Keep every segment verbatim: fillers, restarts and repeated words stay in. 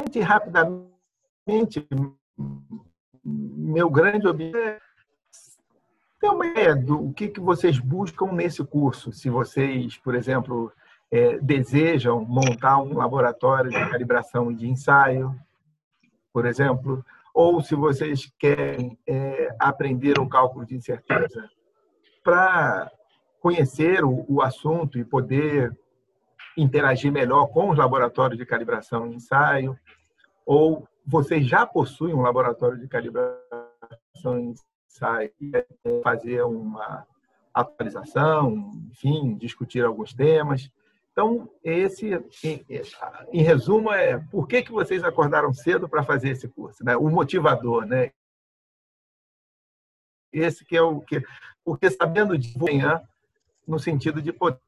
Extremamente rapidamente, meu grande objetivo é ter uma ideia do que, que vocês buscam nesse curso. Se vocês, por exemplo, é, desejam montar um laboratório de calibração e de ensaio, por exemplo, ou se vocês querem é, aprender o cálculo de incerteza para conhecer o, o assunto e poder interagir melhor com os laboratórios de calibração e ensaio, ou vocês já possuem um laboratório de calibração e ensaio e fazer uma atualização, enfim, discutir alguns temas. Então, esse, em, em resumo, é por que, que vocês acordaram cedo para fazer esse curso, né? O motivador, né? Esse que é o que... Porque sabendo de manhã, no sentido de poder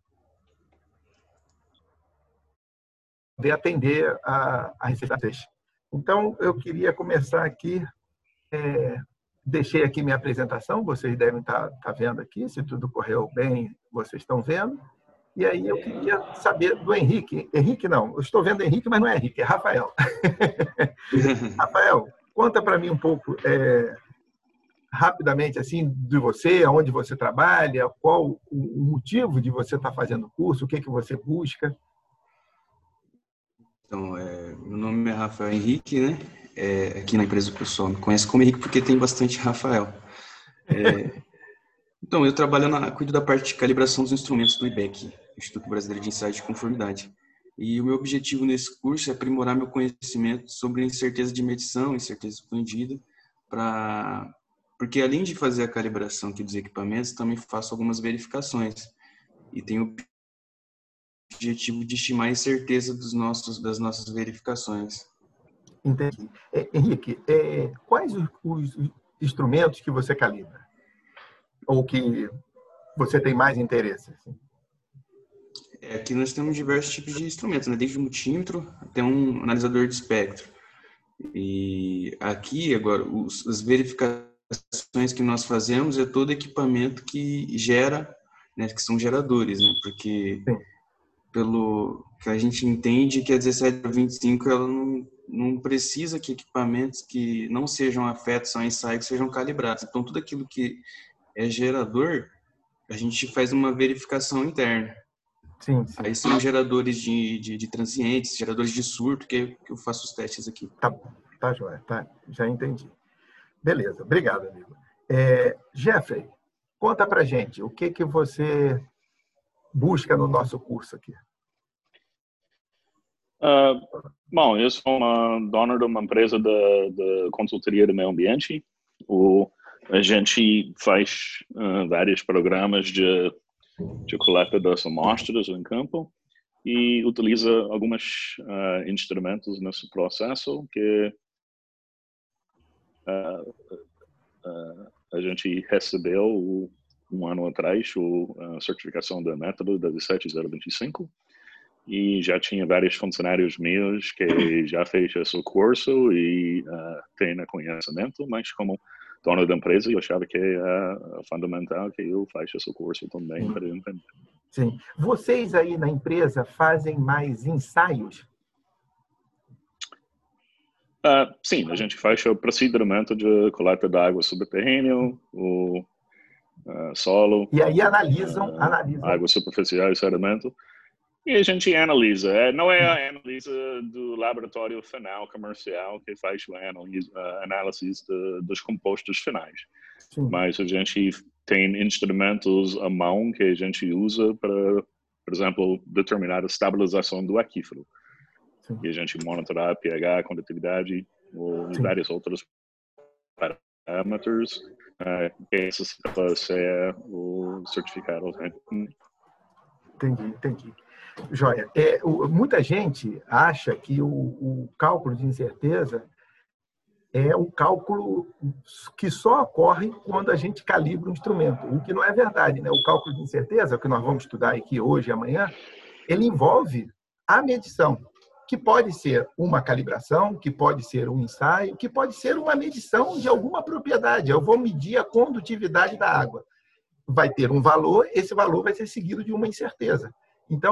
atender a, a necessidades. Então, eu queria começar aqui, é, deixei aqui minha apresentação, vocês devem estar, estar vendo aqui, se tudo correu bem, vocês estão vendo. E aí eu queria saber do Henrique. Henrique não, eu estou vendo Henrique, mas não é Henrique, é Rafael. Rafael, conta para mim um pouco, é, rapidamente, assim, de você, aonde você trabalha, qual o motivo de você estar fazendo o curso, o que, que você busca. Então, é, meu nome é Rafael Henrique, né? É, aqui na empresa o pessoal me conhece como Henrique porque tem bastante Rafael. É, então, eu trabalho na, cuido da parte de calibração dos instrumentos do I B E C, Instituto Brasileiro de Ensaio de Conformidade. E o meu objetivo nesse curso é aprimorar meu conhecimento sobre incerteza de medição, incerteza expandida, pra, porque além de fazer a calibração aqui dos equipamentos, também faço algumas verificações. E tenho o objetivo de estimar a incerteza dos nossos, das nossas verificações. Entendi. É, Henrique, é, quais os, os instrumentos que você calibra? Ou que você tem mais interesse? Assim? É, aqui nós temos diversos tipos de instrumentos, né? Desde o multímetro até um analisador de espectro. E aqui, agora, os, as verificações que nós fazemos é todo equipamento que gera, né, que são geradores, né? Porque, Sim. pelo que a gente entende, que a dezessete vinte e cinco ela não, não precisa que equipamentos que não sejam afetos ao ensaio sejam calibrados. Então, tudo aquilo que é gerador, a gente faz uma verificação interna. Sim, sim. Aí são geradores de, de, de transientes, geradores de surto, que, que eu faço os testes aqui. Tá bom, tá joia, tá, já entendi. Beleza, obrigado, amigo. É, Jeffrey, conta pra gente, o que, que você busca no nosso curso aqui? Uh, bom, eu sou uma dona de uma empresa de, de consultoria do meio ambiente. O, a gente faz uh, vários programas de, de coleta das amostras em campo e utiliza alguns uh, instrumentos nesse processo que uh, uh, a gente recebeu um ano atrás a certificação da método da dezessete zero vinte e cinco. E já tinha vários funcionários meus que já fez esse curso e uh, tem conhecimento, mas como dono da empresa, eu achava que é uh, fundamental que eu faça esse curso também Sim. para entender. Sim. Vocês aí na empresa fazem mais ensaios? Uh, sim, a gente faz o procedimento de coleta de água subterrânea, o uh, solo. E aí analisam, uh, analisam. Água superficial e sedimento. E a gente analisa. Não é a análise do laboratório final comercial que faz a análise de, dos compostos finais. Sim. Mas a gente tem instrumentos à mão que a gente usa para, por exemplo, determinar a estabilização do aquífero. Sim. E a gente monitorar pH, condutividade e vários outros parâmetros uh, que necessitam para ser o certificado. Né? Entendi, entendi. Joia. É, o, muita gente acha que o, o cálculo de incerteza é um cálculo que só ocorre quando a gente calibra um instrumento, o que não é verdade, né? O cálculo de incerteza, que nós vamos estudar aqui hoje e amanhã, ele envolve a medição, que pode ser uma calibração, que pode ser um ensaio, que pode ser uma medição de alguma propriedade. Eu vou medir a condutividade da água. Vai ter um valor, esse valor vai ser seguido de uma incerteza. Então,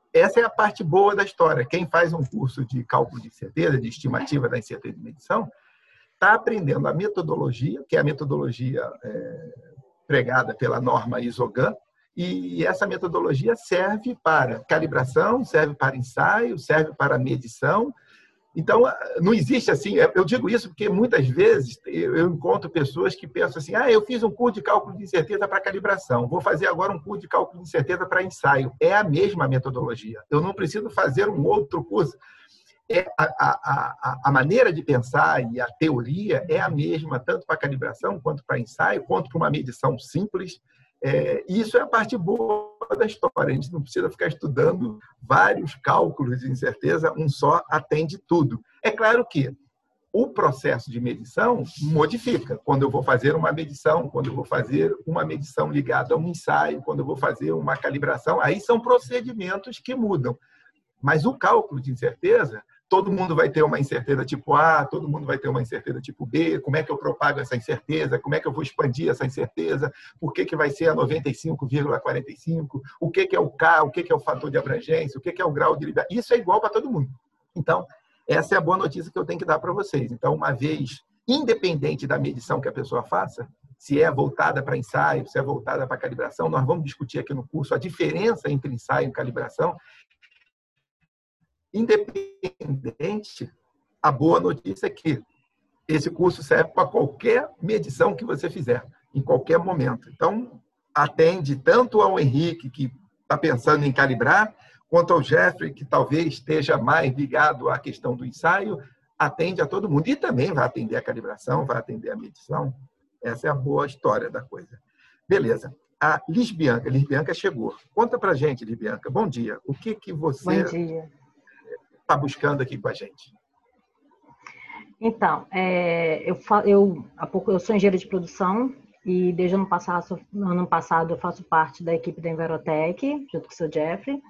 essa é a parte boa da história. Quem faz um curso de cálculo de incerteza, de estimativa da incerteza de medição, está aprendendo a metodologia, que é a metodologia é, pregada pela norma ISOGAN, e essa metodologia serve para calibração, serve para ensaio, serve para medição. Então, não existe assim, eu digo isso porque muitas vezes eu encontro pessoas que pensam assim, ah, eu fiz um curso de cálculo de incerteza para calibração, vou fazer agora um curso de cálculo de incerteza para ensaio. É a mesma metodologia, eu não preciso fazer um outro curso. É a, a, a, a maneira de pensar e a teoria é a mesma, tanto para calibração, quanto para ensaio, quanto para uma medição simples. É, isso é a parte boa da história. A gente não precisa ficar estudando vários cálculos de incerteza, um só atende tudo. É claro que o processo de medição modifica. Quando eu vou fazer uma medição, quando eu vou fazer uma medição ligada a um ensaio, quando eu vou fazer uma calibração, aí são procedimentos que mudam. Mas o cálculo de incerteza, todo mundo vai ter uma incerteza tipo A, todo mundo vai ter uma incerteza tipo B, como é que eu propago essa incerteza, como é que eu vou expandir essa incerteza, por que, que vai ser a noventa e cinco vírgula quarenta e cinco, o que, que é o K, o que, que é o fator de abrangência, o que, que é o grau de liberdade. Isso é igual para todo mundo. Então, essa é a boa notícia que eu tenho que dar para vocês. Então, uma vez, independente da medição que a pessoa faça, se é voltada para ensaio, se é voltada para calibração, nós vamos discutir aqui no curso a diferença entre ensaio e calibração. Independente, a boa notícia é que esse curso serve para qualquer medição que você fizer, em qualquer momento. Então, atende tanto ao Henrique, que está pensando em calibrar, quanto ao Jeffrey, que talvez esteja mais ligado à questão do ensaio, atende a todo mundo. E também vai atender a calibração, vai atender a medição. Essa é a boa história da coisa. Beleza. A Liz Bianca. Liz Bianca chegou. Conta para a gente, Liz Bianca. Bom dia. O que, que você... Bom dia. Está buscando aqui com a gente? Então, é, eu, eu, há pouco, eu sou engenheira de produção e desde ano passado, ano passado eu faço parte da equipe da Envirotech, junto com o seu Jeffrey.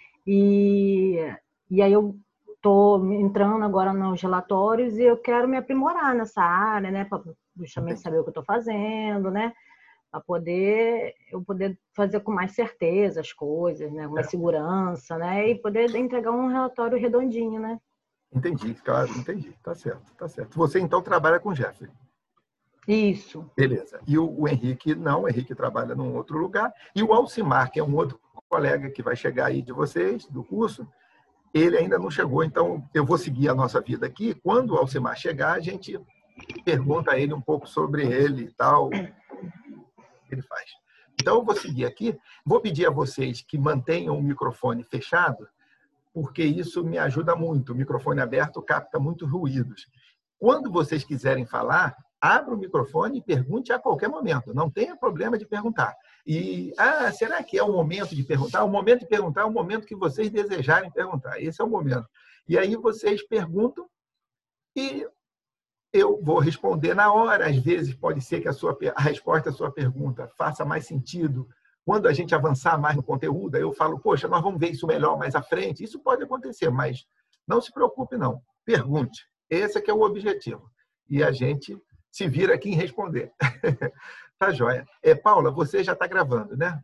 E, e aí eu estou entrando agora nos relatórios e eu quero me aprimorar nessa área, né? Para justamente saber o que eu estou fazendo, né? Para poder eu poder fazer com mais certeza as coisas, né, com mais segurança, né, e poder entregar um relatório redondinho, né? Entendi, claro, entendi. Tá certo, tá certo. Você então trabalha com o Jeffrey? Isso. Beleza. E o, o Henrique não, o Henrique trabalha num outro lugar. E o Alcimar, que é um outro colega que vai chegar aí de vocês, do curso, ele ainda não chegou, então eu vou seguir a nossa vida aqui. Quando o Alcimar chegar, a gente pergunta a ele um pouco sobre ele e tal. Ele faz. Então, eu vou seguir aqui. Vou pedir a vocês que mantenham o microfone fechado, porque isso me ajuda muito. O microfone aberto capta muitos ruídos. Quando vocês quiserem falar, abra o microfone e pergunte a qualquer momento. Não tenha problema de perguntar. E, ah, será que é o momento de perguntar? O momento de perguntar é o momento que vocês desejarem perguntar. Esse é o momento. E aí vocês perguntam e eu vou responder na hora. Às vezes pode ser que a, sua, a resposta à sua pergunta faça mais sentido. Quando a gente avançar mais no conteúdo, eu falo, poxa, nós vamos ver isso melhor mais à frente. Isso pode acontecer, mas não se preocupe, não. Pergunte. Esse é que é o objetivo. E a gente se vira aqui em responder. Tá joia. É, Paula, você já está gravando, né?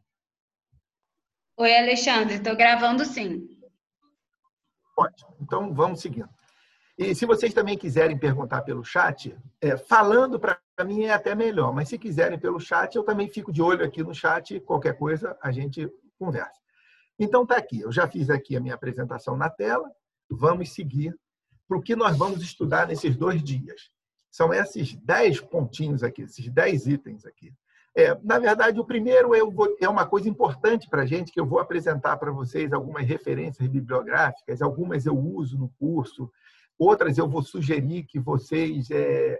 Oi, Alexandre. Estou gravando, sim. Ótimo. Então, vamos seguindo. E se vocês também quiserem perguntar pelo chat, é, falando para mim é até melhor, mas se quiserem pelo chat, eu também fico de olho aqui no chat, qualquer coisa a gente conversa. Então tá aqui, eu já fiz aqui a minha apresentação na tela, vamos seguir para o que nós vamos estudar nesses dois dias. São esses dez pontinhos aqui, esses dez itens aqui. É, na verdade, o primeiro eu vou, é uma coisa importante para a gente, que eu vou apresentar para vocês algumas referências bibliográficas, algumas eu uso no curso, outras eu vou sugerir que vocês é,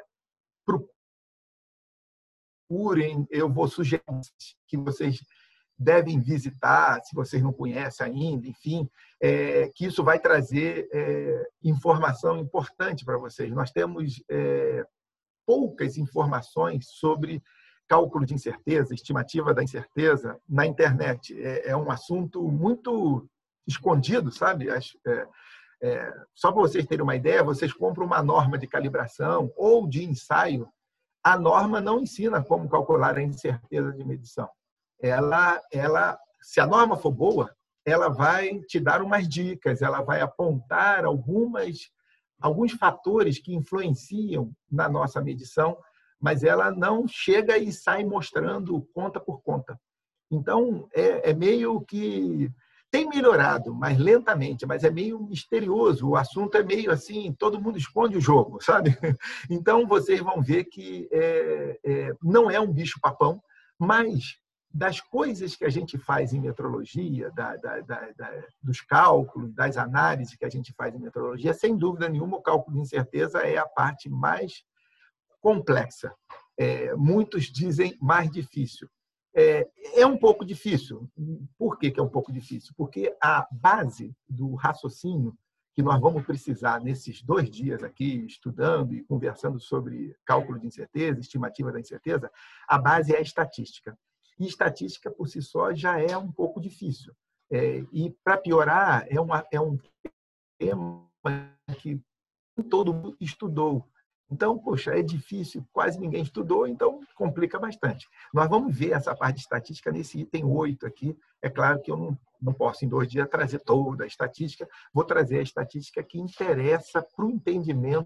procurem, eu vou sugerir que vocês devem visitar, se vocês não conhecem ainda, enfim, é, que isso vai trazer é, informação importante para vocês. Nós temos é, poucas informações sobre cálculo de incerteza, estimativa da incerteza na internet. É, é um assunto muito escondido, sabe? As, é, É, só para vocês terem uma ideia, vocês compram uma norma de calibração ou de ensaio, a norma não ensina como calcular a incerteza de medição. Ela, ela, se a norma for boa, ela vai te dar umas dicas, ela vai apontar algumas, alguns fatores que influenciam na nossa medição, mas ela não chega e sai mostrando conta por conta. Então, é, é meio que... Tem melhorado, mas lentamente, mas é meio misterioso. O assunto é meio assim, todo mundo esconde o jogo, sabe? Então, vocês vão ver que é, é, não é um bicho-papão, mas das coisas que a gente faz em metrologia, da, da, da, da, dos cálculos, das análises que a gente faz em metrologia, sem dúvida nenhuma, o cálculo de incerteza é a parte mais complexa. É, muitos dizem mais difícil. É, é um pouco difícil. Por que que é um pouco difícil? Porque a base do raciocínio que nós vamos precisar nesses dois dias aqui, estudando e conversando sobre cálculo de incerteza, estimativa da incerteza, a base é a estatística. E estatística, por si só, já é um pouco difícil. É, e, para piorar, é, uma, é um tema que todo mundo estudou. Então, poxa, é difícil, quase ninguém estudou, então complica bastante. Nós vamos ver essa parte de estatística nesse item oito aqui. É claro que eu não, não posso, em dois dias, trazer toda a estatística. Vou trazer a estatística que interessa para o entendimento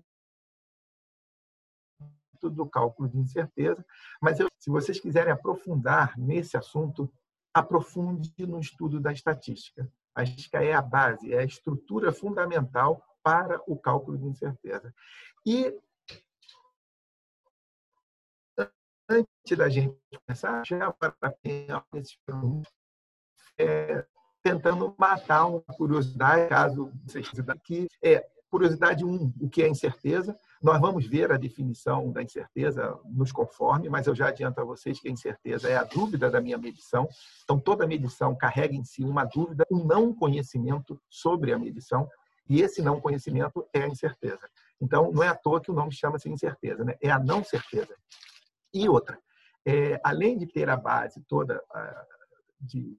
do cálculo de incerteza. Mas, eu, se vocês quiserem aprofundar nesse assunto, aprofunde no estudo da estatística. A estatística é a base, é a estrutura fundamental para o cálculo de incerteza. E antes da gente começar, já para esses perguntas, é, tentando matar uma curiosidade, caso vocês que é curiosidade um, o que é incerteza. Nós vamos ver a definição da incerteza nos conforme, mas eu já adianto a vocês que a incerteza é a dúvida da minha medição. Então, toda medição carrega em si uma dúvida, um não conhecimento sobre a medição, e esse não conhecimento é a incerteza. Então, não é à toa que o nome chama-se incerteza, né? É a não certeza. E outra, é, além de ter a base toda a, de,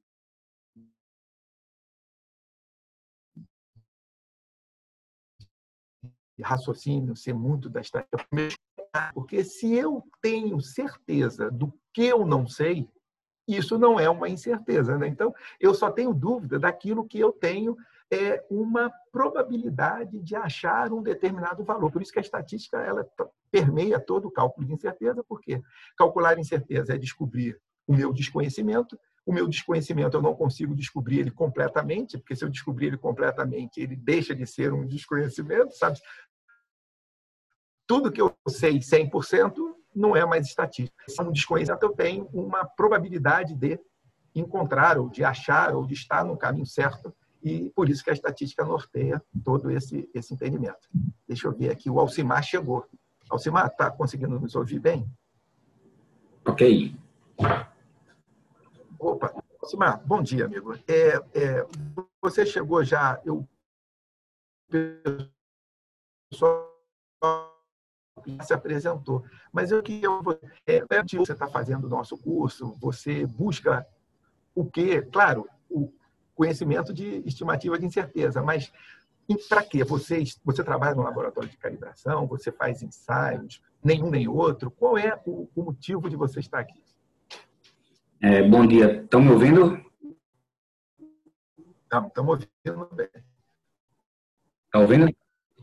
de raciocínio, ser muito da estatística, porque se eu tenho certeza do que eu não sei, isso não é uma incerteza, né? Então, eu só tenho dúvida daquilo que eu tenho é uma probabilidade de achar um determinado valor. Por isso que a estatística ela permeia todo o cálculo de incerteza, porque calcular incerteza é descobrir o meu desconhecimento. O meu desconhecimento eu não consigo descobrir ele completamente, porque se eu descobrir ele completamente, ele deixa de ser um desconhecimento, sabe? Tudo que eu sei cem por cento não é mais estatística. Se é um desconhecimento, eu tenho uma probabilidade de encontrar, ou de achar, ou de estar no caminho certo. E por isso que a estatística norteia todo esse, esse entendimento. Deixa eu ver aqui, o Alcimar chegou. Alcimar, está conseguindo nos ouvir bem? Ok. Opa, Alcimar, bom dia, amigo. É, é, você chegou já, eu só se apresentou, mas eu queria, é, você está fazendo o nosso curso, você busca o quê? Claro, o conhecimento de estimativa de incerteza, mas para quê? Você, você trabalha no laboratório de calibração, você faz ensaios, nenhum nem outro. Qual é o, o motivo de você estar aqui? É, bom dia. Estão me ouvindo? Não, estamos ouvindo bem. Estão ouvindo?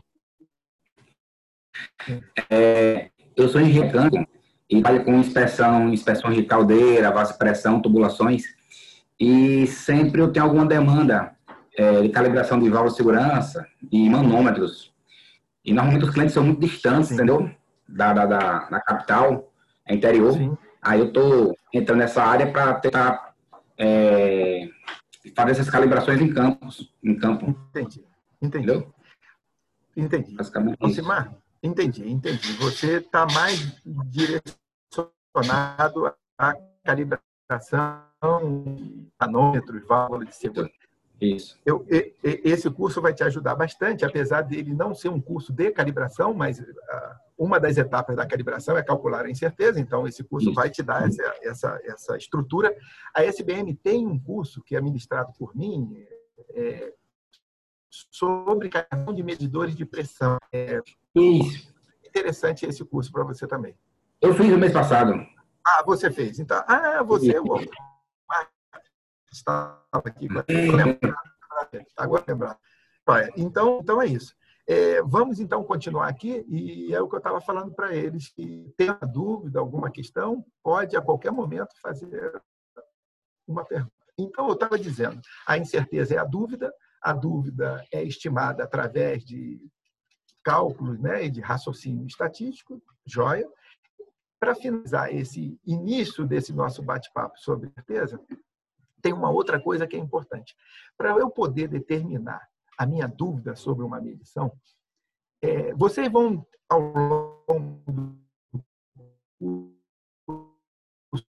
É, eu sou engenheiro mecânico e trabalho com inspeção, inspeções de caldeira, vasopressão, tubulações, e sempre eu tenho alguma demanda é, de calibração de válvula de segurança e manômetros. E normalmente os clientes são muito distantes, Sim. entendeu? Da, da, da, da capital, é interior. Sim. Aí eu estou entrando nessa área para tentar é, fazer essas calibrações em campos, em campo. Entendi, entendi. Entendeu? Entendi. Basicamente Alcimar, isso. Entendi, entendi. Você está mais direcionado à calibração de manômetros, válvulas de segurança. Isso. Eu, esse curso vai te ajudar bastante, apesar dele não ser um curso de calibração, mas uma das etapas da calibração é calcular a incerteza, então esse curso Isso. vai te dar essa, essa, essa estrutura. A S B M tem um curso que é ministrado por mim é, sobre calibração de medidores de pressão. É Isso. interessante esse curso para você também. Eu fiz no mês passado. Ah, você fez. Então, ah, você... estava aqui. Agora lembrar. Então, então é isso. É, vamos então continuar aqui e é o que eu estava falando para eles, que tem uma dúvida, alguma questão, pode a qualquer momento fazer uma pergunta. Então, eu estava dizendo, a incerteza é a dúvida, a dúvida é estimada através de cálculos, né, e de raciocínio estatístico, joia. Para finalizar esse início desse nosso bate-papo sobre certeza, tem uma outra coisa que é importante. Para eu poder determinar a minha dúvida sobre uma medição, é, vocês vão, ao longo do curso,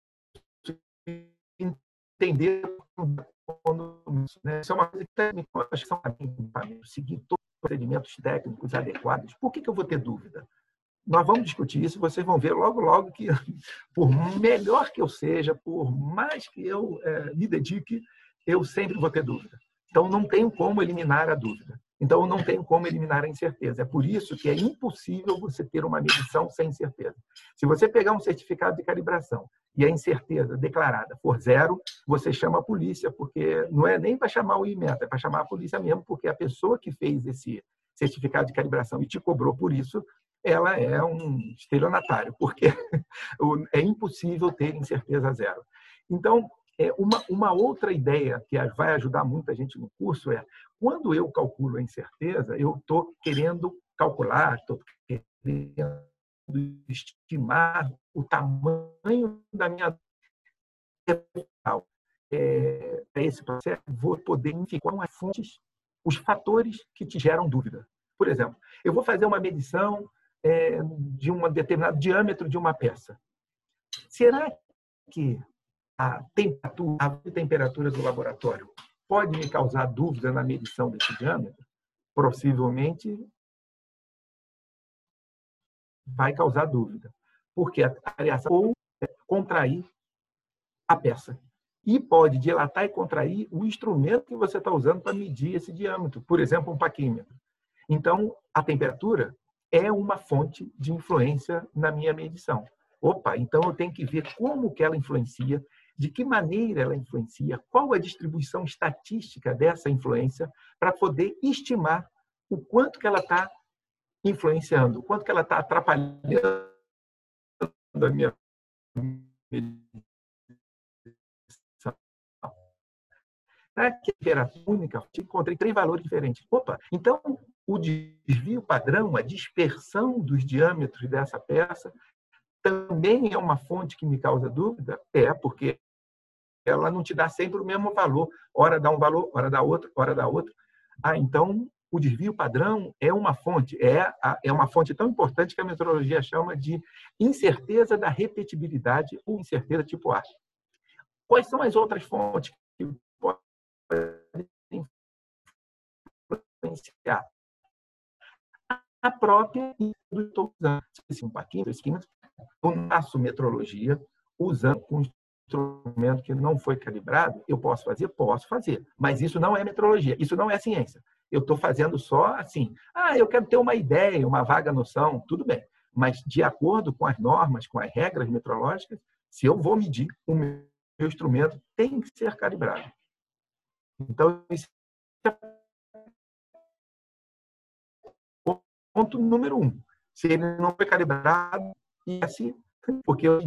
entender né? Isso é uma coisa que técnica, são seguir todos os procedimentos técnicos adequados. Por que, que eu vou ter dúvida? Nós vamos discutir isso, vocês vão ver logo, logo que, por melhor que eu seja, por mais que eu é, me dedique, eu sempre vou ter dúvida. Então, não tenho como eliminar a dúvida. Então, eu não tenho como eliminar a incerteza. É por isso que é impossível você ter uma medição sem incerteza. Se você pegar um certificado de calibração e a incerteza declarada for zero, você chama a polícia, porque não é nem para chamar o IMETA, é para chamar a polícia mesmo, porque a pessoa que fez esse certificado de calibração e te cobrou por isso, ela é um estelionatário, porque é impossível ter incerteza zero. Então, é uma, uma outra ideia que vai ajudar muita gente no curso é, quando eu calculo a incerteza, eu estou querendo calcular, estou querendo estimar o tamanho da minha é, esse processo, vou poder identificar as fontes, os fatores que te geram dúvida. Por exemplo, eu vou fazer uma medição é, de um determinado diâmetro de uma peça. Será que a temperatura, a temperatura do laboratório pode me causar dúvida na medição desse diâmetro? Possivelmente vai causar dúvida, porque a variação ou contrair a peça. E pode dilatar e contrair o instrumento que você está usando para medir esse diâmetro, por exemplo, um paquímetro. Então, a temperatura é uma fonte de influência na minha medição. Opa, então eu tenho que ver como que ela influencia, de que maneira ela influencia, qual a distribuição estatística dessa influência para poder estimar o quanto que ela está influenciando, o quanto que ela está atrapalhando a minha medição. Para que a temperatura única, encontrei três valores diferentes. Opa, então o desvio padrão, a dispersão dos diâmetros dessa peça, também é uma fonte que me causa dúvida? É, porque ela não te dá sempre o mesmo valor. Hora dá um valor, hora dá outro, hora dá outro. Ah, então, o desvio padrão é uma fonte, é, é uma fonte tão importante que a metrologia chama de incerteza da repetibilidade ou incerteza tipo A. Quais são as outras fontes que podem influenciar? A própria do estou usando. Um paquinho, eu faço metrologia usando um instrumento que não foi calibrado, eu posso fazer? Posso fazer. Mas isso não é metrologia, isso não é ciência. Eu estou fazendo só assim. Ah, eu quero ter uma ideia, uma vaga noção, tudo bem. Mas de acordo com as normas, com as regras metrológicas, se eu vou medir, o meu instrumento tem que ser calibrado. Então, isso é ponto número um. Se ele não foi calibrado, esse, porque eu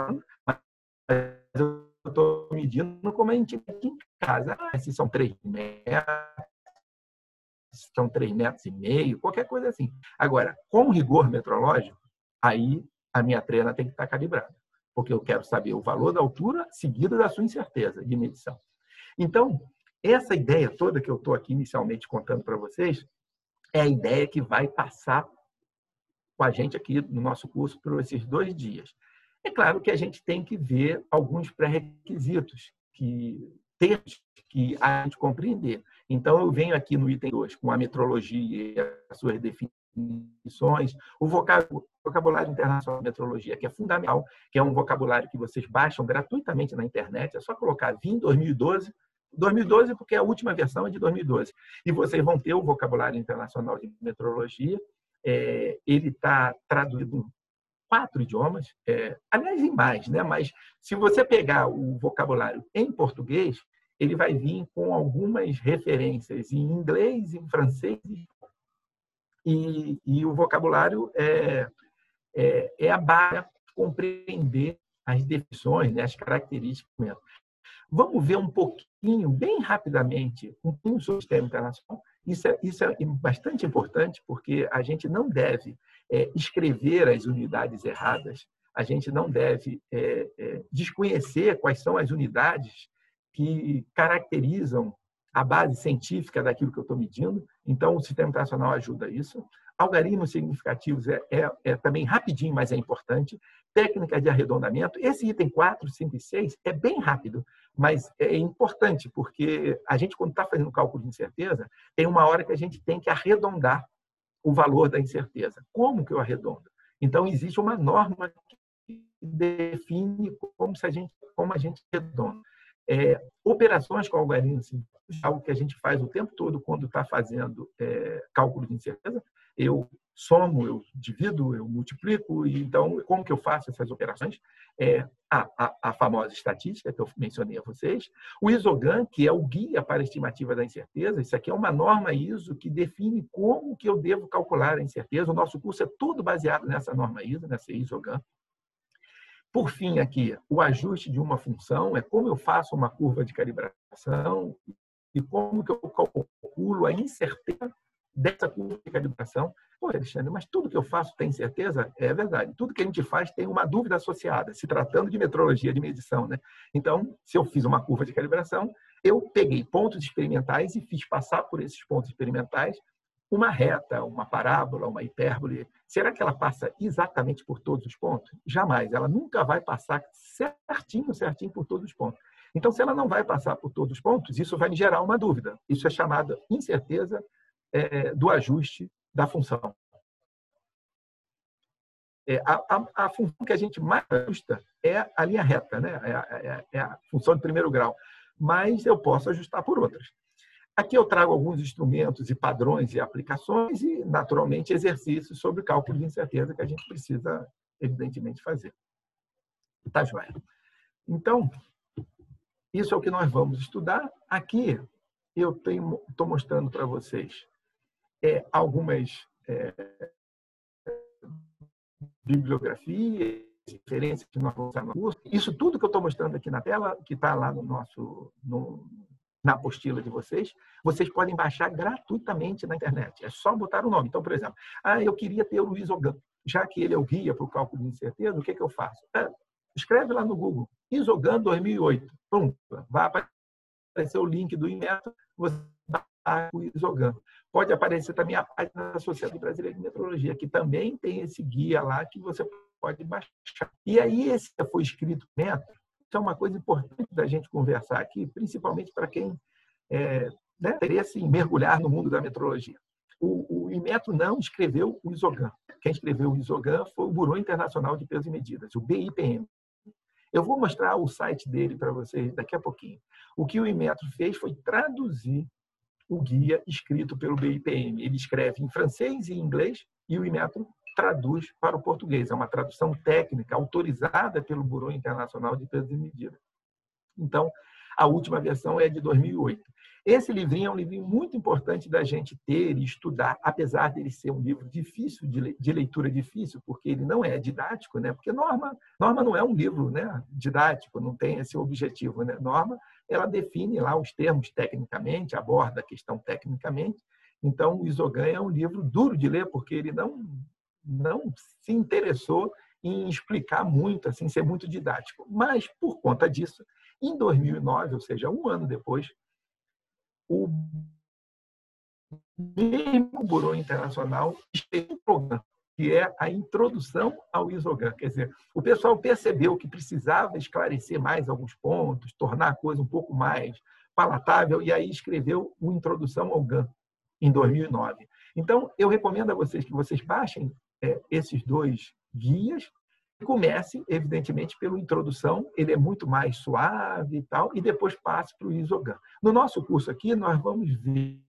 estou medindo como a gente aqui em casa. Se são três metros, se são três metros e meio, qualquer coisa assim. Agora, com rigor metrológico, aí a minha trena tem que estar calibrada, porque eu quero saber o valor da altura seguido da sua incerteza de medição. Então, essa ideia toda que eu estou aqui inicialmente contando para vocês é a ideia que vai passar com a gente aqui no nosso curso por esses dois dias. É claro que a gente tem que ver alguns pré-requisitos que temos que a gente compreender. Então, eu venho aqui no item dois com a metrologia e as suas definições, o vocabulário internacional de metrologia, que é fundamental, que é um vocabulário que vocês baixam gratuitamente na internet, é só colocar V I M dois mil e doze, dois mil e doze porque a última versão é de dois mil e doze. E vocês vão ter o vocabulário internacional de metrologia. É, ele está traduzido em quatro idiomas, é, aliás, em mais, né? Mas se você pegar o vocabulário em português, ele vai vir com algumas referências em inglês, em francês, e, e o vocabulário é, é, é a base para compreender as definições, né, as características mesmo. Vamos ver um pouquinho, bem rapidamente, um pouquinho sobre o sistema internacional. Isso é, isso é bastante importante, porque a gente não deve é, escrever as unidades erradas, a gente não deve é, é, desconhecer quais são as unidades que caracterizam a base científica daquilo que eu estou medindo. Então, o sistema internacional ajuda isso. Algarismos significativos é, é, é também rapidinho, mas é importante. Técnica de arredondamento. Esse item quatro, cinco e seis é bem rápido, mas é importante, porque a gente, quando está fazendo cálculo de incerteza, tem uma hora que a gente tem que arredondar o valor da incerteza. Como que eu arredondo? Então, existe uma norma que define como, se a, gente, como a gente arredonda. É, operações com algarismos, algo que a gente faz o tempo todo quando está fazendo é, cálculo de incerteza. Eu somo, eu divido, eu multiplico. E então, como que eu faço essas operações? É, a, a, a famosa estatística que eu mencionei a vocês. O ISOGAN, que é o guia para a estimativa da incerteza. Isso aqui é uma norma I S O que define como que eu devo calcular a incerteza. O nosso curso é todo baseado nessa norma I S O, nessa ISOGAN. Por fim, aqui, o ajuste de uma função é como eu faço uma curva de calibração e como que eu calculo a incerteza dessa curva de calibração. Pô, Alexandre, mas tudo que eu faço tem certeza? É verdade. Tudo que a gente faz tem uma dúvida associada, se tratando de metrologia de medição, né? Então, se eu fiz uma curva de calibração, eu peguei pontos experimentais e fiz passar por esses pontos experimentais uma reta, uma parábola, uma hipérbole. Será que ela passa exatamente por todos os pontos? Jamais. Ela nunca vai passar certinho, certinho por todos os pontos. Então, se ela não vai passar por todos os pontos, isso vai me gerar uma dúvida. Isso é chamada incerteza é, do ajuste da função. É, a, a, a função que a gente mais ajusta é a linha reta, né? é, é, é a função de primeiro grau. Mas eu posso ajustar por outras. Aqui eu trago alguns instrumentos e padrões e aplicações e, naturalmente, exercícios sobre cálculo de incerteza que a gente precisa, evidentemente, fazer. Tá, joia? Então, isso é o que nós vamos estudar. Aqui eu estou mostrando para vocês é, algumas é, bibliografias, referências que nós vamos usar no curso. Isso tudo que eu estou mostrando aqui na tela, que está lá no nosso... No, na apostila de vocês, vocês podem baixar gratuitamente na internet. É só botar o nome. Então, por exemplo, ah, eu queria ter o ISOGAN. Já que ele é o guia para o cálculo de incerteza, o que, é que eu faço? Ah, escreve lá no Google, ISOGAN dois mil e oito. Pum, vai aparecer o link do Inmetro, você baixa o ISOGAN. Pode aparecer também a página da Sociedade Brasileira de Metrologia, que também tem esse guia lá que você pode baixar. E aí, esse foi escrito metro. Isso é uma coisa importante da gente conversar aqui, principalmente para quem é, né, interessa em mergulhar no mundo da metrologia. O, o Inmetro não escreveu o ISOGAN. Quem escreveu o ISOGAN foi o Bureau Internacional de Pesos e Medidas, o B I P M. Eu vou mostrar o site dele para vocês daqui a pouquinho. O que o Inmetro fez foi traduzir o guia escrito pelo B I P M. Ele escreve em francês e em inglês e o Inmetro traduz para o português. É uma tradução técnica autorizada pelo Bureau Internacional de Pesos e Medidas. Então, a última versão é de dois mil e oito. Esse livrinho é um livrinho muito importante da gente ter e estudar, apesar dele ser um livro difícil, de leitura difícil, porque ele não é didático, né? Porque norma, norma não é um livro, né, didático, não tem esse objetivo, né? Norma, ela define lá os termos tecnicamente, aborda a questão tecnicamente. Então, o ISOGAN é um livro duro de ler, porque ele não não se interessou em explicar muito, assim, ser muito didático. Mas, por conta disso, em dois mil e nove, ou seja, um ano depois, o mesmo Bureau Internacional fez um programa, que é a introdução ao ISOGAN. Quer dizer, o pessoal percebeu que precisava esclarecer mais alguns pontos, tornar a coisa um pouco mais palatável, e aí escreveu o Introdução ao GAN, em dois mil e nove. Então, eu recomendo a vocês que vocês baixem É, esses dois guias, comece, evidentemente, pela introdução, ele é muito mais suave e tal, e depois passe para o ISOGAN. No nosso curso aqui, nós vamos ver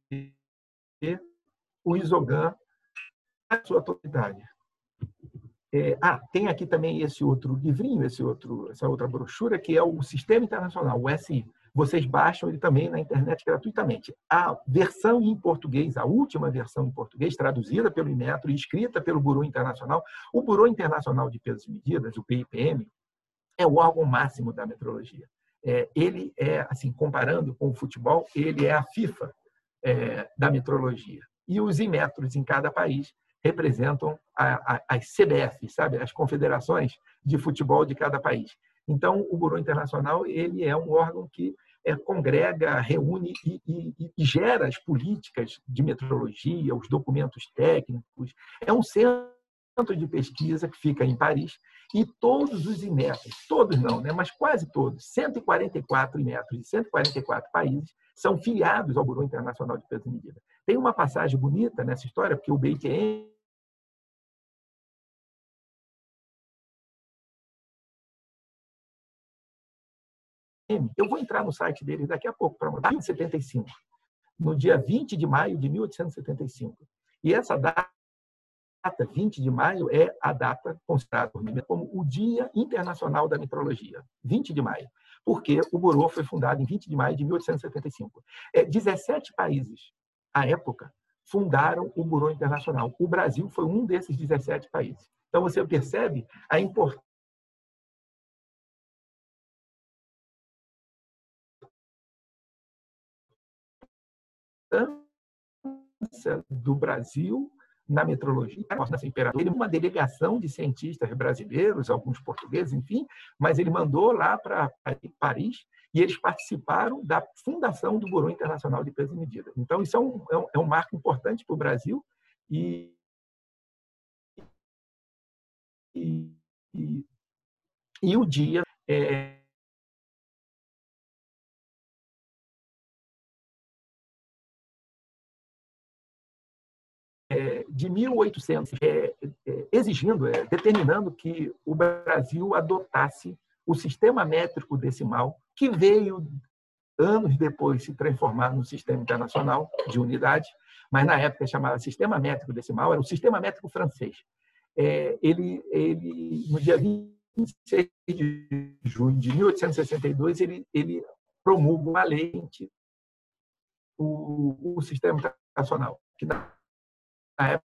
o ISOGAN na sua totalidade. É, ah, tem aqui também esse outro livrinho, esse outro, essa outra brochura, que é o Sistema Internacional, o S I. vocês baixam ele também na internet gratuitamente. A versão em português, a última versão em português, traduzida pelo Inmetro e escrita pelo Bureau Internacional. O Bureau Internacional de Pesos e Medidas, o B I P M, é o órgão máximo da metrologia. É, ele é, assim, comparando com o futebol, ele é a FIFA é, da metrologia. E os Inmetros em cada país representam a, a, as C B F, sabe? As confederações de futebol de cada país. Então, o Bureau Internacional ele é um órgão que é, congrega, reúne e, e, e gera as políticas de metrologia, os documentos técnicos. É um centro de pesquisa que fica em Paris e todos os Inmetros, todos não, né, mas quase todos, cento e quarenta e quatro Inmetros de cento e quarenta e quatro países são filiados ao Bureau Internacional de Peso e Medida. Tem uma passagem bonita nessa história, porque o B I P M eu vou entrar no site dele daqui a pouco para mostrar, setenta e cinco, no dia vinte de maio de mil oitocentos e setenta e cinco. E essa data, vinte de maio, é a data considerada como o Dia Internacional da Metrologia, vinte de maio, porque o Bureau foi fundado em vinte de maio de mil oitocentos e setenta e cinco. É, dezessete países, à época, fundaram o Bureau Internacional. O Brasil foi um desses dezessete países. Então, você percebe a importância do Brasil na metrologia, nossa imperador, ele uma delegação de cientistas brasileiros, alguns portugueses, enfim, mas ele mandou lá para Paris e eles participaram da fundação do Bureau Internacional de Peso e Medida. Então, isso é um, é um, é um marco importante para o Brasil e, e, e, e o dia é, de mil e oitocentos, é, é, exigindo, é, determinando que o Brasil adotasse o sistema métrico decimal, que veio, anos depois, se transformar no sistema internacional de unidade, mas na época chamava sistema métrico decimal, era o sistema métrico francês. É, ele, ele, no dia vinte e seis de junho de mil oitocentos e sessenta e dois, ele, ele promulga uma lei, o, o sistema internacional, que na época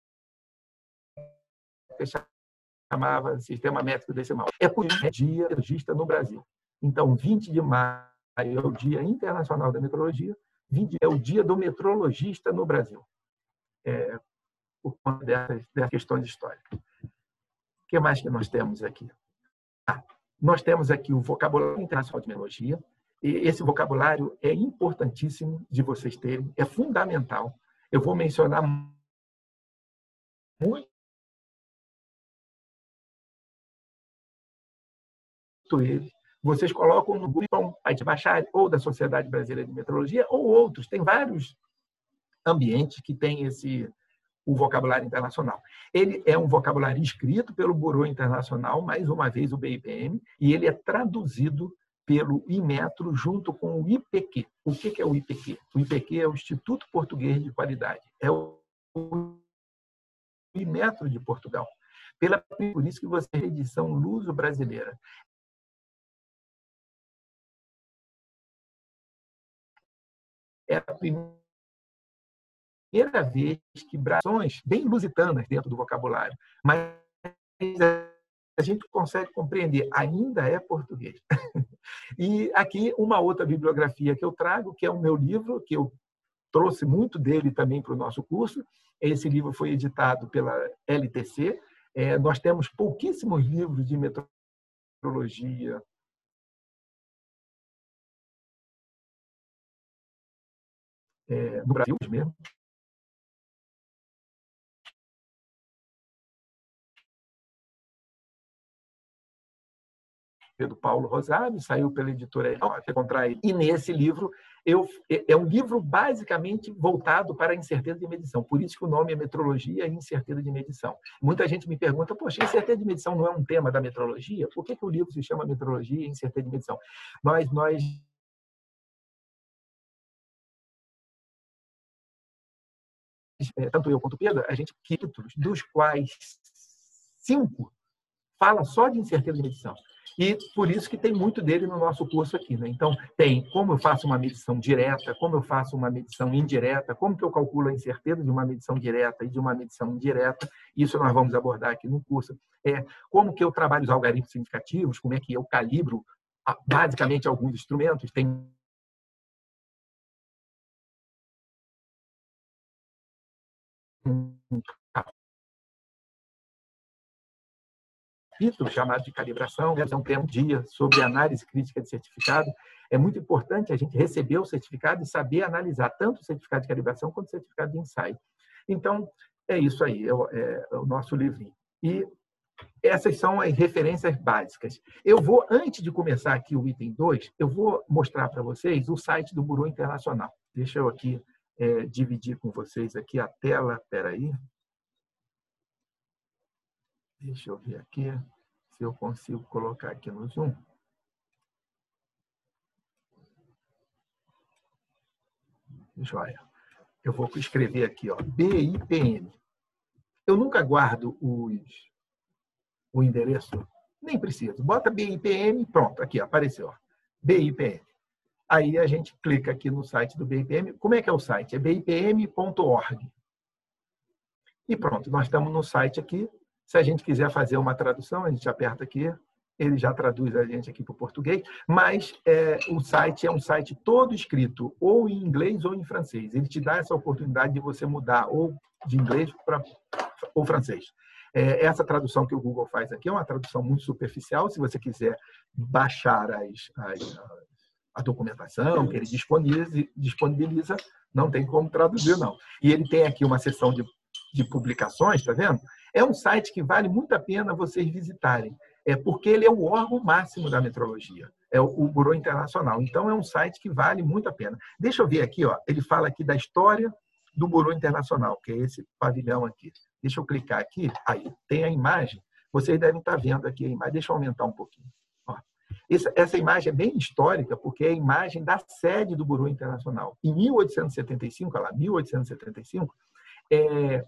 chamava Sistema Métrico Decimal. É por isso que é dia metrologista no Brasil. Então, vinte de maio é o Dia Internacional da Metrologia, vinte é o Dia do Metrologista no Brasil, é, por conta dessas, dessas questões históricas. O que mais que nós temos aqui? Ah, nós temos aqui o vocabulário internacional de metrologia. E esse vocabulário é importantíssimo de vocês terem, é fundamental. Eu vou mencionar muito ele. Vocês colocam no Google a baixar ou da Sociedade Brasileira de Metrologia ou outros. Tem vários ambientes que têm esse o vocabulário internacional. Ele é um vocabulário escrito pelo Bureau Internacional, mais uma vez o B I P M, e ele é traduzido pelo Inmetro junto com o I P Q. O que é o I P Q? O I P Q é o Instituto Português de Qualidade. É o Inmetro de Portugal. Pela, por isso que você tem a edição luso-brasileira. É a primeira vez que brações bem lusitanas dentro do vocabulário, mas a gente consegue compreender, ainda é português. E aqui uma outra bibliografia que eu trago, que é o meu livro, que eu trouxe muito dele também para o nosso curso. Esse livro foi editado pela L T C. É, nós temos pouquíssimos livros de metrologia é, no Brasil mesmo. Do Paulo Rosário, saiu pela editora Contrai. E nesse livro, eu, é um livro basicamente voltado para a incerteza de medição. Por isso que o nome é Metrologia e Incerteza de Medição. Muita gente me pergunta, poxa, incerteza de medição não é um tema da metrologia? Por que, que o livro se chama Metrologia e Incerteza de Medição? Nós, nós tanto eu quanto o Pedro, a gente títulos, dos quais cinco falam só de incerteza de medição. E por isso que tem muito dele no nosso curso aqui, né? Então, tem como eu faço uma medição direta, como eu faço uma medição indireta, como que eu calculo a incerteza de uma medição direta e de uma medição indireta. Isso nós vamos abordar aqui no curso. É como que eu trabalho os algoritmos significativos, como é que eu calibro basicamente alguns instrumentos. Tem um capítulo chamado de calibração, é um tema um dia sobre análise crítica de certificado. É muito importante a gente receber o certificado e saber analisar tanto o certificado de calibração quanto o certificado de ensaio. Então, é isso aí, é o, é o nosso livrinho. E essas são as referências básicas. Eu vou, antes de começar aqui o item dois, eu vou mostrar para vocês o site do Bureau Internacional. Deixa eu aqui é, dividir com vocês aqui a tela. Espera aí. Deixa eu ver aqui se eu consigo colocar aqui no Zoom. Joia. Eu vou escrever aqui, ó, B I P M. Eu nunca guardo os, o endereço, nem preciso. Bota B I P M, pronto, aqui apareceu. Ó, B I P M. Aí a gente clica aqui no site do B I P M. Como é que é o site? É b i p m ponto org. E pronto, nós estamos no site aqui. Se a gente quiser fazer uma tradução, a gente aperta aqui, ele já traduz a gente aqui para o português, mas é, o site é um site todo escrito ou em inglês ou em francês. Ele te dá essa oportunidade de você mudar ou de inglês para ou francês. É, essa tradução que o Google faz aqui é uma tradução muito superficial. Se você quiser baixar as, as, a documentação que ele disponibiliza, disponibiliza, não tem como traduzir, não. E ele tem aqui uma seção de, de publicações, tá vendo? É um site que vale muito a pena vocês visitarem, é porque ele é o órgão máximo da metrologia, é o, o Bureau Internacional. Então, é um site que vale muito a pena. Deixa eu ver aqui, ó, ele fala aqui da história do Bureau Internacional, que é esse pavilhão aqui. Deixa eu clicar aqui, aí tem a imagem, vocês devem estar vendo aqui a imagem, deixa eu aumentar um pouquinho. Ó, essa, essa imagem é bem histórica, porque é a imagem da sede do Bureau Internacional. Em mil oitocentos e setenta e cinco, olha lá, mil oitocentos e setenta e cinco, é,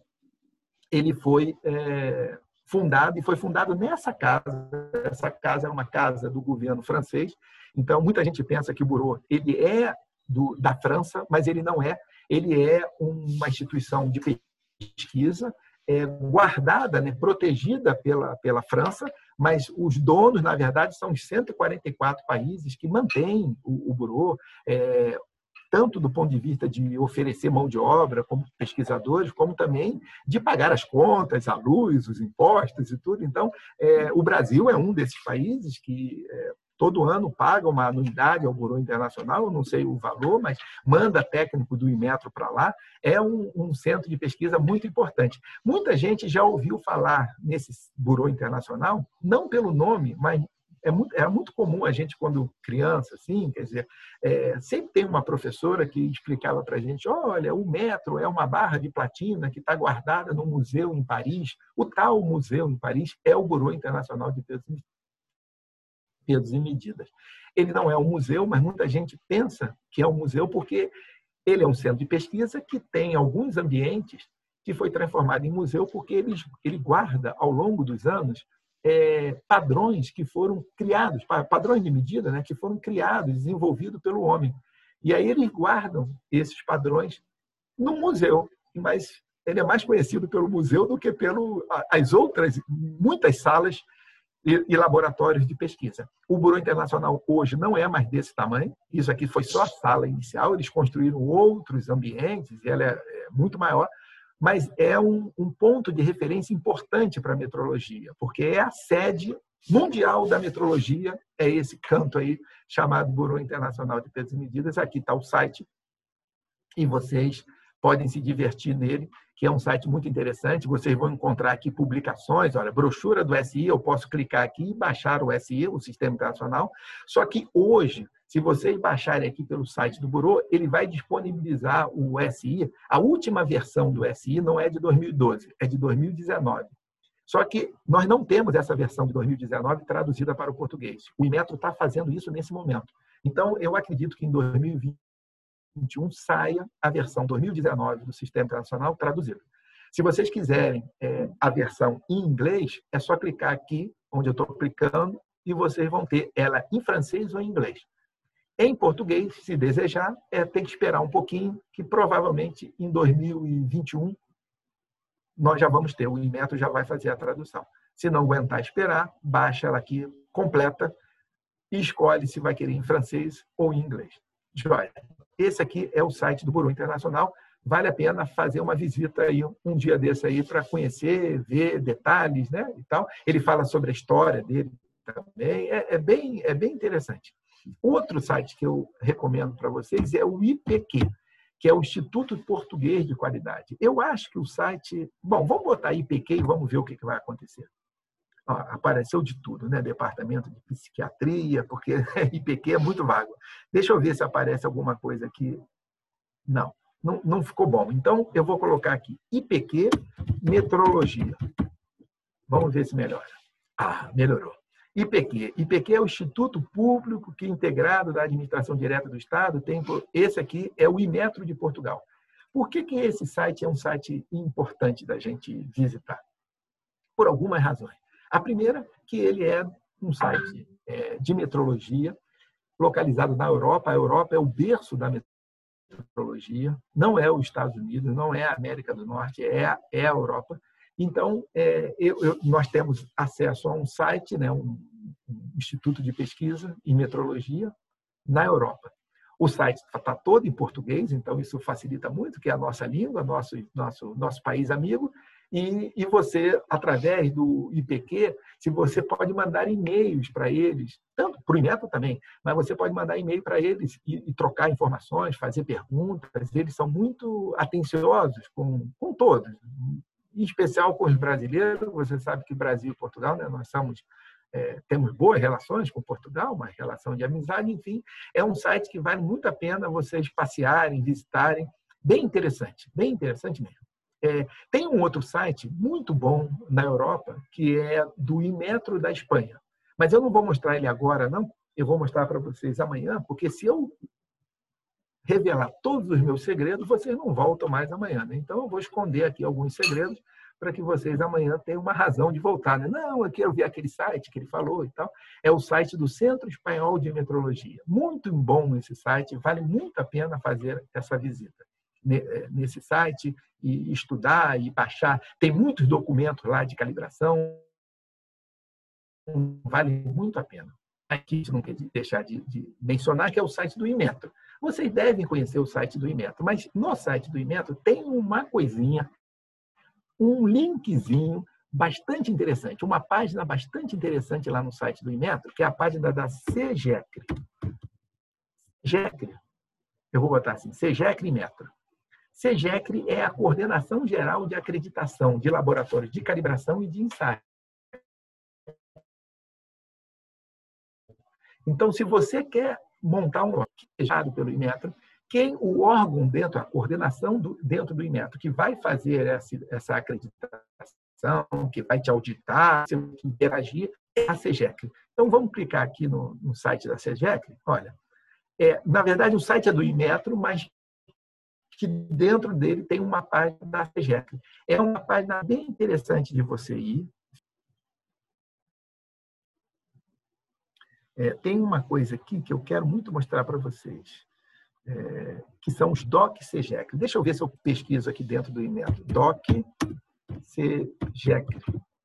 ele foi é, fundado, e foi fundado nessa casa. Essa casa é uma casa do governo francês. Então, muita gente pensa que o Bureau ele é do, da França, mas ele não é. Ele é uma instituição de pesquisa é, guardada, né, protegida pela, pela França, mas os donos, na verdade, são os cento e quarenta e quatro países que mantêm o, o Bureau, é, tanto do ponto de vista de oferecer mão de obra como pesquisadores, como também de pagar as contas, a luz, os impostos e tudo. Então, é, o Brasil é um desses países que é, todo ano paga uma anuidade ao Bureau Internacional, eu não sei o valor, mas manda técnico do Inmetro para lá. É um, um centro de pesquisa muito importante. Muita gente já ouviu falar nesse Bureau Internacional, não pelo nome, mas É muito, era muito comum a gente, quando criança, assim, quer dizer, é, sempre tem uma professora que explicava para a gente, olha, o metro é uma barra de platina que está guardada no museu em Paris. O tal museu em Paris é o Bureau Internacional de Pesos, Pesos e Medidas. Ele não é um museu, mas muita gente pensa que é um museu porque ele é um centro de pesquisa que tem alguns ambientes que foi transformado em museu porque ele, ele guarda, ao longo dos anos, É, padrões que foram criados, padrões de medida, né, que foram criados, desenvolvidos pelo homem. E aí eles guardam esses padrões no museu, mas ele é mais conhecido pelo museu do que pelas outras, muitas salas e, e laboratórios de pesquisa. O Bureau Internacional hoje não é mais desse tamanho, isso aqui foi só a sala inicial, eles construíram outros ambientes, e ela é, é muito maior, mas é um, um ponto de referência importante para a metrologia, porque é a sede mundial da metrologia, é esse canto aí chamado Bureau Internacional de Pesos e Medidas. Aqui está o site e vocês podem se divertir nele, que é um site muito interessante. Vocês vão encontrar aqui publicações, olha, brochura do S I, eu posso clicar aqui e baixar o S I, o Sistema Internacional, só que hoje, se vocês baixarem aqui pelo site do Bureau, ele vai disponibilizar o S I. A última versão do S I não é de dois mil e doze, é de dois mil e dezenove. Só que nós não temos essa versão de dois mil e dezenove traduzida para o português. O Inmetro está fazendo isso nesse momento. Então, eu acredito que em dois mil e vinte e um saia a versão dois mil e dezenove do Sistema Internacional traduzida. Se vocês quiserem é, a versão em inglês, é só clicar aqui, onde eu estou clicando, e vocês vão ter ela em francês ou em inglês. Em português, se desejar, é, tem que esperar um pouquinho, que provavelmente em dois mil e vinte e um nós já vamos ter, o Inmetro já vai fazer a tradução. Se não aguentar esperar, baixa ela aqui completa e escolhe se vai querer em francês ou em inglês. Joia. Esse aqui é o site do Bureau Internacional. Vale a pena fazer uma visita aí um dia desse aí para conhecer, ver detalhes, né, e tal. Ele fala sobre a história dele também. É, é bem, é bem interessante. Outro site que eu recomendo para vocês é o I P Q, que é o Instituto Português de Qualidade. Eu acho que o site... Bom, vamos botar I P Q e vamos ver o que vai acontecer. Ó, apareceu de tudo, né? Departamento de Psiquiatria, porque I P Q é muito vago. Deixa eu ver se aparece alguma coisa aqui. Não, não, não ficou bom. Então, eu vou colocar aqui I P Q Metrologia. Vamos ver se melhora. Ah, melhorou. I P Q. I P Q é o Instituto Público que integrado da Administração Direta do Estado. Tem, esse aqui é o Inmetro de Portugal. Por que, que esse site é um site importante da gente visitar? Por algumas razões. A primeira, que ele é um site é, de metrologia, localizado na Europa. A Europa é o berço da metrologia, não é os Estados Unidos, não é a América do Norte, é a, é a Europa. Então, é, eu, eu, nós temos acesso a um site, né, um, um instituto de pesquisa em metrologia na Europa. O site está todo em português, então isso facilita muito, que é a nossa língua, nosso, nosso, nosso país amigo. E, e você, através do I P Q, se você pode mandar e-mails para eles, tanto para o Inmetro também, mas você pode mandar e-mail para eles e, e trocar informações, fazer perguntas. Eles são muito atenciosos com, com todos, em especial com os brasileiros. Você sabe que Brasil e Portugal, né, nós somos, é, temos boas relações com Portugal, uma relação de amizade, enfim. É um site que vale muito a pena vocês passearem, visitarem. Bem interessante, bem interessante mesmo. É, tem um outro site muito bom na Europa, que é do Inmetro da Espanha. Mas eu não vou mostrar ele agora, não. Eu vou mostrar para vocês amanhã, porque se eu revelar todos os meus segredos, vocês não voltam mais amanhã, né? Então, eu vou esconder aqui alguns segredos para que vocês amanhã tenham uma razão de voltar, né? Não, eu quero ver aquele site que ele falou e tal. É o site do Centro Espanhol de Metrologia. Muito bom esse site, vale muito a pena fazer essa visita nesse site e estudar e baixar. Tem muitos documentos lá de calibração, vale muito a pena. Aqui, não quer deixar de, de mencionar que é o site do Inmetro. Vocês devem conhecer o site do Inmetro, mas no site do Inmetro tem uma coisinha, um linkzinho bastante interessante, uma página bastante interessante lá no site do Inmetro, que é a página da SEGECRE. SEGECRE, eu vou botar assim, SEGECRE Inmetro. SEGECRE é a Coordenação Geral de Acreditação de Laboratórios de Calibração e de Ensaio. Então, se você quer montar um planejado pelo Inmetro, quem o órgão dentro, a coordenação do, dentro do Inmetro, que vai fazer essa, essa acreditação, que vai te auditar, que interagir, é a SEGECRE. Então, vamos clicar aqui no, no site da SEGECRE. Olha, é, na verdade, o site é do Inmetro, mas que dentro dele tem uma página da SEGECRE. É uma página bem interessante de você ir. É, tem uma coisa aqui que eu quero muito mostrar para vocês, é, que são os D O C SEGECRE. Deixa eu ver se eu pesquiso aqui dentro do Inmetro. D O C SEGECRE.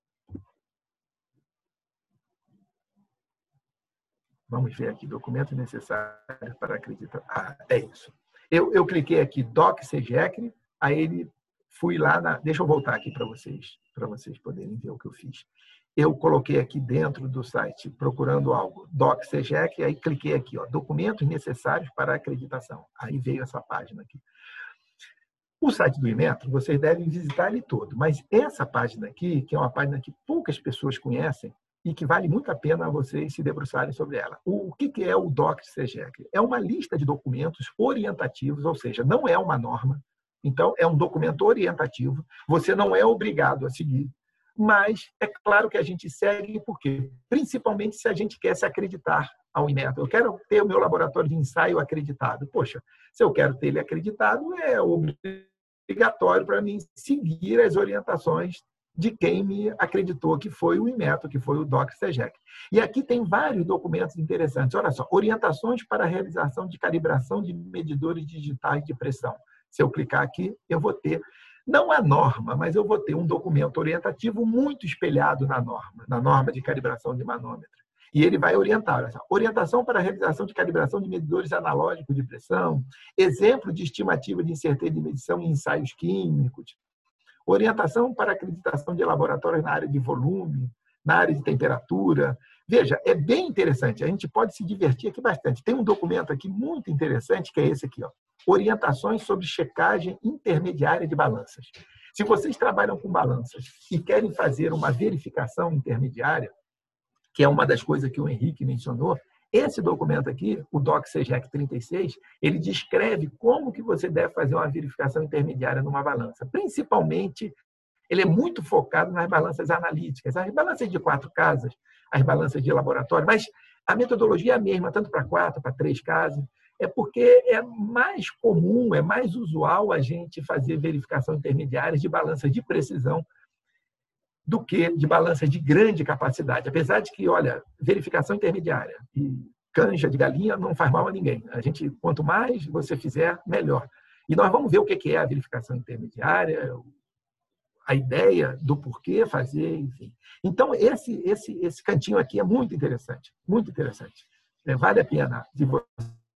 Vamos ver aqui, documento necessário para acreditar. Ah, é isso. Eu, eu cliquei aqui, D O C SEGECRE, aí ele fui lá, na, deixa eu voltar aqui para vocês, para vocês poderem ver o que eu fiz. Eu coloquei aqui dentro do site, procurando algo, D O C SEGECRE, aí cliquei aqui, ó, documentos necessários para acreditação. Aí veio essa página aqui. O site do Inmetro, vocês devem visitar ele todo, mas essa página aqui, que é uma página que poucas pessoas conhecem, e que vale muito a pena vocês se debruçarem sobre ela. O que é o D O C SEGECRE? É uma lista de documentos orientativos, ou seja, não é uma norma, então é um documento orientativo, você não é obrigado a seguir, mas é claro que a gente segue, porque principalmente se a gente quer se acreditar ao Inmetro. Eu quero ter o meu laboratório de ensaio acreditado. Poxa, se eu quero ter ele acreditado, é obrigatório para mim seguir as orientações de quem me acreditou que foi o Inmetro, que foi o D O C SEGEC. E aqui tem vários documentos interessantes. Olha só, orientações para a realização de calibração de medidores digitais de pressão. Se eu clicar aqui, eu vou ter, não a norma, mas eu vou ter um documento orientativo muito espelhado na norma, na norma de calibração de manômetro. E ele vai orientar, olha só, orientação para a realização de calibração de medidores analógicos de pressão, exemplo de estimativa de incerteza de medição em ensaios químicos, orientação para acreditação de laboratórios na área de volume, na área de temperatura. Veja, é bem interessante, a gente pode se divertir aqui bastante. Tem um documento aqui muito interessante, que é esse aqui, ó, orientações sobre checagem intermediária de balanças. Se vocês trabalham com balanças e querem fazer uma verificação intermediária, que é uma das coisas que o Henrique mencionou, esse documento aqui, o D O C SEGEC trinta e seis, ele descreve como que você deve fazer uma verificação intermediária numa balança. Principalmente, ele é muito focado nas balanças analíticas, as balanças de quatro casas, as balanças de laboratório, mas a metodologia é a mesma, tanto para quatro, para três casas, é porque é mais comum, é mais usual a gente fazer verificação intermediária de balanças de precisão do que de balanças de grande capacidade. Apesar de que, olha, verificação intermediária e canja de galinha não faz mal a ninguém. A gente, quanto mais você fizer, melhor. E nós vamos ver o que é a verificação intermediária, a ideia do porquê fazer, enfim. Então, esse, esse, esse cantinho aqui é muito interessante, muito interessante. É, vale a pena de você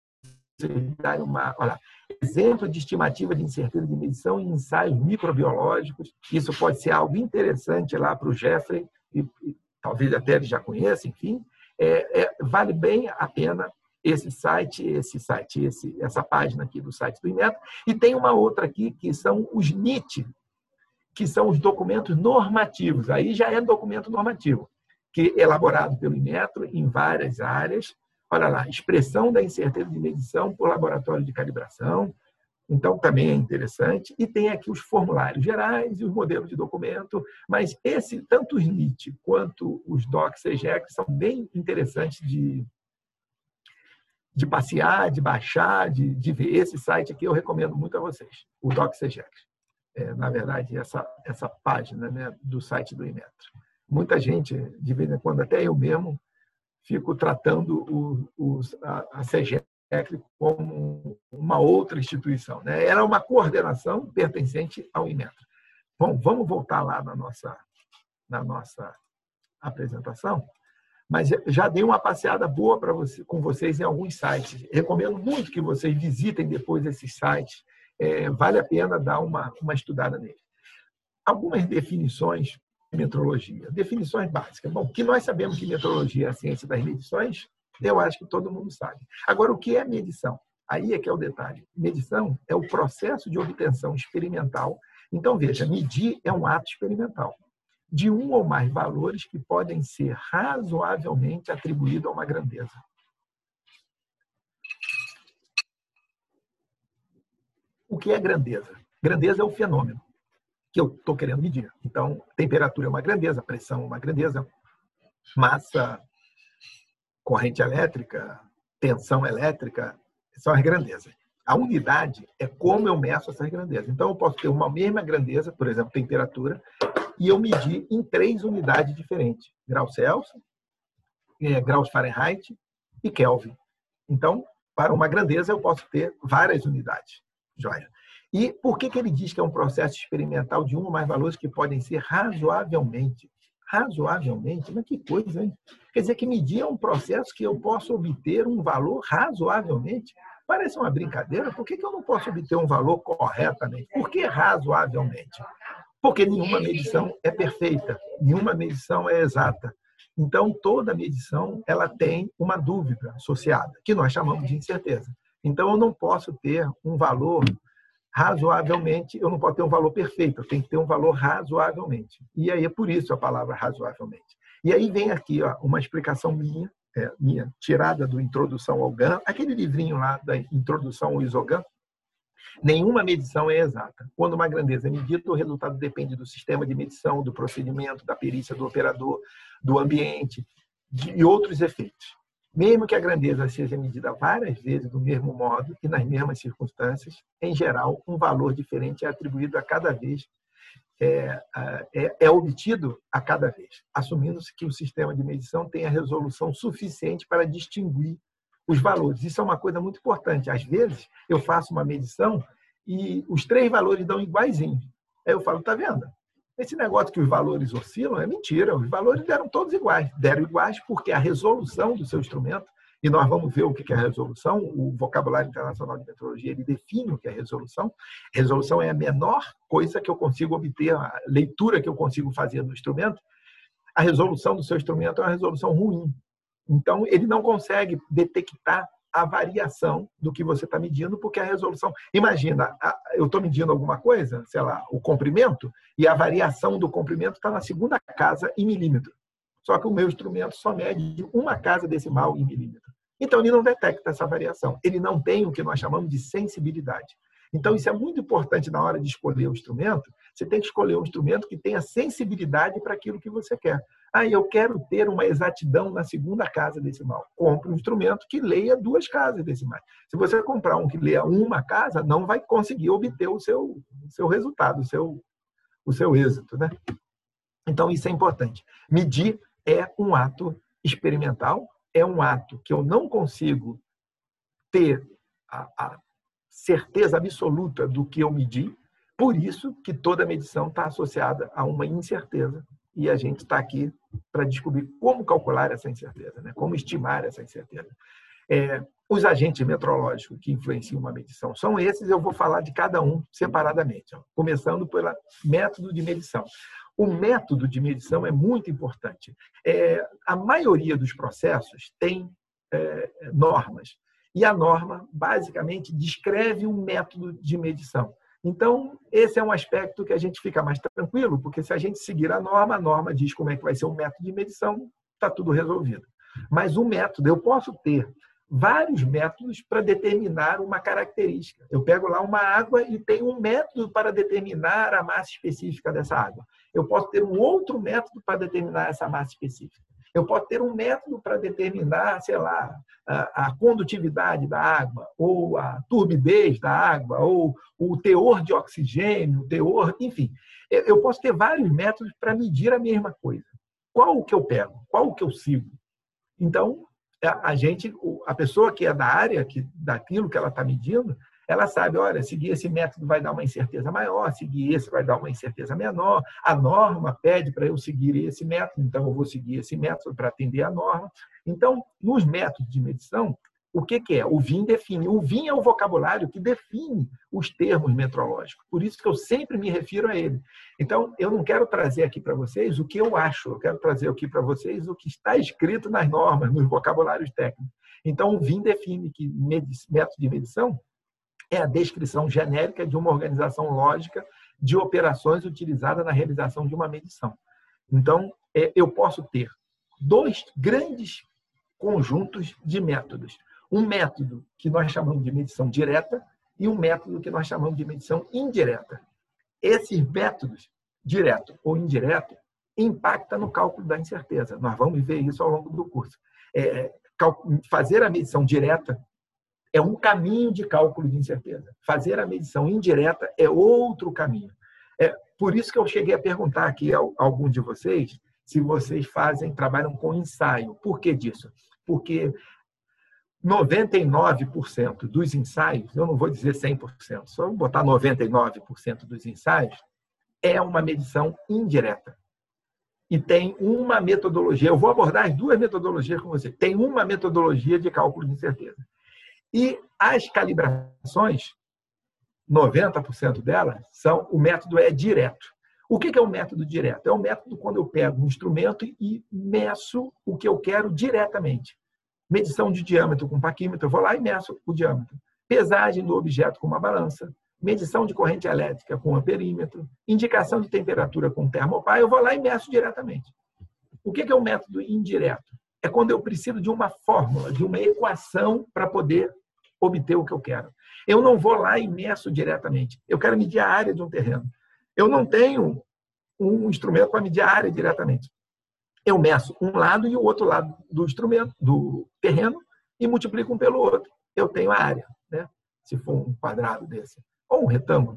dar uma... Olha, exemplo de estimativa de incerteza de medição em ensaios microbiológicos. Isso pode ser algo interessante lá para o Jeffrey, e, e talvez até ele já conheça, enfim. É, é, vale bem a pena esse site, esse site, esse, essa página aqui do site do Inmetro. E tem uma outra aqui, que são os N I T, que são os documentos normativos. Aí já é documento normativo, que é elaborado pelo Inmetro em várias áreas. Olha lá, expressão da incerteza de medição por laboratório de calibração. Então, também é interessante. E tem aqui os formulários gerais e os modelos de documento. Mas esse, tanto os N I T quanto os D O C SEGEC são bem interessantes de, de passear, de baixar, de, de ver. Esse site aqui eu recomendo muito a vocês, o D O C SEGEC. É, na verdade, essa, essa página, né, do site do Inmetro. Muita gente, de vez em quando, até eu mesmo, fico tratando o, o, a, a SEGEC como uma outra instituição, né? Era uma coordenação pertencente ao Inmetro. Bom, vamos voltar lá na nossa, na nossa apresentação, mas já dei uma passeada boa para você, com vocês em alguns sites. Recomendo muito que vocês visitem depois esses sites. É, vale a pena dar uma, uma estudada neles. Algumas definições de metrologia, definições básicas. Bom, que nós sabemos que metrologia é a ciência das medições, eu acho que todo mundo sabe. Agora, o que é medição? Aí é que é o detalhe. Medição é o processo de obtenção experimental. Então, veja, medir é um ato experimental de um ou mais valores que podem ser razoavelmente atribuídos a uma grandeza. O que é grandeza? Grandeza é o fenômeno que eu estou querendo medir. Então, temperatura é uma grandeza, pressão é uma grandeza, massa, corrente elétrica, tensão elétrica, são as grandezas. A unidade é como eu meço essas grandezas. Então, eu posso ter uma mesma grandeza, por exemplo, temperatura, e eu medir em três unidades diferentes. Graus Celsius, graus Fahrenheit e Kelvin. Então, para uma grandeza, eu posso ter várias unidades. Joia. E por que, que ele diz que é um processo experimental de um ou mais valores que podem ser razoavelmente? Razoavelmente? Mas que coisa, hein? Quer dizer que medir é um processo que eu posso obter um valor razoavelmente? Parece uma brincadeira. Por que, que eu não posso obter um valor corretamente? Por que razoavelmente? Porque nenhuma medição é perfeita, nenhuma medição é exata. Então, toda medição ela tem uma dúvida associada, que nós chamamos de incerteza. Então, eu não posso ter um valor razoavelmente, eu não posso ter um valor perfeito, eu tenho que ter um valor razoavelmente. E aí é por isso a palavra razoavelmente. E aí vem aqui ó, uma explicação minha, é, minha, tirada do Introdução ao GAN, aquele livrinho lá da Introdução ao ISOGAN. Nenhuma medição é exata. Quando uma grandeza é medida, o resultado depende do sistema de medição, do procedimento, da perícia do operador, do ambiente e outros efeitos. Mesmo que a grandeza seja medida várias vezes do mesmo modo e nas mesmas circunstâncias, em geral, um valor diferente é atribuído a cada vez é, é, é obtido a cada vez, assumindo-se que o sistema de medição tem a resolução suficiente para distinguir os valores. Isso é uma coisa muito importante. Às vezes, eu faço uma medição e os três valores dão iguaizinhos. Aí eu falo, tá vendo? Esse negócio que os valores oscilam é mentira. Os valores deram todos iguais. Deram iguais porque a resolução do seu instrumento, e nós vamos ver o que é a resolução, o vocabulário internacional de metrologia, ele define o que é resolução. Resolução é a menor coisa que eu consigo obter, a leitura que eu consigo fazer do instrumento. A resolução do seu instrumento é uma resolução ruim. Então, ele não consegue detectar a variação do que você está medindo, porque a resolução... Imagina, eu estou medindo alguma coisa, sei lá, o comprimento, e a variação do comprimento está na segunda casa em milímetro. Só que o meu instrumento só mede uma casa decimal em milímetro. Então, ele não detecta essa variação. Ele não tem o que nós chamamos de sensibilidade. Então, isso é muito importante na hora de escolher o instrumento. Você tem que escolher um instrumento que tenha sensibilidade para aquilo que você quer. Ah, eu quero ter uma exatidão na segunda casa decimal. Compre um instrumento que leia duas casas decimais. Se você comprar um que leia uma casa, não vai conseguir obter o seu, o seu resultado, o seu, o seu êxito, né? Então, isso é importante. Medir é um ato experimental, é um ato que eu não consigo ter a, a certeza absoluta do que eu medi, por isso que toda medição está associada a uma incerteza, e a gente está aqui para descobrir como calcular essa incerteza, né? Como estimar essa incerteza. É, os agentes metrológicos que influenciam uma medição são esses, eu vou falar de cada um separadamente, ó, começando pelo método de medição. O método de medição é muito importante. É, a maioria dos processos tem é, normas, e a norma, basicamente, descreve um método de medição. Então, esse é um aspecto que a gente fica mais tranquilo, porque se a gente seguir a norma, a norma diz como é que vai ser o método de medição, está tudo resolvido. Mas o método, eu posso ter vários métodos para determinar uma característica. Eu pego lá uma água e tenho um método para determinar a massa específica dessa água. Eu posso ter um outro método para determinar essa massa específica. Eu posso ter um método para determinar, sei lá, a, a condutividade da água, ou a turbidez da água, ou o teor de oxigênio, o teor, enfim. Eu posso ter vários métodos para medir a mesma coisa. Qual o que eu pego? Qual o que eu sigo? Então, a gente, a pessoa que é da área, que, daquilo que ela está medindo, ela sabe, olha, seguir esse método vai dar uma incerteza maior, seguir esse vai dar uma incerteza menor, a norma pede para eu seguir esse método, então eu vou seguir esse método para atender a norma. Então, nos métodos de medição, o que, que é? O V I M define. O V I M é o vocabulário que define os termos metrológicos. Por isso que eu sempre me refiro a ele. Então, eu não quero trazer aqui para vocês o que eu acho, eu quero trazer aqui para vocês o que está escrito nas normas, nos vocabulários técnicos. Então, o V I M define que método de medição é a descrição genérica de uma organização lógica de operações utilizada na realização de uma medição. Então, eu posso ter dois grandes conjuntos de métodos. Um método que nós chamamos de medição direta e um método que nós chamamos de medição indireta. Esses métodos, direto ou indireto, impactam no cálculo da incerteza. Nós vamos ver isso ao longo do curso. É, fazer a medição direta é um caminho de cálculo de incerteza. Fazer a medição indireta é outro caminho. É por isso que eu cheguei a perguntar aqui a alguns de vocês se vocês fazem, trabalham com ensaio. Por que disso? Porque noventa e nove por cento dos ensaios, eu não vou dizer cem por cento, só vou botar noventa e nove por cento dos ensaios, é uma medição indireta. E tem uma metodologia, eu vou abordar as duas metodologias com você, tem uma metodologia de cálculo de incerteza. E as calibrações, noventa por cento delas, são, o método é direto. O que é o método direto? É o método quando eu pego um instrumento e meço o que eu quero diretamente. Medição de diâmetro com paquímetro, eu vou lá e meço o diâmetro. Pesagem do objeto com uma balança. Medição de corrente elétrica com amperímetro. Indicação de temperatura com termopar, eu vou lá e meço diretamente. O que é o método indireto? É quando eu preciso de uma fórmula, de uma equação para poder obter o que eu quero. Eu não vou lá e meço diretamente. Eu quero medir a área de um terreno. Eu não tenho um instrumento para medir a área diretamente. Eu meço um lado e o outro lado do instrumento, do terreno, e multiplico um pelo outro. Eu tenho a área, né? Se for um quadrado desse, ou um retângulo.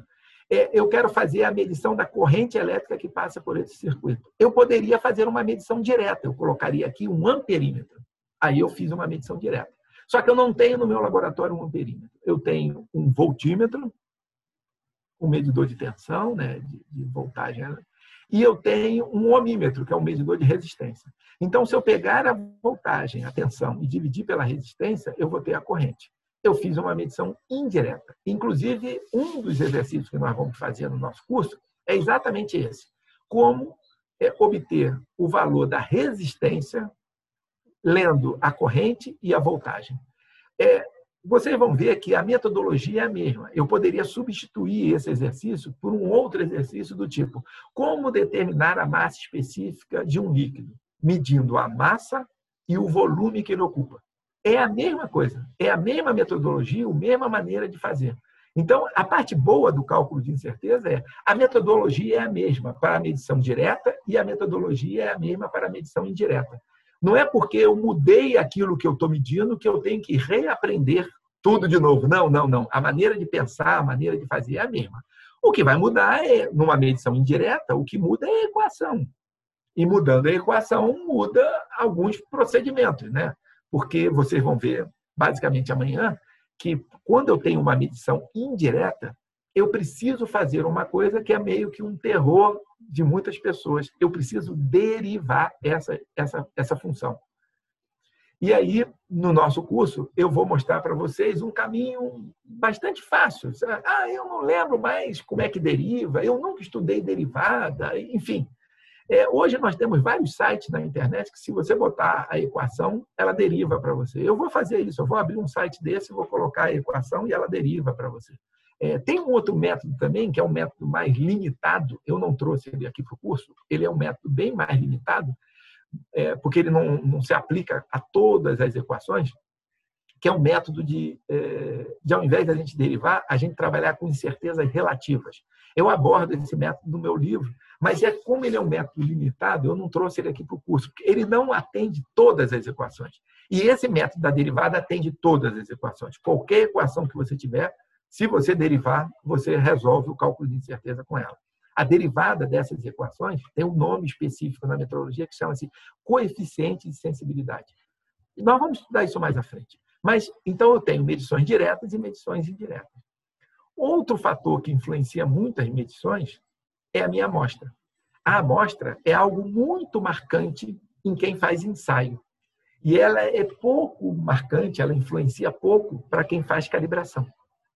É, eu quero fazer a medição da corrente elétrica que passa por esse circuito. Eu poderia fazer uma medição direta. Eu colocaria aqui um amperímetro. Aí eu fiz uma medição direta. Só que eu não tenho no meu laboratório um amperímetro. Eu tenho um voltímetro, um medidor de tensão, né, de, de voltagem, né? E eu tenho um ohmímetro, que é um medidor de resistência. Então, se eu pegar a voltagem, a tensão, e dividir pela resistência, eu vou ter a corrente. Eu fiz uma medição indireta. Inclusive, um dos exercícios que nós vamos fazer no nosso curso é exatamente esse. Como é, obter o valor da resistência lendo a corrente e a voltagem. É, vocês vão ver que a metodologia é a mesma. Eu poderia substituir esse exercício por um outro exercício do tipo: como determinar a massa específica de um líquido, medindo a massa e o volume que ele ocupa. É a mesma coisa, é a mesma metodologia, a mesma maneira de fazer. Então, a parte boa do cálculo de incerteza é a metodologia é a mesma para a medição direta e a metodologia é a mesma para a medição indireta. Não é porque eu mudei aquilo que eu estou medindo que eu tenho que reaprender tudo de novo. Não, não, não. A maneira de pensar, a maneira de fazer é a mesma. O que vai mudar é, numa medição indireta, o que muda é a equação. E mudando a equação, muda alguns procedimentos, né? Porque vocês vão ver, basicamente amanhã, que quando eu tenho uma medição indireta, eu preciso fazer uma coisa que é meio que um terror de muitas pessoas. Eu preciso derivar essa, essa, essa função. E aí, no nosso curso, eu vou mostrar para vocês um caminho bastante fácil. Ah, eu não lembro mais como é que deriva, eu nunca estudei derivada, enfim. É, hoje nós temos vários sites na internet que, se você botar a equação, ela deriva para você. Eu vou fazer isso, eu vou abrir um site desse, vou colocar a equação e ela deriva para você. É, tem um outro método também, que é um método mais limitado. Eu não trouxe ele aqui para o curso. Ele é um método bem mais limitado, é, porque ele não, não se aplica a todas as equações, que é um método de, é, de, ao invés de a gente derivar, a gente trabalhar com incertezas relativas. Eu abordo esse método no meu livro, mas é como ele é um método limitado, eu não trouxe ele aqui para o curso, porque ele não atende todas as equações. E esse método da derivada atende todas as equações. Qualquer equação que você tiver, se você derivar, você resolve o cálculo de incerteza com ela. A derivada dessas equações tem um nome específico na metrologia que chama-se coeficiente de sensibilidade. E nós vamos estudar isso mais à frente. Mas, então, eu tenho medições diretas e medições indiretas. Outro fator que influencia muito as medições é a minha amostra. A amostra é algo muito marcante em quem faz ensaio. E ela é pouco marcante, ela influencia pouco para quem faz calibração.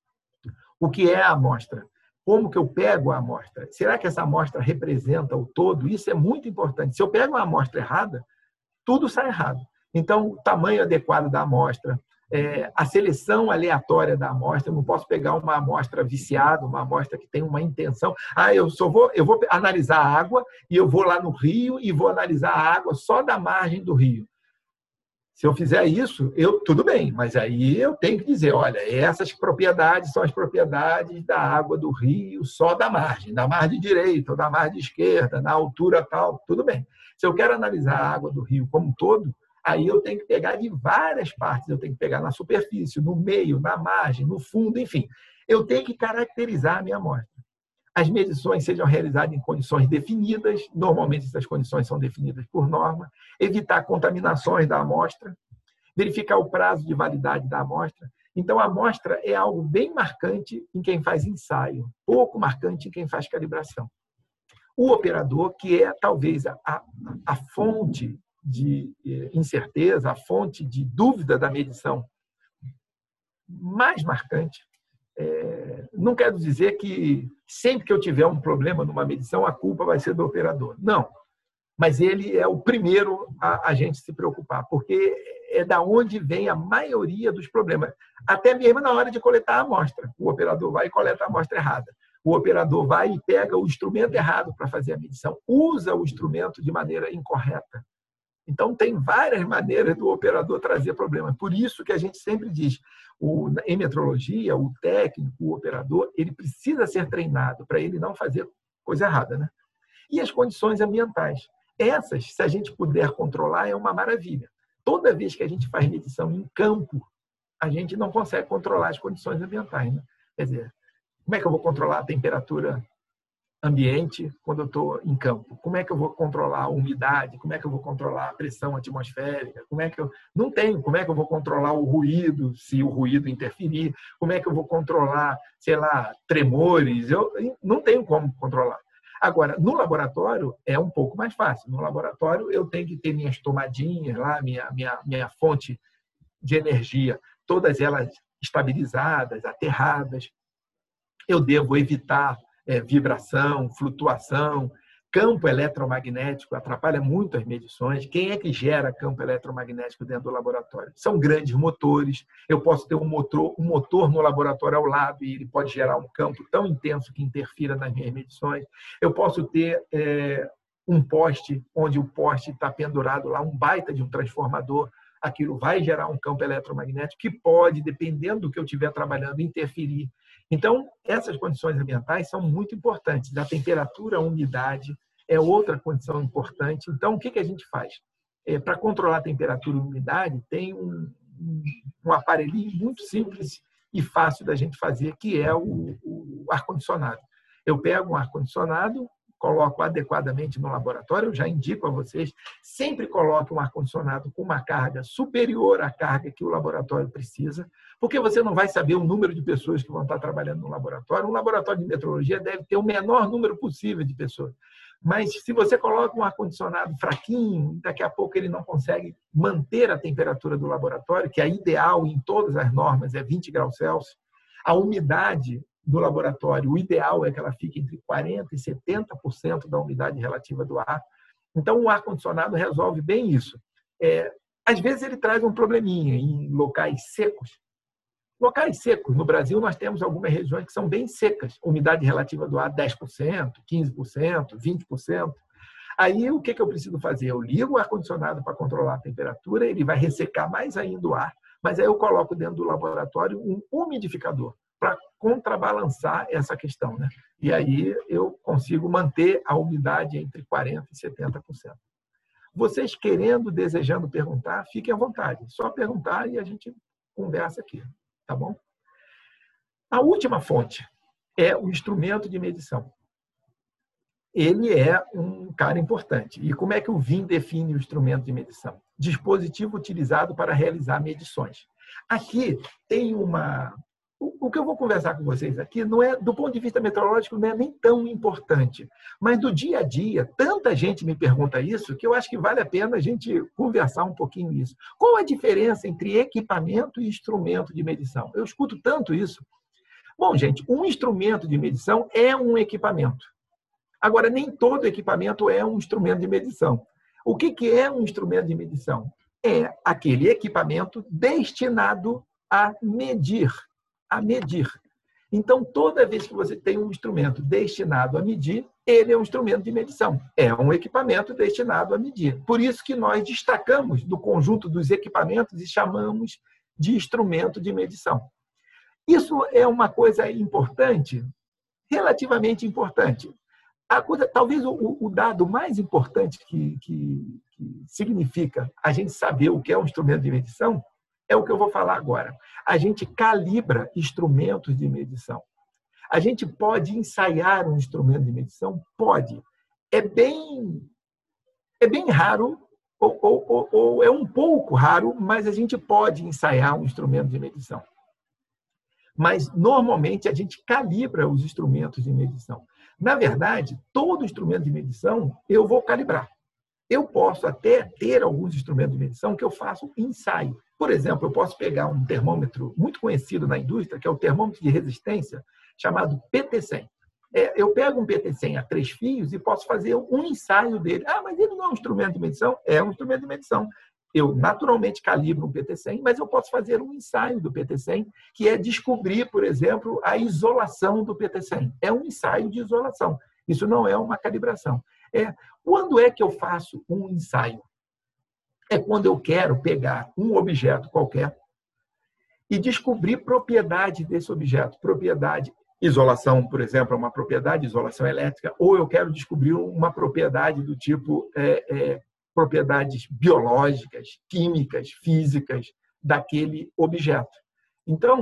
O que é a amostra? Como que eu pego a amostra? Será que essa amostra representa o todo? Isso é muito importante. Se eu pego uma amostra errada, tudo sai errado. Então, o tamanho adequado da amostra, é, a seleção aleatória da amostra, eu não posso pegar uma amostra viciada, uma amostra que tem uma intenção. Ah, eu só vou, eu vou analisar a água e eu vou lá no rio e vou analisar a água só da margem do rio. Se eu fizer isso, eu, tudo bem, mas aí eu tenho que dizer, olha, essas propriedades são as propriedades da água do rio só da margem, da margem direita ou da margem esquerda, na altura tal, tudo bem. Se eu quero analisar a água do rio como um todo, aí eu tenho que pegar de várias partes, eu tenho que pegar na superfície, no meio, na margem, no fundo, enfim. Eu tenho que caracterizar a minha amostra. As medições sejam realizadas em condições definidas, normalmente essas condições são definidas por norma, evitar contaminações da amostra, verificar o prazo de validade da amostra. Então, a amostra é algo bem marcante em quem faz ensaio, pouco marcante em quem faz calibração. O operador, que é talvez a, a, a fonte de incerteza, a fonte de dúvida da medição mais marcante, É, não quero dizer que sempre que eu tiver um problema numa medição, a culpa vai ser do operador. Não. Mas ele é o primeiro a, a gente se preocupar, porque é da onde vem a maioria dos problemas. Até mesmo na hora de coletar a amostra. O operador vai e coleta a amostra errada. O operador vai e pega o instrumento errado para fazer a medição. Usa o instrumento de maneira incorreta. Então, tem várias maneiras do operador trazer problemas. Por isso que a gente sempre diz, o, em metrologia, o técnico, o operador, ele precisa ser treinado para ele não fazer coisa errada, né? E as condições ambientais. Essas, se a gente puder controlar, é uma maravilha. Toda vez que a gente faz medição em campo, a gente não consegue controlar as condições ambientais, né? Quer dizer, Como é que eu vou controlar a temperatura ambiente quando eu estou em campo? Como é que eu vou controlar a umidade? Como é que eu vou controlar a pressão atmosférica? Como é que eu não tenho? Como é que eu vou controlar o ruído, se o ruído interferir? Como é que eu vou controlar, sei lá, tremores? Eu não tenho como controlar. Agora, no laboratório é um pouco mais fácil. No laboratório eu tenho que ter minhas tomadinhas lá, minha minha minha fonte de energia, todas elas estabilizadas, aterradas. Eu devo evitar É, vibração, flutuação, campo eletromagnético atrapalha muito as medições. Quem é que gera campo eletromagnético dentro do laboratório? São grandes motores. Eu posso ter um motor, um motor no laboratório ao lado e ele pode gerar um campo tão intenso que interfira nas minhas medições. Eu posso ter é, um poste, onde o poste está pendurado lá, um baita de um transformador. Aquilo vai gerar um campo eletromagnético que pode, dependendo do que eu estiver trabalhando, interferir. Então, essas condições ambientais são muito importantes. A temperatura, a umidade é outra condição importante. Então, o que que a gente faz? É, para controlar a temperatura e a umidade, tem um, um aparelhinho muito simples e fácil da gente fazer, que é o, o ar-condicionado. Eu pego um ar-condicionado, coloco adequadamente no laboratório, eu já indico a vocês, sempre coloque um ar-condicionado com uma carga superior à carga que o laboratório precisa, porque você não vai saber o número de pessoas que vão estar trabalhando no laboratório. Um laboratório de metrologia deve ter o menor número possível de pessoas. Mas se você coloca um ar-condicionado fraquinho, daqui a pouco ele não consegue manter a temperatura do laboratório, que é ideal em todas as normas, é vinte graus Celsius. A umidade do laboratório, o ideal é que ela fique entre quarenta por cento e setenta por cento da umidade relativa do ar. Então, o ar-condicionado resolve bem isso. É, às vezes, ele traz um probleminha em locais secos. Locais secos. No Brasil, nós temos algumas regiões que são bem secas. Umidade relativa do ar, dez por cento, quinze por cento, vinte por cento. Aí, o que que eu preciso fazer? Eu ligo o ar-condicionado para controlar a temperatura, ele vai ressecar mais ainda o ar, mas aí eu coloco dentro do laboratório um umidificador para contrabalançar essa questão, né? E aí eu consigo manter a umidade entre quarenta por cento e setenta por cento. Vocês querendo, desejando perguntar, fiquem à vontade. Só perguntar e a gente conversa aqui, tá bom? A última fonte é o instrumento de medição. Ele é um cara importante. E como é que o V I M define o instrumento de medição? Dispositivo utilizado para realizar medições. Aqui tem uma... O que eu vou conversar com vocês aqui, não é, do ponto de vista meteorológico, não é nem tão importante. Mas do dia a dia, tanta gente me pergunta isso, que eu acho que vale a pena a gente conversar um pouquinho isso. Qual a diferença entre equipamento e instrumento de medição? Eu escuto tanto isso. Bom, gente, um instrumento de medição é um equipamento. Agora, nem todo equipamento é um instrumento de medição. O que que é um instrumento de medição? É aquele equipamento destinado a medir. a medir. Então, toda vez que você tem um instrumento destinado a medir, ele é um instrumento de medição. É um equipamento destinado a medir. Por isso que nós destacamos do conjunto dos equipamentos e chamamos de instrumento de medição. Isso é uma coisa importante, relativamente importante. A coisa, talvez o, o dado mais importante que, que, que significa a gente saber o que é um instrumento de medição é o que eu vou falar agora. A gente calibra instrumentos de medição. A gente pode ensaiar um instrumento de medição? Pode. É bem, é bem raro, ou, ou, ou, ou é um pouco raro, mas a gente pode ensaiar um instrumento de medição. Mas, normalmente, a gente calibra os instrumentos de medição. Na verdade, todo instrumento de medição eu vou calibrar. Eu posso até ter alguns instrumentos de medição que eu faço ensaio. Por exemplo, eu posso pegar um termômetro muito conhecido na indústria, que é o termômetro de resistência, chamado P T cem. É, eu pego um P T cem a três fios e posso fazer um ensaio dele. Ah, mas ele não é um instrumento de medição? É um instrumento de medição. Eu naturalmente calibro um P T cem, mas eu posso fazer um ensaio do P T cem, que é descobrir, por exemplo, a isolação do P T cem. É um ensaio de isolação. Isso não é uma calibração. É, quando é que eu faço um ensaio? É quando eu quero pegar um objeto qualquer e descobrir propriedade desse objeto. Propriedade, isolação, por exemplo, é uma propriedade, isolação elétrica, ou eu quero descobrir uma propriedade do tipo é, é, propriedades biológicas, químicas, físicas daquele objeto. Então,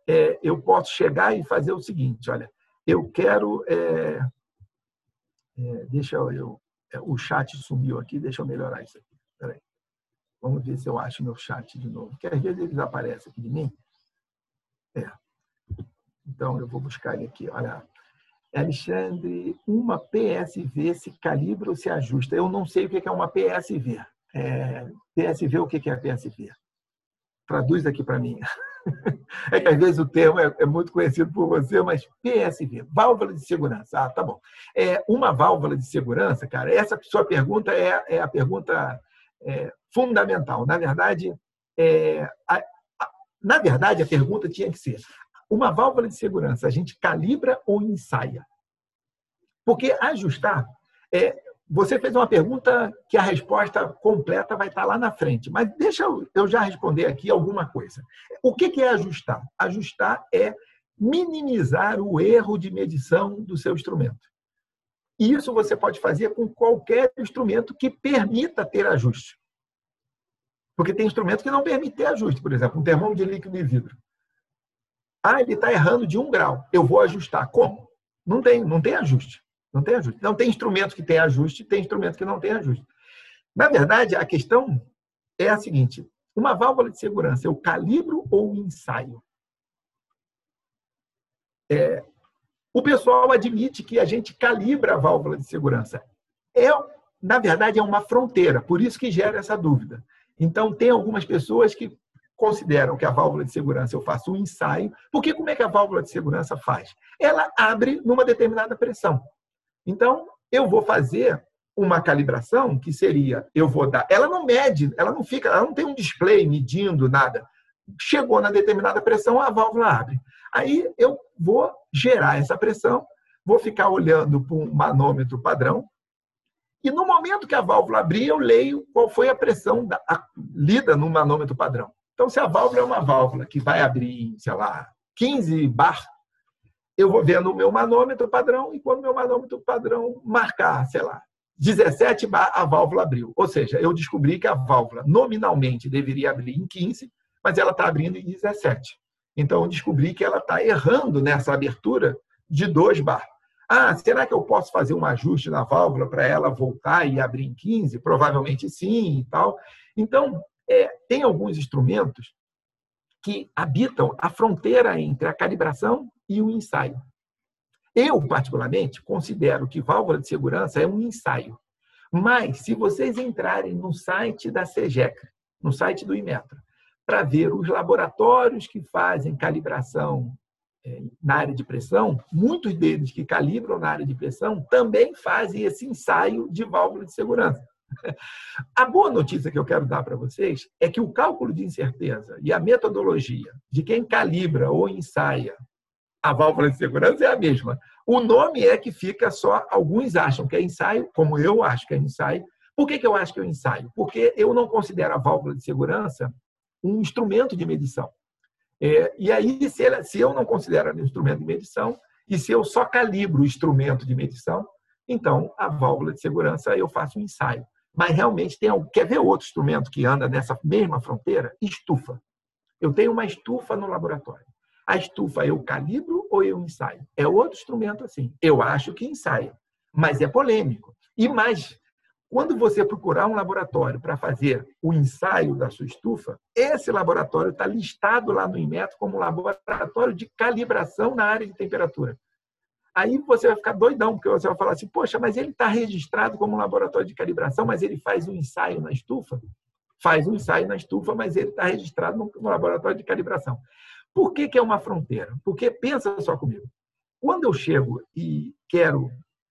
é, eu posso chegar e fazer o seguinte, olha, eu quero... É, é, deixa eu... eu é, o chat sumiu aqui, deixa eu melhorar isso aqui. Espera aí. Vamos ver se eu acho meu chat de novo, porque às vezes ele desaparece aqui de mim. É. Então, eu vou buscar ele aqui. Olha, Alexandre, uma P S V se calibra ou se ajusta? Eu não sei o que é uma P S V. É, P S V, o que é P S V? Traduz aqui para mim. É que às vezes o termo é, é muito conhecido por você, mas P S V, válvula de segurança. Ah, tá bom. É, uma válvula de segurança, cara, essa sua pergunta é, é a pergunta é, fundamental. Na verdade, é, a, a, na verdade, a pergunta tinha que ser: uma válvula de segurança, a gente calibra ou ensaia? Porque ajustar, é, você fez uma pergunta que a resposta completa vai estar lá na frente, mas deixa eu já responder aqui alguma coisa. O que é ajustar? Ajustar é minimizar o erro de medição do seu instrumento. E isso você pode fazer com qualquer instrumento que permita ter ajuste. Porque tem instrumento que não permite ter ajuste, por exemplo, um termômetro de líquido e vidro. Ah, ele está errando de um grau. Eu vou ajustar. Como? Não tem, não tem ajuste. Não tem ajuste. Não tem instrumento que tem ajuste, tem instrumento que não tem ajuste. Na verdade, a questão é a seguinte: uma válvula de segurança, eu calibro ou ensaio? É, o pessoal admite que a gente calibra a válvula de segurança. É, na verdade, é uma fronteira, por isso que gera essa dúvida. Então, tem algumas pessoas que consideram que a válvula de segurança eu faço um ensaio, porque como é que a válvula de segurança faz? Ela abre numa determinada pressão. Então, eu vou fazer uma calibração que seria, eu vou dar, ela não mede, ela não fica, ela não tem um display medindo nada. Chegou na determinada pressão, a válvula abre. Aí eu vou gerar essa pressão, vou ficar olhando para um manômetro padrão, e no momento que a válvula abrir, eu leio qual foi a pressão da, a, lida no manômetro padrão. Então, se a válvula é uma válvula que vai abrir em, sei lá, quinze bar, eu vou ver no meu manômetro padrão, e quando o meu manômetro padrão marcar, sei lá, dezessete bar, a válvula abriu. Ou seja, eu descobri que a válvula nominalmente deveria abrir em quinze, mas ela está abrindo em dezessete. Então, eu descobri que ela está errando nessa abertura de dois bar. Ah, será que eu posso fazer um ajuste na válvula para ela voltar e abrir em quinze? Provavelmente sim e tal. Então, é, tem alguns instrumentos que habitam a fronteira entre a calibração e o ensaio. Eu, particularmente, considero que válvula de segurança é um ensaio. Mas, se vocês entrarem no site da SEGECA, no site do Inmetro, para ver os laboratórios que fazem calibração na área de pressão, muitos deles que calibram na área de pressão também fazem esse ensaio de válvula de segurança. A boa notícia que eu quero dar para vocês é que o cálculo de incerteza e a metodologia de quem calibra ou ensaia a válvula de segurança é a mesma. O nome é que fica só, alguns acham que é ensaio, como eu acho que é ensaio. Por que que eu acho que é ensaio? Porque eu não considero a válvula de segurança um instrumento de medição. É, e aí, se, ela, se eu não considero um instrumento de medição, e se eu só calibro o instrumento de medição, então a válvula de segurança eu faço um ensaio. Mas realmente tem algo. Quer ver outro instrumento que anda nessa mesma fronteira? Estufa. Eu tenho uma estufa no laboratório. A estufa eu calibro ou eu ensaio? É outro instrumento assim. Eu acho que ensaia, mas é polêmico. E mais, quando você procurar um laboratório para fazer o ensaio da sua estufa, esse laboratório está listado lá no Inmetro como laboratório de calibração na área de temperatura. Aí você vai ficar doidão, porque você vai falar assim, poxa, mas ele está registrado como um laboratório de calibração, mas ele faz um ensaio na estufa? Faz um ensaio na estufa, mas ele está registrado no laboratório de calibração. Por que que é uma fronteira? Porque, pensa só comigo, quando eu chego e quero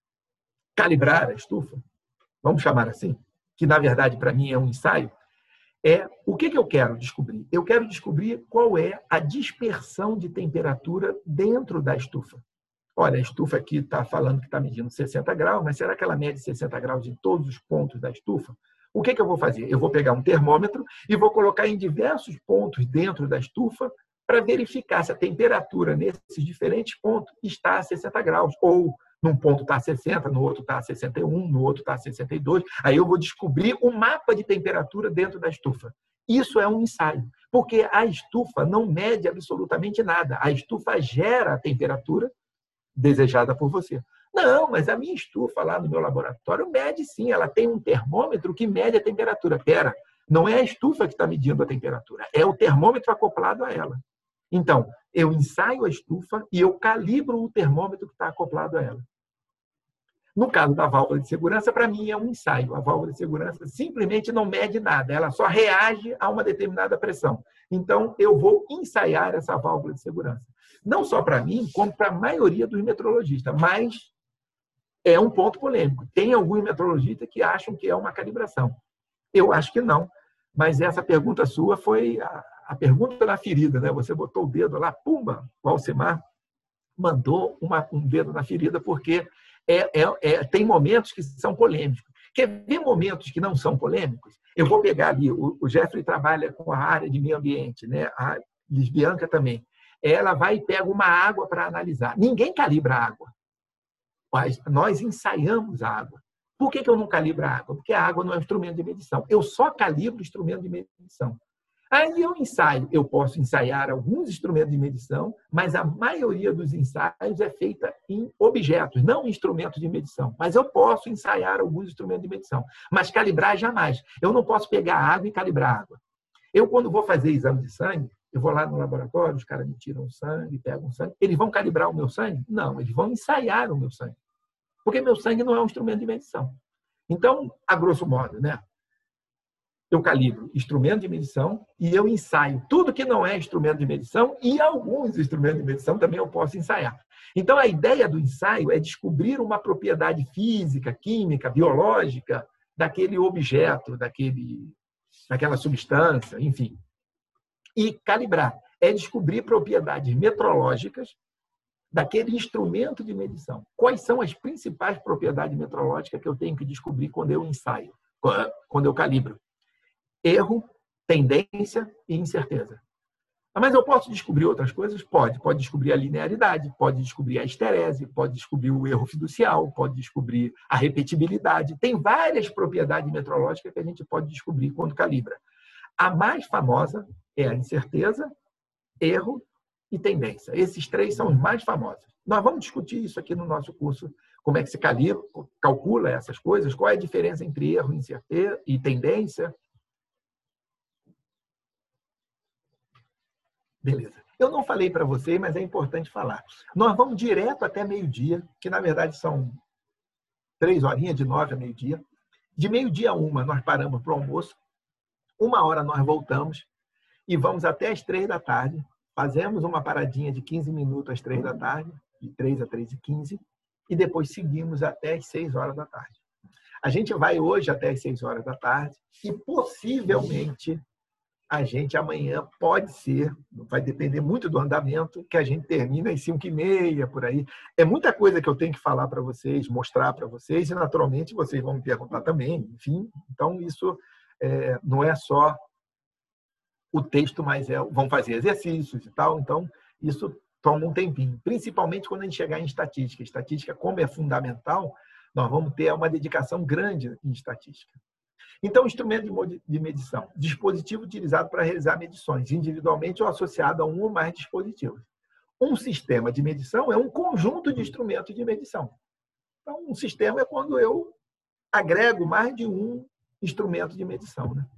calibrar a estufa, vamos chamar assim, que na verdade para mim é um ensaio, é o que que eu quero descobrir? Eu quero descobrir qual é a dispersão de temperatura dentro da estufa. Olha, a estufa aqui está falando que está medindo sessenta graus, mas será que ela mede sessenta graus em todos os pontos da estufa? O que que eu vou fazer? Eu vou pegar um termômetro e vou colocar em diversos pontos dentro da estufa para verificar se a temperatura nesses diferentes pontos está a sessenta graus, ou num ponto está a sessenta, no outro está a sessenta e um, no outro está a sessenta e dois. Aí eu vou descobrir o mapa de temperatura dentro da estufa. Isso é um ensaio. Porque a estufa não mede absolutamente nada. A estufa gera a temperatura desejada por você. Não, mas a minha estufa lá no meu laboratório mede sim, ela tem um termômetro que mede a temperatura. Pera, não é a estufa que está medindo a temperatura, é o termômetro acoplado a ela. Então, eu ensaio a estufa e eu calibro o termômetro que está acoplado a ela. No caso da válvula de segurança, para mim é um ensaio. A válvula de segurança simplesmente não mede nada, ela só reage a uma determinada pressão. Então, eu vou ensaiar essa válvula de segurança. Não só para mim, como para a maioria dos metrologistas, mas é um ponto polêmico. Tem alguns metrologistas que acham que é uma calibração. Eu acho que não, mas essa pergunta sua foi a, a pergunta na ferida, né? Você botou o dedo lá, pumba, o Alcimar mandou uma, um dedo na ferida, porque É, é, é, tem momentos que são polêmicos. Quer ver momentos que não são polêmicos? Eu vou pegar ali, o, o Jeffrey trabalha com a área de meio ambiente, né? A Lisbianca também. Ela vai e pega uma água para analisar. Ninguém calibra a água. Mas nós ensaiamos a água. Por que, que eu não calibro a água? Porque a água não é um instrumento de medição. Eu só calibro instrumento de medição. Aí eu ensaio, eu posso ensaiar alguns instrumentos de medição, mas a maioria dos ensaios é feita em objetos, não em instrumentos de medição. Mas eu posso ensaiar alguns instrumentos de medição, mas calibrar jamais. Eu não posso pegar água e calibrar água. Eu, quando vou fazer exame de sangue, eu vou lá no laboratório, os caras me tiram o sangue, pegam o sangue. Eles vão calibrar o meu sangue? Não, eles vão ensaiar o meu sangue. Porque meu sangue não é um instrumento de medição. Então, a grosso modo, né? Eu calibro instrumento de medição e eu ensaio tudo que não é instrumento de medição e alguns instrumentos de medição também eu posso ensaiar. Então, a ideia do ensaio é descobrir uma propriedade física, química, biológica daquele objeto, daquele, daquela substância, enfim. E calibrar é descobrir propriedades metrológicas daquele instrumento de medição. Quais são as principais propriedades metrológicas que eu tenho que descobrir quando eu ensaio, quando eu calibro? Erro, tendência e incerteza. Mas eu posso descobrir outras coisas? Pode. Pode descobrir a linearidade, pode descobrir a esterese, pode descobrir o erro fiducial, pode descobrir a repetibilidade. Tem várias propriedades metrológicas que a gente pode descobrir quando calibra. A mais famosa é a incerteza, erro e tendência. Esses três são os mais famosos. Nós vamos discutir isso aqui no nosso curso, como é que se calibra, calcula essas coisas, qual é a diferença entre erro, incerteza e tendência. Beleza. Eu não falei para você, mas é importante falar. Nós vamos direto até meio-dia, que na verdade são três horinhas, de nove a meio-dia. De meio-dia a uma, nós paramos para o almoço. Uma hora nós voltamos e vamos até as três da tarde. Fazemos uma paradinha de quinze minutos às três da tarde, de três a três e quinze, e depois seguimos até as seis horas da tarde. A gente vai hoje até as seis horas da tarde e possivelmente a gente amanhã pode ser, vai depender muito do andamento, que a gente termina às cinco e meia, por aí. É muita coisa que eu tenho que falar para vocês, mostrar para vocês, e naturalmente vocês vão me perguntar também, enfim. Então, isso é, não é só o texto, mas é, vão fazer exercícios e tal. Então, isso toma um tempinho, principalmente quando a gente chegar em estatística. Estatística, como é fundamental, nós vamos ter uma dedicação grande em estatística. Então, instrumento de medição. Dispositivo utilizado para realizar medições, individualmente ou associado a um ou mais dispositivos. Um sistema de medição é um conjunto de instrumentos de medição. Então, um sistema é quando eu agrego mais de um instrumento de medição, né?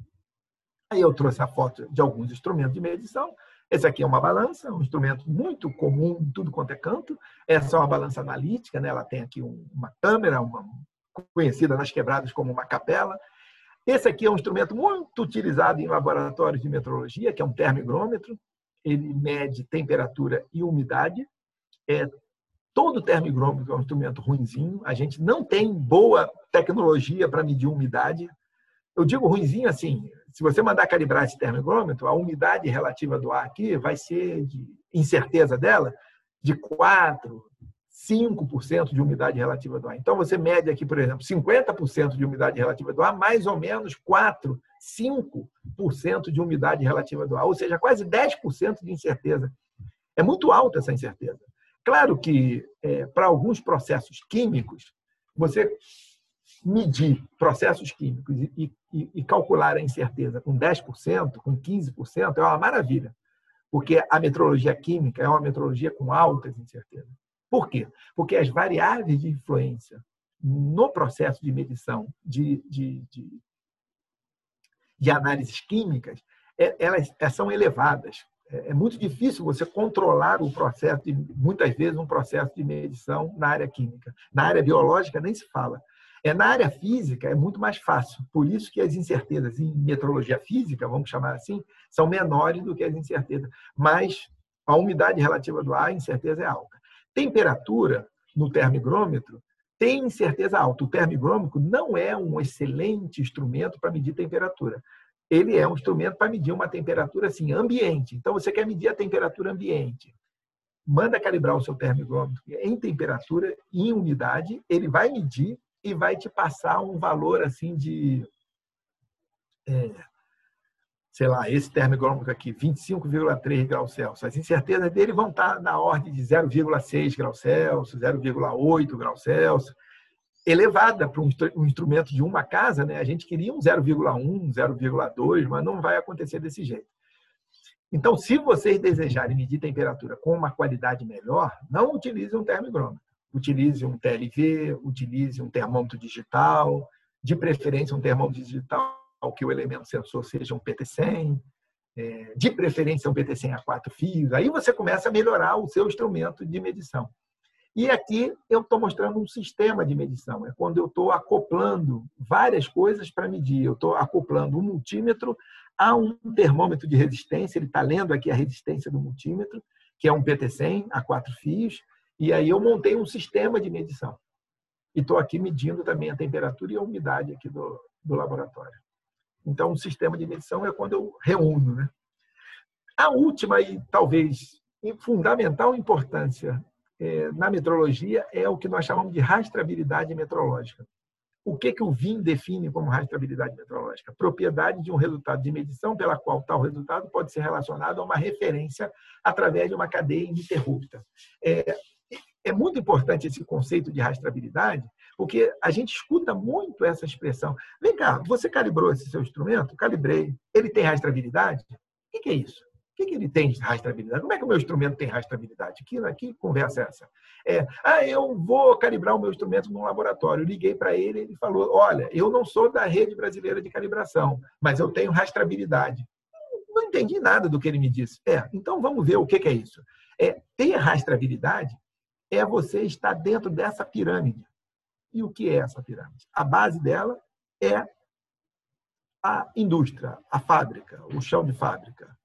Aí eu trouxe a foto de alguns instrumentos de medição. Esse aqui é uma balança, um instrumento muito comum em tudo quanto é canto. Essa é uma balança analítica, né? Ela tem aqui uma câmera, uma conhecida nas quebradas como uma capela. Esse aqui é um instrumento muito utilizado em laboratórios de metrologia, que é um termigrômetro. Ele mede temperatura e umidade. É, todo termigrômetro é um instrumento ruinzinho. A gente não tem boa tecnologia para medir umidade. Eu digo ruinzinho assim, se você mandar calibrar esse termigrômetro, a umidade relativa do ar aqui vai ser, de incerteza dela, de quatro por cento, cinco por cento de umidade relativa do ar. Então, você mede aqui, por exemplo, cinquenta por cento de umidade relativa do ar, mais ou menos quatro, cinco por cento de umidade relativa do ar, ou seja, quase dez por cento de incerteza. É muito alta essa incerteza. Claro que, é, para alguns processos químicos, você medir processos químicos e e, e calcular a incerteza com dez por cento, com quinze por cento, é uma maravilha, porque a metrologia química é uma metrologia com altas incertezas. Por quê? Porque as variáveis de influência no processo de medição de, de, de, de análises químicas, elas, elas são elevadas. É muito difícil você controlar o processo, de, muitas vezes, um processo de medição na área química. Na área biológica, nem se fala. É, na área física, é muito mais fácil. Por isso que as incertezas em metrologia física, vamos chamar assim, são menores do que as incertezas. Mas a umidade relativa do ar, a incerteza é alta. Temperatura, no termigrômetro, tem incerteza alta. O termigrômetro não é um excelente instrumento para medir temperatura. Ele é um instrumento para medir uma temperatura assim, ambiente. Então, você quer medir a temperatura ambiente. Manda calibrar o seu termigrômetro em temperatura e em umidade, ele vai medir e vai te passar um valor assim de, é, sei lá, esse termigrômetro aqui, vinte e cinco vírgula três graus Celsius. As incertezas dele vão estar na ordem de zero vírgula seis graus Celsius, zero vírgula oito graus Celsius. Elevada para um instrumento de uma casa, né? A gente queria um zero vírgula um, zero vírgula dois, mas não vai acontecer desse jeito. Então, se vocês desejarem medir temperatura com uma qualidade melhor, não utilize um termigrômetro. Utilize um T L V, utilize um termômetro digital, de preferência um termômetro digital que o elemento sensor seja um P T cem, de preferência um P T cem a quatro fios. Aí você começa a melhorar o seu instrumento de medição. E aqui eu estou mostrando um sistema de medição. É quando eu estou acoplando várias coisas para medir. Eu estou acoplando um multímetro a um termômetro de resistência. Ele está lendo aqui a resistência do multímetro, que é um P T cem a quatro fios. E aí eu montei um sistema de medição. E estou aqui medindo também a temperatura e a umidade aqui do, do laboratório. Então, um sistema de medição é quando eu reúno, né? A última e talvez fundamental importância É, na metrologia é o que nós chamamos de rastreabilidade metrológica. O que, que o V I M define como rastreabilidade metrológica? Propriedade de um resultado de medição pela qual tal resultado pode ser relacionado a uma referência através de uma cadeia ininterrupta. É, é muito importante esse conceito de rastreabilidade, porque a gente escuta muito essa expressão. Vem cá, você calibrou esse seu instrumento? Calibrei. Ele tem rastreabilidade? O que, que é isso? O que ele tem de rastreabilidade? Como é que o meu instrumento tem rastreabilidade? Que, que conversa é essa? É, ah, eu vou calibrar o meu instrumento num laboratório. Eu liguei para ele e ele falou, olha, eu não sou da rede brasileira de calibração, mas eu tenho rastreabilidade. Não entendi nada do que ele me disse. É, então vamos ver o que é isso. É, ter rastreabilidade é você estar dentro dessa pirâmide. E o que é essa pirâmide? A base dela é a indústria, a fábrica, o chão de fábrica.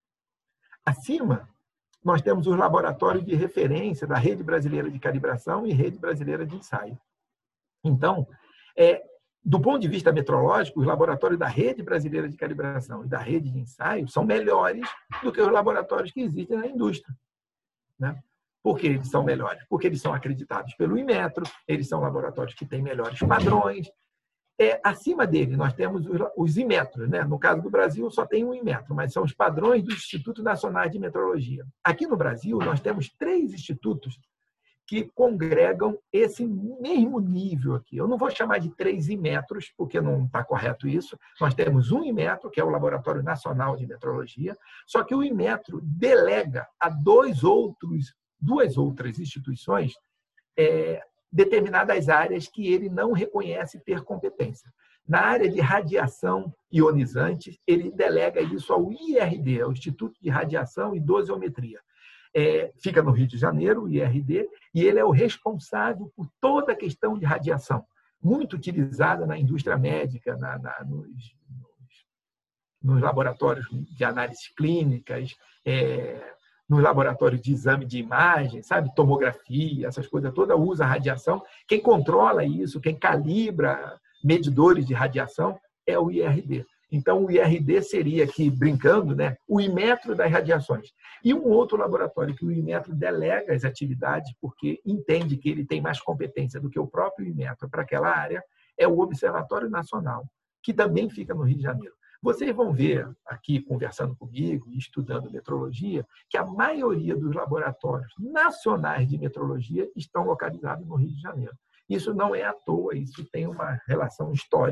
Acima, nós temos os laboratórios de referência da Rede Brasileira de Calibração e Rede Brasileira de Ensaio. Então, é, do ponto de vista metrológico, os laboratórios da Rede Brasileira de Calibração e da Rede de Ensaio são melhores do que os laboratórios que existem na indústria, né? Por que eles são melhores? Porque eles são acreditados pelo Inmetro, eles são laboratórios que têm melhores padrões. É, acima dele, nós temos os, os Inmetros, né? No caso do Brasil, só tem um Inmetro, mas são os padrões do Instituto Nacional de Metrologia. Aqui no Brasil, nós temos três institutos que congregam esse mesmo nível aqui. Eu não vou chamar de três Inmetros, porque não está correto isso. Nós temos um Inmetro, que é o Laboratório Nacional de Metrologia, só que o Inmetro delega a dois outros, duas outras instituições é, determinadas áreas que ele não reconhece ter competência. Na área de radiação ionizante, ele delega isso ao I R D, ao Instituto de Radiação e Doseometria. É, fica no Rio de Janeiro, o I R D, e ele é o responsável por toda a questão de radiação, muito utilizada na indústria médica, na, na, nos, nos, nos laboratórios de análises clínicas, é, nos laboratórios de exame de imagem, sabe? Tomografia, essas coisas todas, usa radiação. Quem controla isso, quem calibra medidores de radiação é o I R D. Então, o I R D seria aqui, brincando, né, o Inmetro das radiações. E um outro laboratório que o Inmetro delega as atividades, porque entende que ele tem mais competência do que o próprio Inmetro para aquela área, é o Observatório Nacional, que também fica no Rio de Janeiro. Vocês vão ver aqui, conversando comigo e estudando metrologia, que a maioria dos laboratórios nacionais de metrologia estão localizados no Rio de Janeiro. Isso não é à toa, isso tem uma relação histórica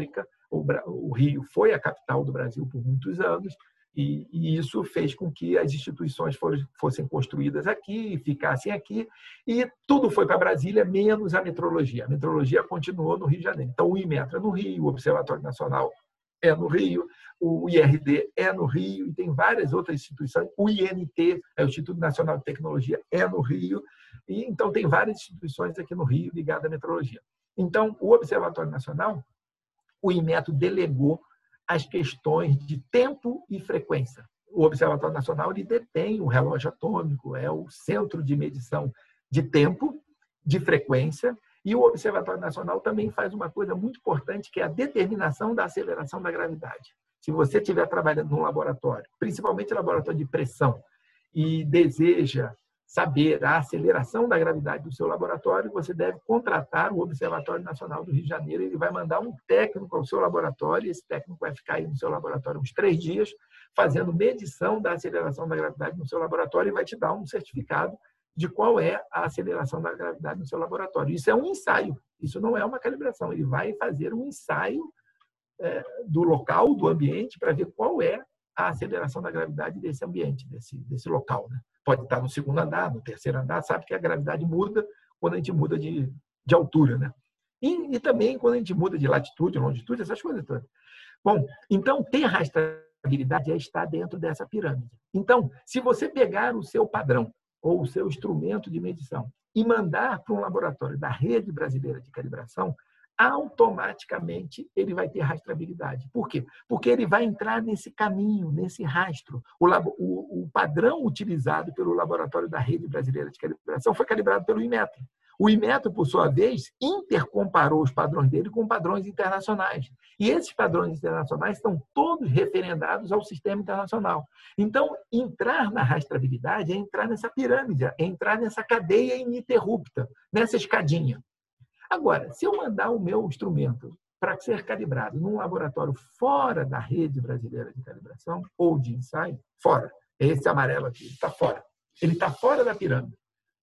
O, o Rio foi a capital do Brasil por muitos anos, e, e isso fez com que as instituições for, fossem construídas aqui, ficassem aqui, e tudo foi para Brasília, menos a metrologia. A metrologia continuou no Rio de Janeiro. Então, o IMETRA é no Rio, o Observatório Nacional é no Rio, o I R D é no Rio, e tem várias outras instituições. O I N T, é o Instituto Nacional de Tecnologia, é no Rio. E, então, tem várias instituições aqui no Rio ligadas à metrologia. Então, o Observatório Nacional, o IMETRO delegou as questões de tempo e frequência. O Observatório Nacional ele detém o relógio atômico, é o centro de medição de tempo, de frequência, e o Observatório Nacional também faz uma coisa muito importante, que é a determinação da aceleração da gravidade. Se você estiver trabalhando num laboratório, principalmente laboratório de pressão, e deseja saber a aceleração da gravidade do seu laboratório, você deve contratar o Observatório Nacional do Rio de Janeiro. Ele vai mandar um técnico ao seu laboratório, e esse técnico vai ficar aí no seu laboratório uns três dias, fazendo medição da aceleração da gravidade no seu laboratório, e vai te dar um certificado de qual é a aceleração da gravidade no seu laboratório. Isso é um ensaio, isso não é uma calibração. Ele vai fazer um ensaio é, do local, do ambiente, para ver qual é a aceleração da gravidade desse ambiente, desse, desse local, né? Pode estar no segundo andar, no terceiro andar, sabe que a gravidade muda quando a gente muda de, de altura, né? E, e também quando a gente muda de latitude, longitude, essas coisas todas. Bom, então, ter rastreabilidade é estar dentro dessa pirâmide. Então, se você pegar o seu padrão ou o seu instrumento de medição e mandar para um laboratório da Rede Brasileira de Calibração, automaticamente ele vai ter rastreabilidade. Por quê? Porque ele vai entrar nesse caminho, nesse rastro. O, o, o padrão utilizado pelo laboratório da Rede Brasileira de Calibração foi calibrado pelo IMETRO. O IMETRO, por sua vez, intercomparou os padrões dele com padrões internacionais. E esses padrões internacionais estão todos referendados ao sistema internacional. Então, entrar na rastreabilidade é entrar nessa pirâmide, é entrar nessa cadeia ininterrupta, nessa escadinha. Agora, se eu mandar o meu instrumento para ser calibrado num laboratório fora da Rede Brasileira de Calibração ou de ensaio, fora, esse amarelo aqui, está fora. Ele está fora da pirâmide.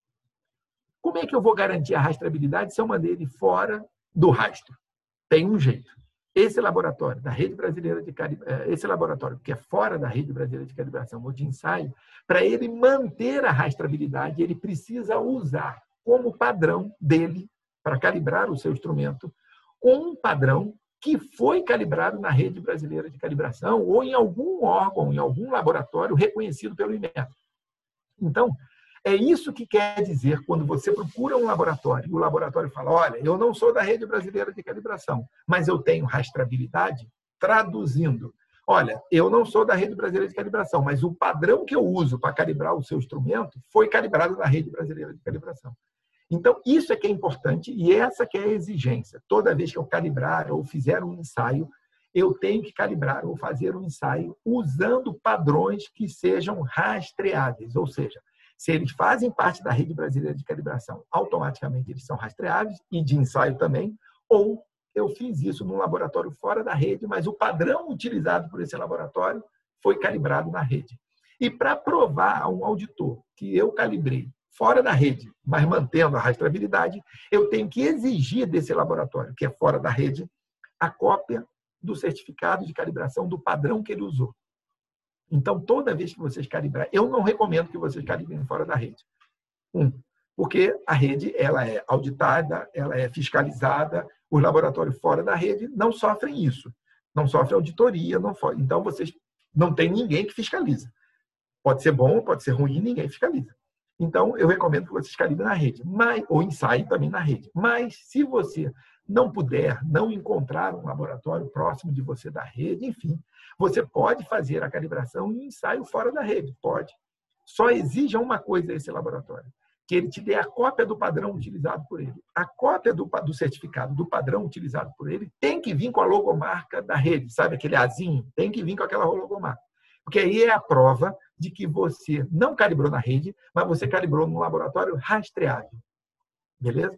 Como é que eu vou garantir a rastreabilidade se eu mandei ele fora do rastro? Tem um jeito. Esse laboratório da Rede Brasileira de Calibração, esse laboratório que é fora da Rede Brasileira de Calibração ou de ensaio, para ele manter a rastreabilidade, ele precisa usar como padrão dele, para calibrar o seu instrumento, um padrão que foi calibrado na Rede Brasileira de Calibração ou em algum órgão, em algum laboratório reconhecido pelo IMETRO. Então, é isso que quer dizer quando você procura um laboratório e o laboratório fala, olha, eu não sou da Rede Brasileira de Calibração, mas eu tenho rastreabilidade, traduzindo, olha, eu não sou da Rede Brasileira de Calibração, mas o padrão que eu uso para calibrar o seu instrumento foi calibrado na Rede Brasileira de Calibração. Então, isso é que é importante e essa que é a exigência. Toda vez que eu calibrar ou fizer um ensaio, eu tenho que calibrar ou fazer um ensaio usando padrões que sejam rastreáveis, ou seja, se eles fazem parte da Rede Brasileira de Calibração, automaticamente eles são rastreáveis e de ensaio também, ou eu fiz isso num laboratório fora da rede, mas o padrão utilizado por esse laboratório foi calibrado na rede. E para provar a um auditor que eu calibrei fora da rede, mas mantendo a rastreabilidade, eu tenho que exigir desse laboratório, que é fora da rede, a cópia do certificado de calibração do padrão que ele usou. Então, toda vez que vocês calibrarem, eu não recomendo que vocês calibrem fora da rede. Um, porque a rede ela é auditada, ela é fiscalizada, os laboratórios fora da rede não sofrem isso, não sofrem auditoria, não for... então vocês não tem ninguém que fiscaliza. Pode ser bom, pode ser ruim, ninguém fiscaliza. Então, eu recomendo que vocês calibrem na rede, mas, ou ensaiem também na rede. Mas, se você não puder, não encontrar um laboratório próximo de você da rede, enfim, você pode fazer a calibração e ensaio fora da rede, pode. Só exija uma coisa esse laboratório, que ele te dê a cópia do padrão utilizado por ele. A cópia do, do certificado do padrão utilizado por ele tem que vir com a logomarca da rede, sabe aquele azinho? Tem que vir com aquela logomarca. Porque aí é a prova de que você não calibrou na rede, mas você calibrou num laboratório rastreável. Beleza?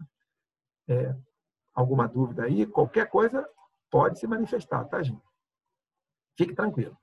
É, alguma dúvida aí? Qualquer coisa pode se manifestar, tá, gente? Fique tranquilo.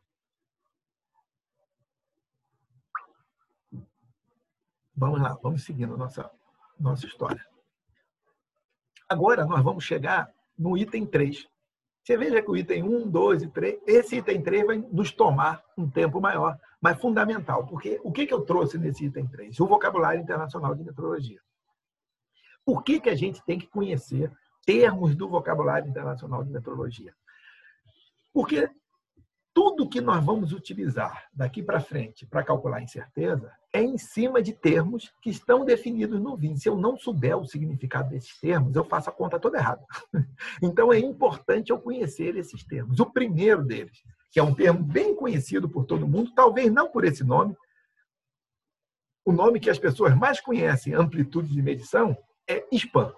Vamos lá, vamos seguindo nossa, nossa história. Agora nós vamos chegar no item três. Você veja que o item um, dois e três, esse item três vai nos tomar um tempo maior, mas fundamental. Porque o que eu trouxe nesse item três? O vocabulário internacional de metrologia. Por que que a gente tem que conhecer termos do vocabulário internacional de metrologia? Porque tudo que nós vamos utilizar daqui para frente para calcular incerteza é em cima de termos que estão definidos no V I N. Se eu não souber o significado desses termos, eu faço a conta toda errada. Então, é importante eu conhecer esses termos. O primeiro deles, que é um termo bem conhecido por todo mundo, talvez não por esse nome, o nome que as pessoas mais conhecem, amplitude de medição, é span.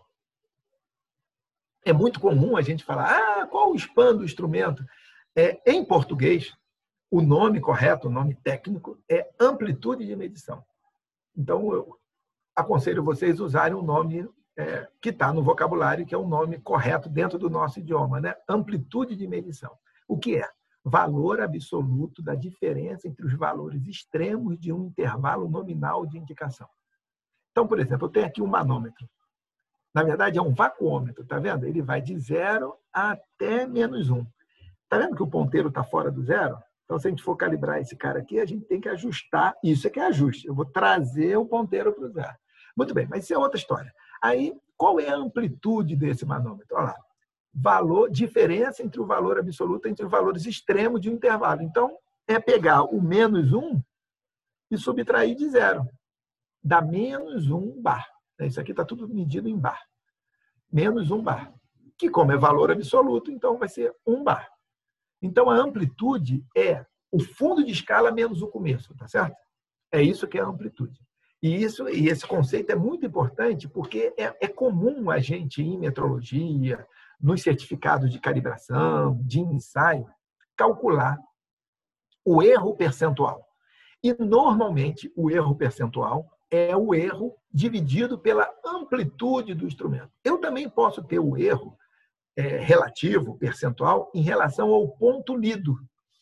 É muito comum a gente falar, ah, qual o span do instrumento? É, em português, o nome correto, o nome técnico, é amplitude de medição. Então, eu aconselho vocês a usarem o nome é, que está no vocabulário, que é o nome correto dentro do nosso idioma, né? Amplitude de medição. O que é? Valor absoluto da diferença entre os valores extremos de um intervalo nominal de indicação. Então, por exemplo, eu tenho aqui um manômetro. Na verdade, é um vacuômetro, tá vendo? Ele vai de zero até menos um. Tá vendo que o ponteiro está fora do zero? Então, se a gente for calibrar esse cara aqui, a gente tem que ajustar. Isso é que é ajuste. Eu vou trazer o ponteiro para o zero. Muito bem, mas isso é outra história. Aí, qual é a amplitude desse manômetro? Olha lá. Valor, diferença entre o valor absoluto entre os valores extremos de um intervalo. Então, é pegar o menos um e subtrair de zero. Dá menos um bar. Isso aqui está tudo medido em bar. Menos um bar. Que, como é valor absoluto, então vai ser um bar. Então, a amplitude é o fundo de escala menos o começo, tá certo? É isso que é a amplitude. E, isso, e esse conceito é muito importante porque é, é comum a gente, em metrologia, nos certificados de calibração, de ensaio, calcular o erro percentual. E, normalmente, o erro percentual é o erro dividido pela amplitude do instrumento. Eu também posso ter o erro É, relativo, percentual, em relação ao ponto lido.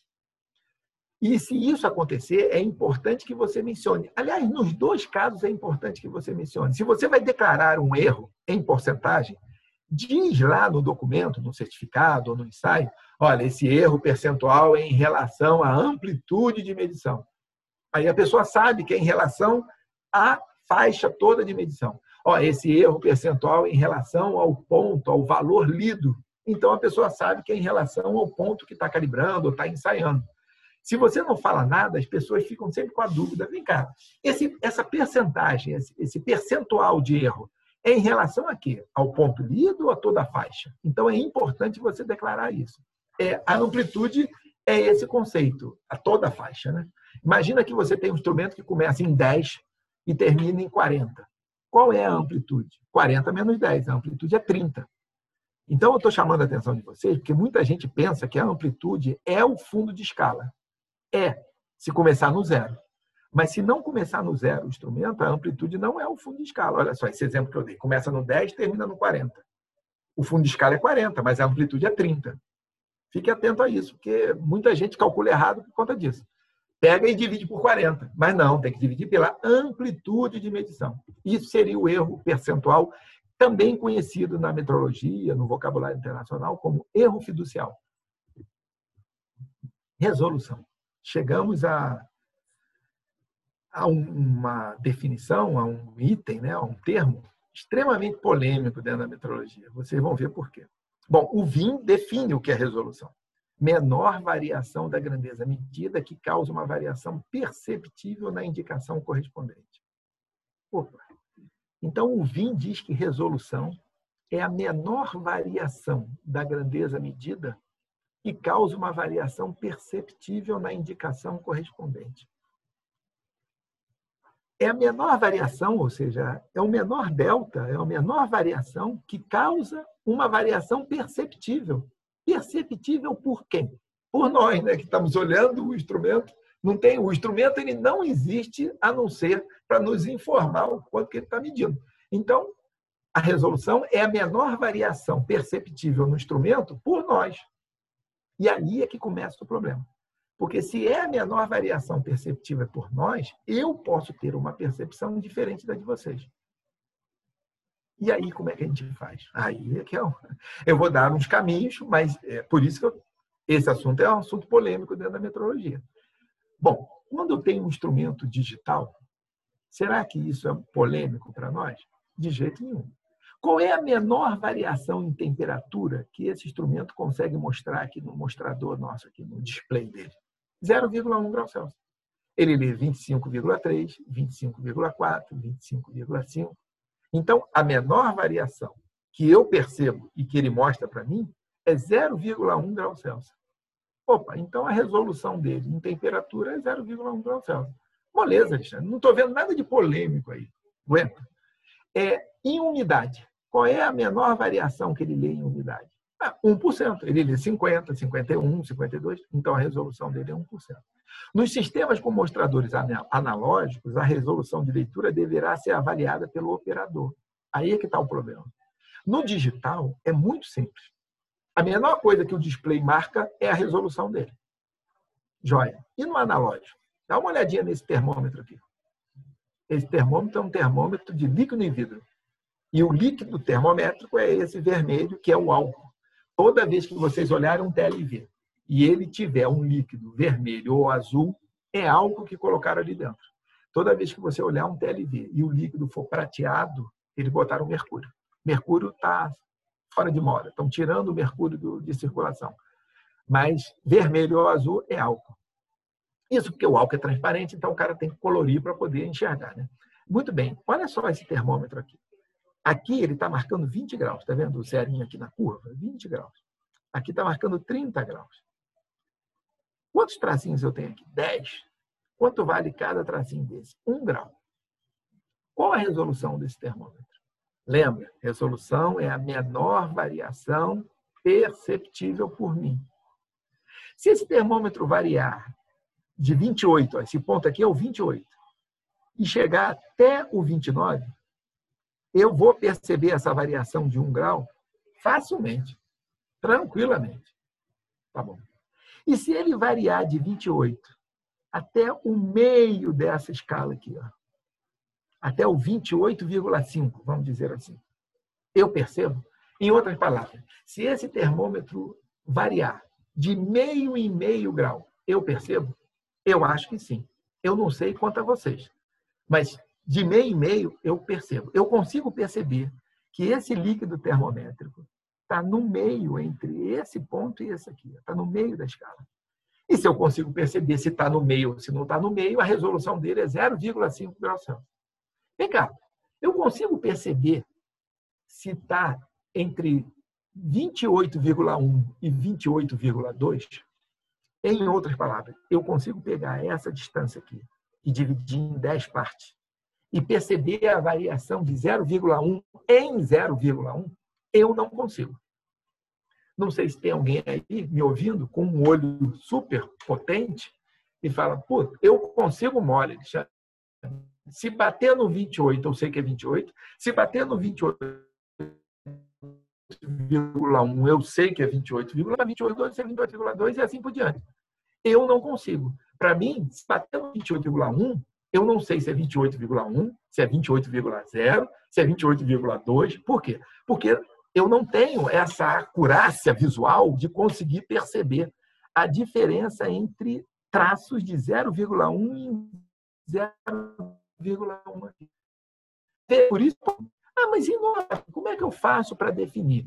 E se isso acontecer, é importante que você mencione. Aliás, nos dois casos é importante que você mencione. Se você vai declarar um erro em porcentagem, diz lá no documento, no certificado ou no ensaio, olha, esse erro percentual é em relação à amplitude de medição. Aí a pessoa sabe que é em relação à faixa toda de medição. Ó, esse erro percentual em relação ao ponto, ao valor lido. Então, a pessoa sabe que é em relação ao ponto que está calibrando ou está ensaiando. Se você não fala nada, as pessoas ficam sempre com a dúvida. Vem cá, esse, essa percentagem, esse, esse percentual de erro, é em relação a quê? Ao ponto lido ou a toda a faixa? Então, é importante você declarar isso. É, a amplitude é esse conceito, a toda a faixa, né? Imagina que você tem um instrumento que começa em dez e termina em quarenta. Qual é a amplitude? quarenta menos dez, a amplitude é trinta. Então, eu estou chamando a atenção de vocês, porque muita gente pensa que a amplitude é o fundo de escala. É, se começar no zero. Mas se não começar no zero o instrumento, a amplitude não é o fundo de escala. Olha só, esse exemplo que eu dei. Começa no dez, termina no quarenta. O fundo de escala é quarenta, mas a amplitude é trinta. Fique atento a isso, porque muita gente calcula errado por conta disso. Pega e divide por quarenta. Mas não, tem que dividir pela amplitude de medição. Isso seria o erro percentual, também conhecido na metrologia, no vocabulário internacional, como erro fiducial. Resolução. Chegamos a, a uma definição, a um item, né, a um termo extremamente polêmico dentro da metrologia. Vocês vão ver por quê. Bom, o V I N define o que é resolução. Menor variação da grandeza medida que causa uma variação perceptível na indicação correspondente. Opa. Então, o V I N diz que resolução é a menor variação da grandeza medida que causa uma variação perceptível na indicação correspondente. É a menor variação, ou seja, é o menor delta, é a menor variação que causa uma variação perceptível. Perceptível por quem? Por nós, né, que estamos olhando o instrumento. Não tem, o instrumento ele não existe a não ser para nos informar o quanto que ele está medindo. Então, a resolução é a menor variação perceptível no instrumento por nós. E aí é que começa o problema. Porque se é a menor variação perceptível por nós, eu posso ter uma percepção diferente da de vocês. E aí, como é que a gente faz? Aí é que eu, eu vou dar uns caminhos, mas é por isso que eu, esse assunto é um assunto polêmico dentro da metrologia. Bom, quando eu tenho um instrumento digital, será que isso é polêmico para nós? De jeito nenhum. Qual é a menor variação em temperatura que esse instrumento consegue mostrar aqui no mostrador nosso, aqui no display dele? zero vírgula um graus Celsius. Ele lê vinte e cinco vírgula três, vinte e cinco vírgula quatro, vinte e cinco vírgula cinco. Então, a menor variação que eu percebo e que ele mostra para mim é zero vírgula um graus Celsius. Opa, então a resolução dele em temperatura é zero vírgula um graus Celsius. Moleza, Alexandre. Não estou vendo nada de polêmico aí. Aguenta. É, em umidade. Qual é a menor variação que ele lê em umidade? Ah, um por cento. Ele lê cinquenta, cinquenta e um, cinquenta e dois. Então, a resolução dele é um por cento. Nos sistemas com mostradores analógicos, a resolução de leitura deverá ser avaliada pelo operador. Aí é que está o problema. No digital, é muito simples. A menor coisa que o display marca é a resolução dele. Joia. E no analógico? Dá uma olhadinha nesse termômetro aqui. Esse termômetro é um termômetro de líquido em vidro. E o líquido termométrico é esse vermelho, que é o álcool. Toda vez que vocês olharem um T L V e ele tiver um líquido vermelho ou azul, é álcool que colocaram ali dentro. Toda vez que você olhar um T L V e o líquido for prateado, eles botaram mercúrio. Mercúrio está fora de moda. Estão tirando o mercúrio do, de circulação. Mas vermelho ou azul é álcool. Isso porque o álcool é transparente, então o cara tem que colorir para poder enxergar, né? Muito bem. Olha só esse termômetro aqui. Aqui ele está marcando vinte graus. Está vendo o zerinho aqui na curva? vinte graus. Aqui está marcando trinta graus. Quantos tracinhos eu tenho aqui? dez. Quanto vale cada tracinho desse? um grau. Qual a resolução desse termômetro? Lembra, resolução é a menor variação perceptível por mim. Se esse termômetro variar de vinte e oito, ó, esse ponto aqui é o vinte e oito, e chegar até o vinte e nove, eu vou perceber essa variação de um grau facilmente, tranquilamente. Tá bom. E se ele variar de vinte e oito até o meio dessa escala aqui, ó, até o vinte e oito vírgula cinco, vamos dizer assim, eu percebo? Em outras palavras, se esse termômetro variar de meio em meio grau, eu percebo? Eu acho que sim. Eu não sei quanto a vocês, mas de meio em meio eu percebo. Eu consigo perceber que esse líquido termométrico está no meio entre esse ponto e esse aqui. Está no meio da escala. E se eu consigo perceber se está no meio ou se não está no meio, a resolução dele é zero vírgula cinco graus Celsius. Vem cá, eu consigo perceber se está entre vinte e oito vírgula um e vinte e oito vírgula dois? Em outras palavras, eu consigo pegar essa distância aqui e dividir em dez partes e perceber a variação de zero vírgula um em zero vírgula um? Eu não consigo. Não sei se tem alguém aí me ouvindo com um olho super potente e fala, pô, eu consigo mole. Se bater no vinte e oito, eu sei que é vinte e oito. Se bater no vinte e oito vírgula um, eu sei que é vinte e oito vírgula dois, vinte e oito vírgula dois é vinte e oito vírgula dois e assim por diante. Eu não consigo. Para mim, se bater no vinte e oito vírgula um, eu não sei se é vinte e oito vírgula um, se é vinte e oito vírgula zero, se é vinte e oito vírgula dois. Por quê? Porque eu não tenho essa acurácia visual de conseguir perceber a diferença entre traços de zero vírgula um e zero vírgula um aqui. Por isso, ah, mas e nós? Como é que eu faço para definir?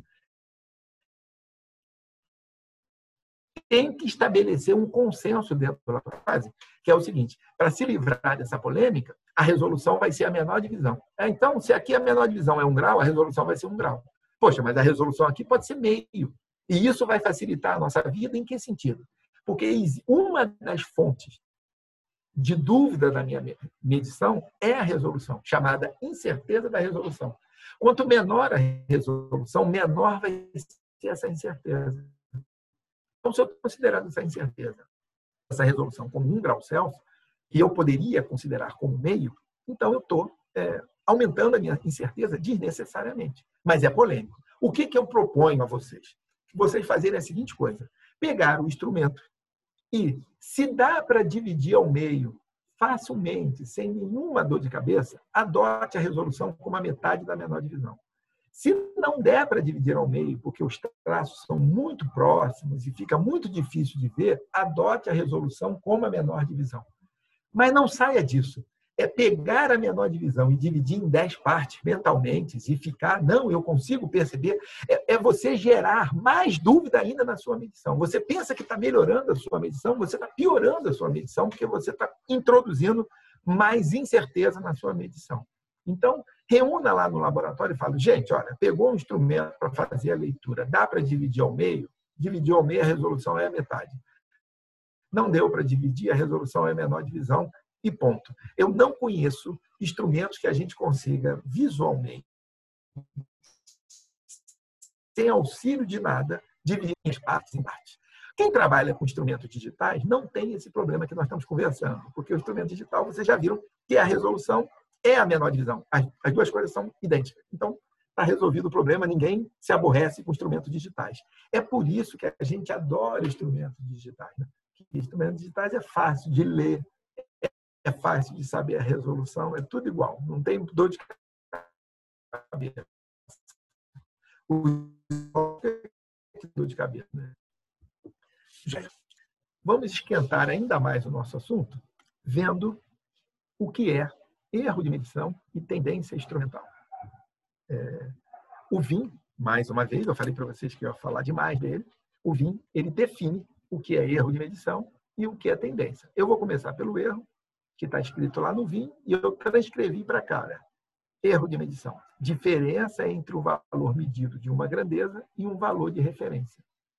Tem que estabelecer um consenso dentro da fase, que é o seguinte, para se livrar dessa polêmica, a resolução vai ser a menor divisão. Então, se aqui a menor divisão é um grau, a resolução vai ser um grau. Poxa, mas a resolução aqui pode ser meio. E isso vai facilitar a nossa vida em que sentido? Porque uma das fontes de dúvida da minha medição é a resolução, chamada incerteza da resolução. Quanto menor a resolução, menor vai ser essa incerteza. Então, se eu estou considerando essa incerteza, essa resolução como um grau Celsius, e eu poderia considerar como meio, então eu estou é, aumentando a minha incerteza desnecessariamente. Mas é polêmico. O que, que eu proponho a vocês? Que vocês fazerem a seguinte coisa. Pegar o instrumento e, se dá para dividir ao meio facilmente, sem nenhuma dor de cabeça, adote a resolução como a metade da menor divisão. Se não der para dividir ao meio, porque os traços são muito próximos e fica muito difícil de ver, adote a resolução como a menor divisão. Mas não saia disso. É pegar a menor divisão e dividir em dez partes mentalmente e ficar, não, eu consigo perceber. É, é você gerar mais dúvida ainda na sua medição. Você pensa que está melhorando a sua medição, você está piorando a sua medição, porque você está introduzindo mais incerteza na sua medição. Então, reúna lá no laboratório e fala, gente, olha, pegou um instrumento para fazer a leitura, dá para dividir ao meio? Dividir ao meio, a resolução é a metade. Não deu para dividir, a resolução é a menor divisão e ponto. Eu não conheço instrumentos que a gente consiga visualmente, sem auxílio de nada, dividir em partes em partes. Quem trabalha com instrumentos digitais não tem esse problema que nós estamos conversando, porque o instrumento digital, vocês já viram que a resolução é a menor divisão. As, as duas coisas são idênticas. Então, está resolvido o problema, ninguém se aborrece com instrumentos digitais. É por isso que a gente adora instrumentos digitais. Né? Instrumentos digitais é fácil de ler, é fácil de saber a resolução, é tudo igual, não tem dor de cabeça. Dor de cabeça, né? Vamos esquentar ainda mais o nosso assunto, vendo o que é erro de medição e tendência instrumental. É, o V I M, mais uma vez, eu falei para vocês que eu ia falar demais dele, o V I M, ele define o que é erro de medição e o que é tendência. Eu vou começar pelo erro, que está escrito lá no V I M, e eu transcrevi para cá. Né? Erro de medição. Diferença entre o valor medido de uma grandeza e um valor de referência.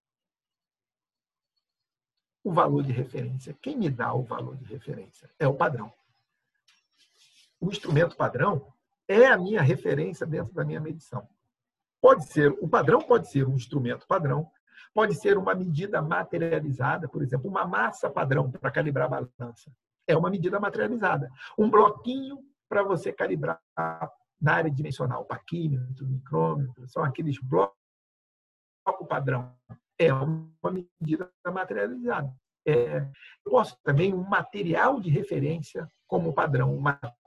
O valor de referência. Quem me dá o valor de referência? É o padrão. O instrumento padrão é a minha referência dentro da minha medição. Pode ser, o padrão pode ser um instrumento padrão, pode ser uma medida materializada, por exemplo, uma massa padrão para calibrar a balança. É uma medida materializada. Um bloquinho para você calibrar na área dimensional, paquímetro, micrômetro, são aqueles blocos padrão. É uma medida materializada. É, eu posso também um material de referência como padrão, um material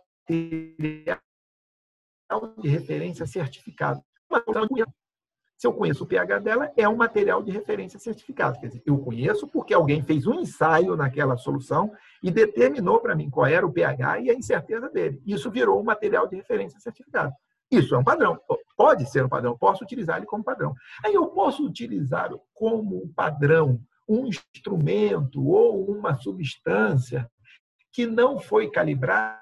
de referência certificado. Se eu conheço o pH dela, é um material de referência certificado. Quer dizer, eu conheço porque alguém fez um ensaio naquela solução e determinou para mim qual era o pH e a incerteza dele. Isso virou um material de referência certificado. Isso é um padrão. Pode ser um padrão. Posso utilizar ele como padrão. Aí eu posso utilizar como padrão um instrumento ou uma substância que não foi calibrada.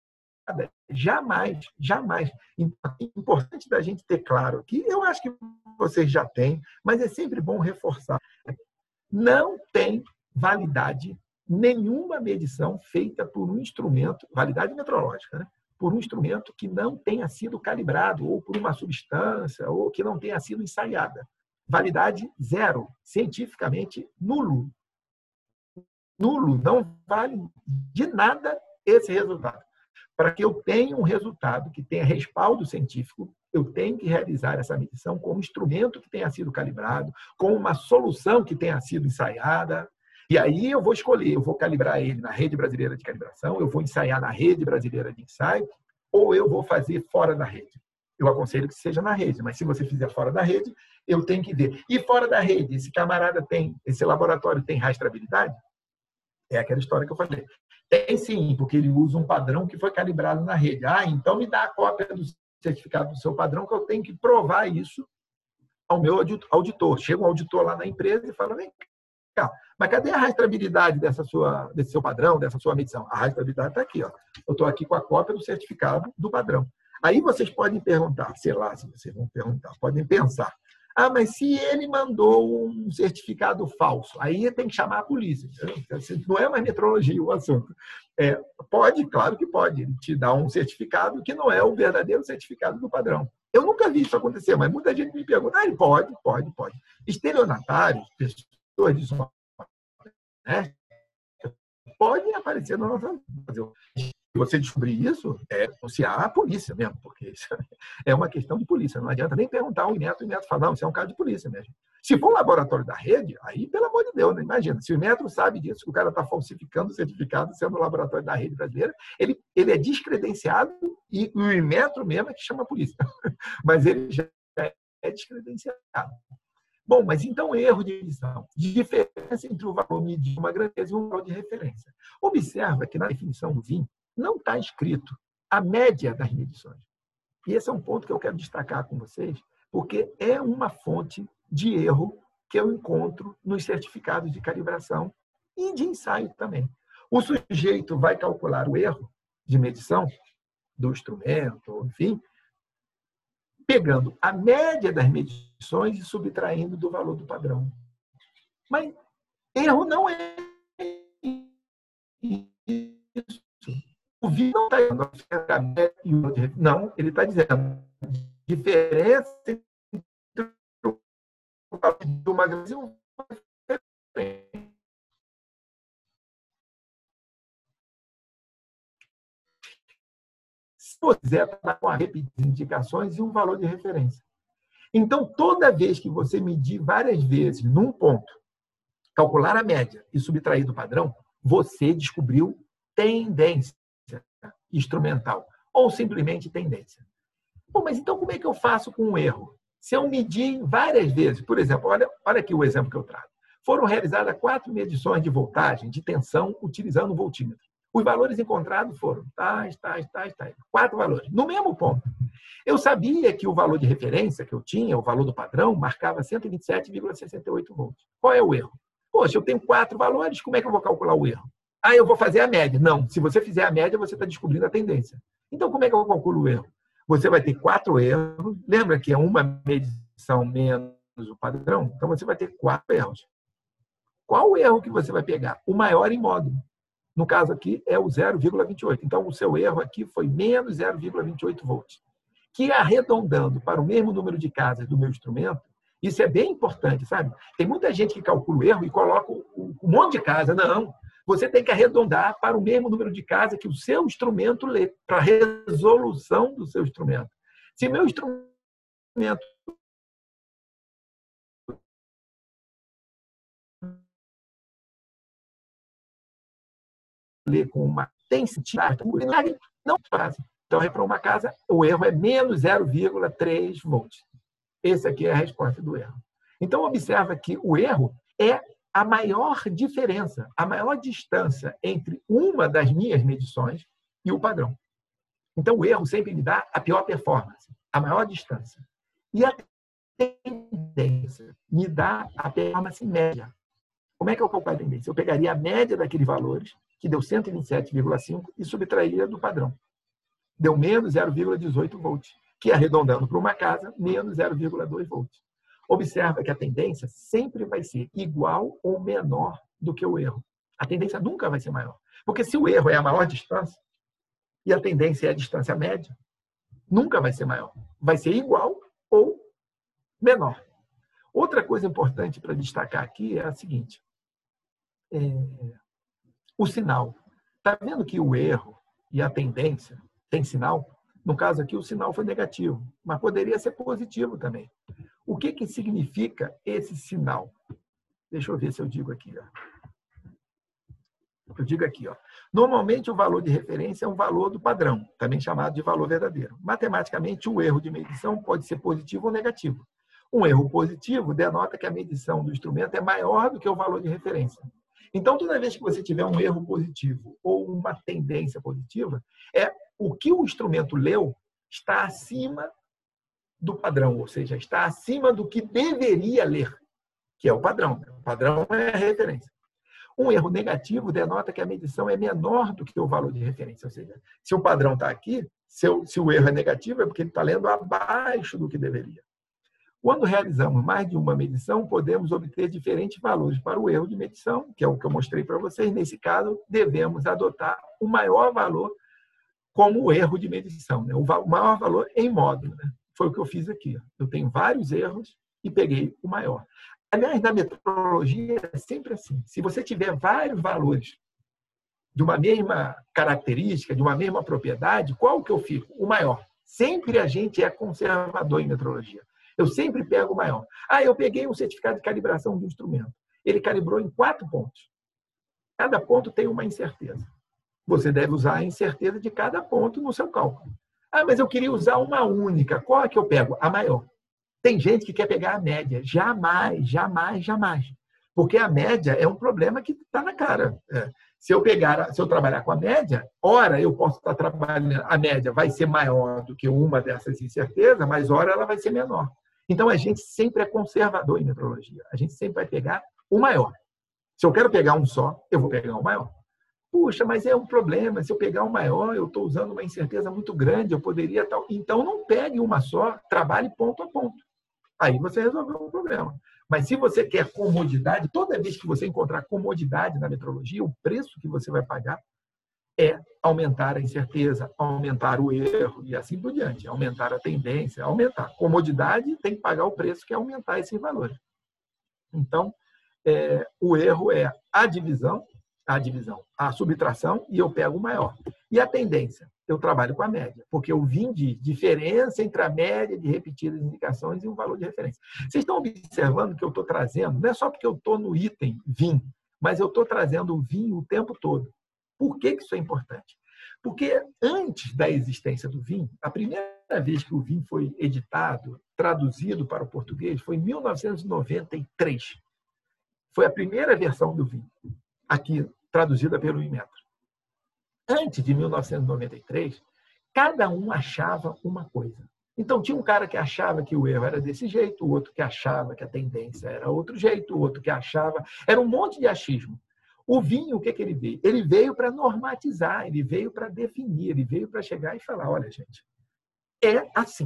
Jamais, jamais. Importante da gente ter claro aqui, eu acho que vocês já têm, mas é sempre bom reforçar. Não tem validade nenhuma medição feita por um instrumento, validade metrológica, né? Por um instrumento que não tenha sido calibrado, ou por uma substância, ou que não tenha sido ensaiada. Validade zero, cientificamente nulo. Nulo, não vale de nada esse resultado. Para que eu tenha um resultado que tenha respaldo científico, eu tenho que realizar essa medição com um instrumento que tenha sido calibrado, com uma solução que tenha sido ensaiada. E aí eu vou escolher, eu vou calibrar ele na rede brasileira de calibração, eu vou ensaiar na rede brasileira de ensaio, ou eu vou fazer fora da rede. Eu aconselho que seja na rede, mas se você fizer fora da rede, eu tenho que ver. E fora da rede, esse camarada tem, esse laboratório tem rastreabilidade? É aquela história que eu falei. Tem sim, porque ele usa um padrão que foi calibrado na rede. Ah, então me dá a cópia do certificado do seu padrão, que eu tenho que provar isso ao meu auditor. Chega um auditor lá na empresa e fala, vem cá, mas cadê a rastreabilidade dessa sua, desse seu padrão, dessa sua medição? A rastreabilidade está aqui. Ó. Eu estou aqui com a cópia do certificado do padrão. Aí vocês podem perguntar, sei lá se vocês vão perguntar, podem pensar. Ah, mas se ele mandou um certificado falso, aí tem que chamar a polícia. Não é mais metrologia o assunto. É, pode, claro que pode. Ele te dá um certificado que não é o verdadeiro certificado do padrão. Eu nunca vi isso acontecer, mas muita gente me pergunta. Ah, ele pode, pode, pode. Estelionatários, pessoas desonestas, né? Podem aparecer na nossa... você descobrir isso, é denunciar a polícia mesmo, porque isso é uma questão de polícia. Não adianta nem perguntar ao Inmetro, o Inmetro fala, não, isso é um caso de polícia mesmo. Se for um laboratório da rede, aí, pelo amor de Deus, né? Imagina, se o Inmetro sabe disso, que o cara está falsificando o certificado, sendo um laboratório da rede brasileira, ele, ele é descredenciado e o Inmetro mesmo é que chama a polícia. Mas ele já é descredenciado. Bom, mas então erro de medição. Diferença entre o valor medido de uma grandeza e um valor de referência. Observa que na definição do V I M não está escrito a média das medições. E esse é um ponto que eu quero destacar com vocês, porque é uma fonte de erro que eu encontro nos certificados de calibração e de ensaio também. O sujeito vai calcular o erro de medição do instrumento, enfim, pegando a média das medições e subtraindo do valor do padrão. Mas erro não é isso. O V I M não está dizendo a média e o outro. Não, ele está dizendo diferença entre o valor de uma grande e uma referência. Se você quiser trabalhar com a repetição de indicações e um valor de referência. Então, toda vez que você medir várias vezes num ponto, calcular a média e subtrair do padrão, você descobriu tendência instrumental ou simplesmente tendência. Bom, mas então como é que eu faço com um erro? Se eu medir várias vezes, por exemplo, olha, olha aqui o exemplo que eu trago. Foram realizadas quatro medições de voltagem, de tensão, utilizando o voltímetro. Os valores encontrados foram tais, tais, tais, tais. Quatro valores, no mesmo ponto. Eu sabia que o valor de referência que eu tinha, o valor do padrão, marcava cento e vinte e sete vírgula sessenta e oito volts. Qual é o erro? Poxa, eu tenho quatro valores, como é que eu vou calcular o erro? Ah, eu vou fazer a média. Não, se você fizer a média, você está descobrindo a tendência. Então, como é que eu calculo o erro? Você vai ter quatro erros. Lembra que é uma medição menos o padrão? Então, você vai ter quatro erros. Qual o erro que você vai pegar? O maior em módulo. No caso aqui, é o zero vírgula vinte e oito. Então, o seu erro aqui foi menos zero vírgula vinte e oito volts. Que, arredondando para o mesmo número de casas do meu instrumento, isso é bem importante, sabe? Tem muita gente que calcula o erro e coloca um monte de casa. Não. Você tem que arredondar para o mesmo número de casas que o seu instrumento lê, para a resolução do seu instrumento. Se meu instrumento lê com uma densidade, não faz. Então, para uma casa, o erro é menos zero vírgula três volts. Essa aqui é a resposta do erro. Então, observa que o erro é a maior diferença, a maior distância entre uma das minhas medições e o padrão. Então, o erro sempre me dá a pior performance, a maior distância. E a tendência me dá a performance média. Como é que eu calculo a tendência? Eu pegaria a média daqueles valores, que deu cento e vinte e sete vírgula cinco, e subtrairia do padrão. Deu menos zero vírgula dezoito volts, que arredondando para uma casa, menos zero vírgula dois volts. Observa que a tendência sempre vai ser igual ou menor do que o erro. A tendência nunca vai ser maior. Porque se o erro é a maior distância e a tendência é a distância média, nunca vai ser maior. Vai ser igual ou menor. Outra coisa importante para destacar aqui é a seguinte. É, o sinal. Está vendo que o erro e a tendência tem sinal? No caso aqui, o sinal foi negativo, mas poderia ser positivo também. O que, que significa esse sinal? Deixa eu ver se eu digo aqui. Ó. Eu digo aqui. Ó. Normalmente, o valor de referência é um valor do padrão, também chamado de valor verdadeiro. Matematicamente, o erro de medição pode ser positivo ou negativo. Um erro positivo denota que a medição do instrumento é maior do que o valor de referência. Então, toda vez que você tiver um erro positivo ou uma tendência positiva, é o que o instrumento leu está acima do padrão, ou seja, está acima do que deveria ler, que é o padrão. O padrão é a referência. Um erro negativo denota que a medição é menor do que o valor de referência, ou seja, se o padrão está aqui, se, eu, se o erro é negativo, é porque ele está lendo abaixo do que deveria. Quando realizamos mais de uma medição, podemos obter diferentes valores para o erro de medição, que é o que eu mostrei para vocês. Nesse caso, devemos adotar o maior valor como o erro de medição, né? O maior valor em módulo. Né? Foi o que eu fiz aqui. Eu tenho vários erros e peguei o maior. Aliás, na metrologia é sempre assim. Se você tiver vários valores de uma mesma característica, de uma mesma propriedade, qual que eu fico? O maior. Sempre a gente é conservador em metrologia. Eu sempre pego o maior. Ah, eu peguei um certificado de calibração do instrumento. Ele calibrou em quatro pontos. Cada ponto tem uma incerteza. Você deve usar a incerteza de cada ponto no seu cálculo. Ah, mas eu queria usar uma única. Qual é que eu pego? A maior. Tem gente que quer pegar a média. Jamais, jamais, jamais. Porque a média é um problema que está na cara. É. Se eu pegar, se eu trabalhar com a média, ora eu posso estar trabalhando, a média vai ser maior do que uma dessas incertezas, mas ora ela vai ser menor. Então a gente sempre é conservador em metrologia. A gente sempre vai pegar o maior. Se eu quero pegar um só, eu vou pegar o maior. Puxa, mas é um problema. Se eu pegar o maior, eu estou usando uma incerteza muito grande, eu poderia tal. Então não pegue uma só, trabalhe ponto a ponto. Aí você resolveu o problema. Mas se você quer comodidade, toda vez que você encontrar comodidade na metrologia, o preço que você vai pagar é aumentar a incerteza, aumentar o erro e assim por diante, aumentar a tendência, aumentar. Comodidade tem que pagar o preço, que é aumentar esses valores. Então, é, o erro é a divisão, a divisão, a subtração, e eu pego o maior. E a tendência? Eu trabalho com a média, porque eu vim de diferença entre a média de repetidas indicações e o valor de referência. Vocês estão observando que eu estou trazendo, não é só porque eu estou no item V I M, mas eu estou trazendo o V I M o tempo todo. Por que isso é importante? Porque antes da existência do V I M, a primeira vez que o V I M foi editado, traduzido para o português, foi em mil novecentos e noventa e três. Foi a primeira versão do V I M, aqui traduzida pelo Inmetro. Antes de mil novecentos e noventa e três, cada um achava uma coisa. Então, tinha um cara que achava que o erro era desse jeito, o outro que achava que a tendência era outro jeito, o outro que achava... Era um monte de achismo. O V I M, o que, que ele veio? Ele veio para normatizar, ele veio para definir, ele veio para chegar e falar, olha, gente, é assim.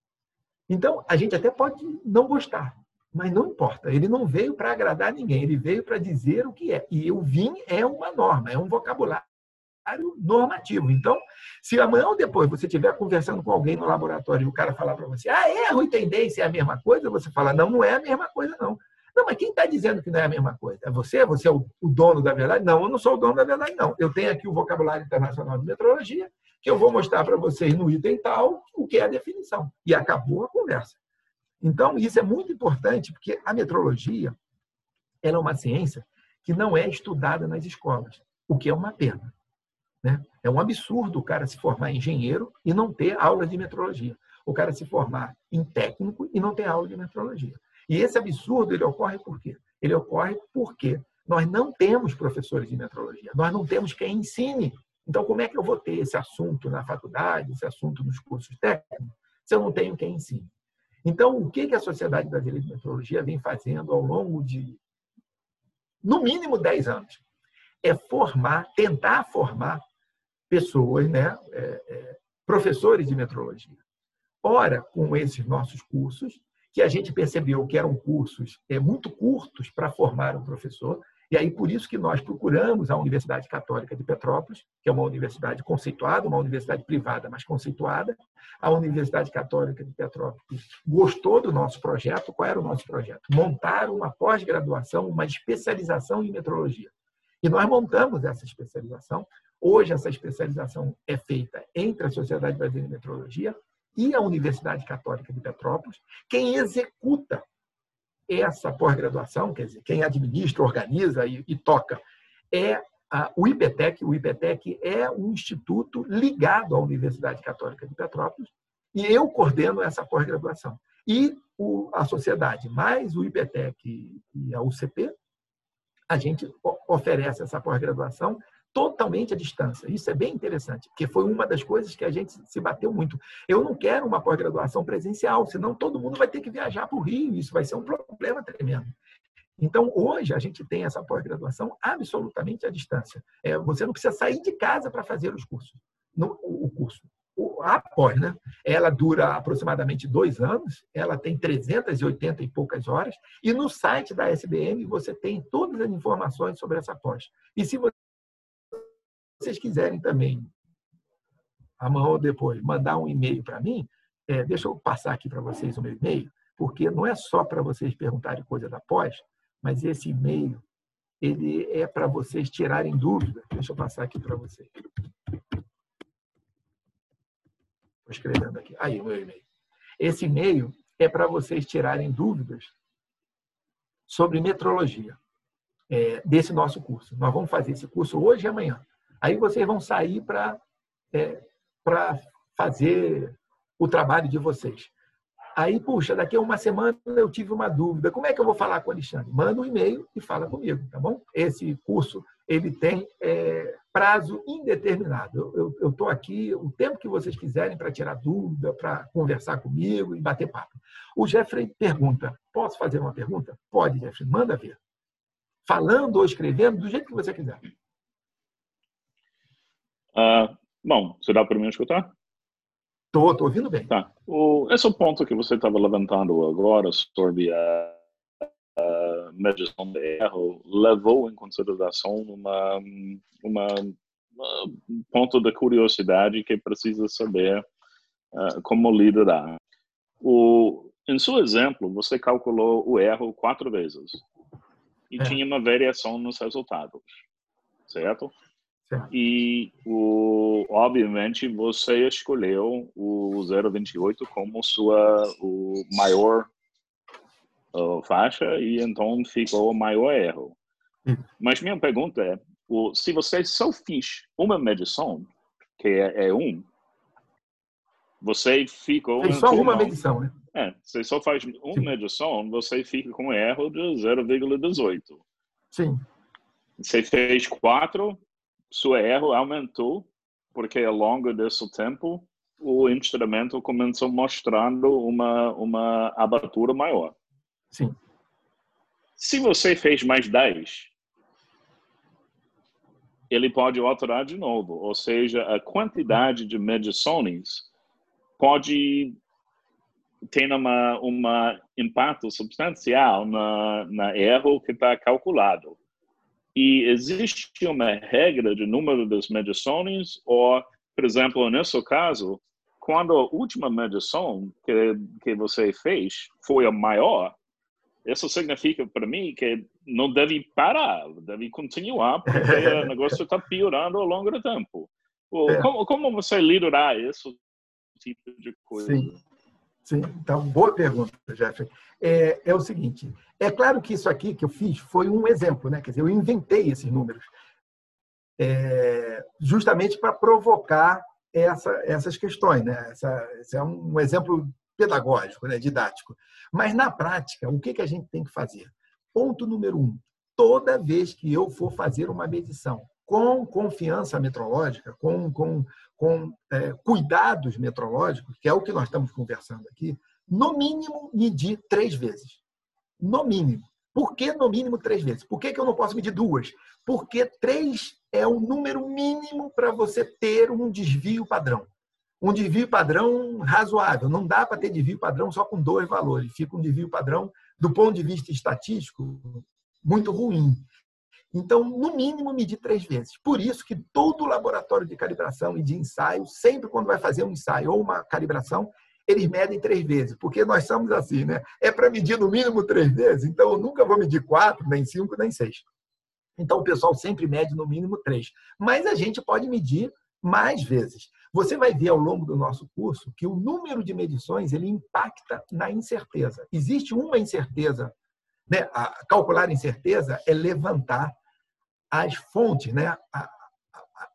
Então, a gente até pode não gostar, mas não importa. Ele não veio para agradar ninguém, ele veio para dizer o que é. E o V I M é uma norma, é um vocabulário normativo. Então, se amanhã ou depois você estiver conversando com alguém no laboratório e o cara falar para você, ah, erro e tendência é a mesma coisa, você fala, não, não é a mesma coisa, não. Não, mas quem está dizendo que não é a mesma coisa? É você? Você é o dono da verdade? Não, eu não sou o dono da verdade, não. Eu tenho aqui o vocabulário internacional de metrologia, que eu vou mostrar para vocês no item tal o que é a definição. E acabou a conversa. Então, isso é muito importante, porque a metrologia ela é uma ciência que não é estudada nas escolas, o que é uma pena. Né? É um absurdo o cara se formar em engenheiro e não ter aula de metrologia. O cara se formar em técnico e não ter aula de metrologia. E esse absurdo ele ocorre por quê? Ele ocorre porque nós não temos professores de metrologia, nós não temos quem ensine. Então, como é que eu vou ter esse assunto na faculdade, esse assunto nos cursos técnicos, se eu não tenho quem ensine? Então, o que a Sociedade Brasileira de Metrologia vem fazendo ao longo de, no mínimo, dez anos? É formar, tentar formar pessoas, né, é, é, professores de metrologia. Ora, com esses nossos cursos, que a gente percebeu que eram cursos é, muito curtos para formar um professor, e aí por isso que nós procuramos a Universidade Católica de Petrópolis, que é uma universidade conceituada, uma universidade privada, mas conceituada. A Universidade Católica de Petrópolis gostou do nosso projeto. Qual era o nosso projeto? Montar uma pós-graduação, uma especialização em metrologia. E nós montamos essa especialização. Hoje, essa especialização é feita entre a Sociedade Brasileira de Metrologia e a Universidade Católica de Petrópolis. Quem executa essa pós-graduação, quer dizer, quem administra, organiza e, e toca, é a, o IPETEC. O IPETEC é um instituto ligado à Universidade Católica de Petrópolis e eu coordeno essa pós-graduação. E o, a sociedade, mais o IPETEC e a U C P, a gente oferece essa pós-graduação totalmente à distância. Isso é bem interessante, porque foi uma das coisas que a gente se bateu muito. Eu não quero uma pós-graduação presencial, senão todo mundo vai ter que viajar para o Rio, isso vai ser um problema tremendo. Então, hoje, a gente tem essa pós-graduação absolutamente à distância. É, você não precisa sair de casa para fazer os cursos. No, o, o curso. O, a pós, né? Ela dura aproximadamente dois anos, ela tem trezentas e oitenta e poucas horas, e no site da S B M você tem todas as informações sobre essa pós. E se você vocês quiserem também, amanhã ou depois, mandar um e-mail para mim, é, deixa eu passar aqui para vocês o meu e-mail, porque não é só para vocês perguntarem coisa da pós, mas esse e-mail, ele é para vocês tirarem dúvidas. Deixa eu passar aqui para vocês. Estou escrevendo aqui. Aí, o meu e-mail. Esse e-mail é para vocês tirarem dúvidas sobre metrologia é, desse nosso curso. Nós vamos fazer esse curso hoje e amanhã. Aí vocês vão sair para é, para fazer o trabalho de vocês. Aí, puxa, daqui a uma semana eu tive uma dúvida. Como é que eu vou falar com o Alexandre? Manda um e-mail e fala comigo, tá bom? Esse curso, ele tem é, prazo indeterminado. Eu estou aqui o tempo que vocês quiserem para tirar dúvida, para conversar comigo e bater papo. O Jeffrey pergunta, posso fazer uma pergunta? Pode, Jeffrey, manda ver. Falando ou escrevendo, do jeito que você quiser. Uh, bom, você dá para mim escutar? Estou, estou ouvindo bem. Tá. O, esse ponto que você estava levantando agora sobre a, a medição de erro levou em consideração uma, uma, um ponto de curiosidade que precisa saber uh, como liderar. O, em seu exemplo, você calculou o erro quatro vezes e é. tinha uma variação nos resultados, certo? E, o, obviamente, você escolheu o zero vírgula vinte e oito como sua o maior uh, faixa e, então, ficou o maior erro. Hum. Mas minha pergunta é, o, se você só fez uma medição, que é, é um, você ficou... Fez só uma medição, né? É, você só faz uma Sim. medição, você fica com um erro de zero vírgula dezoito. Sim. Você fez quatro... seu erro aumentou, porque ao longo desse tempo, o instrumento começou mostrando uma, uma abertura maior. Sim. Se você fez mais dez, ele pode alterar de novo, ou seja, a quantidade de medições pode ter uma, uma impacto substancial na, na erro que está calculado. E existe uma regra de número das medições, ou, por exemplo, nesse caso, quando a última medição que, que você fez foi a maior, isso significa para mim que não deve parar, deve continuar, porque o negócio está piorando ao longo do tempo. É. Como, como você liderar esse tipo de coisa? Sim. Sim, então, boa pergunta, Jeffrey. É, é o seguinte, é claro que isso aqui que eu fiz foi um exemplo, né? Quer dizer, eu inventei esses números é, justamente para provocar essa, essas questões, né? Essa, esse é um exemplo pedagógico, né? Didático. Mas, na prática, o que, que a gente tem que fazer? Ponto número um, toda vez que eu for fazer uma medição com confiança metrológica, com, com, com é, cuidados metrológicos, que é o que nós estamos conversando aqui, no mínimo medir três vezes. No mínimo. Por que no mínimo três vezes? Por que, que eu não posso medir duas? Porque três é o número mínimo para você ter um desvio padrão. Um desvio padrão razoável. Não dá para ter desvio padrão só com dois valores. Fica um desvio padrão, do ponto de vista estatístico, muito ruim. Então, no mínimo, medir três vezes. Por isso que todo laboratório de calibração e de ensaio, sempre quando vai fazer um ensaio ou uma calibração, eles medem três vezes, porque nós somos assim, né? É para medir no mínimo três vezes, então eu nunca vou medir quatro, nem cinco, nem seis. Então, o pessoal sempre mede no mínimo três. Mas a gente pode medir mais vezes. Você vai ver ao longo do nosso curso que o número de medições ele impacta na incerteza. Existe uma incerteza, né? A calcular incerteza é levantar as fontes, né? A, a, a,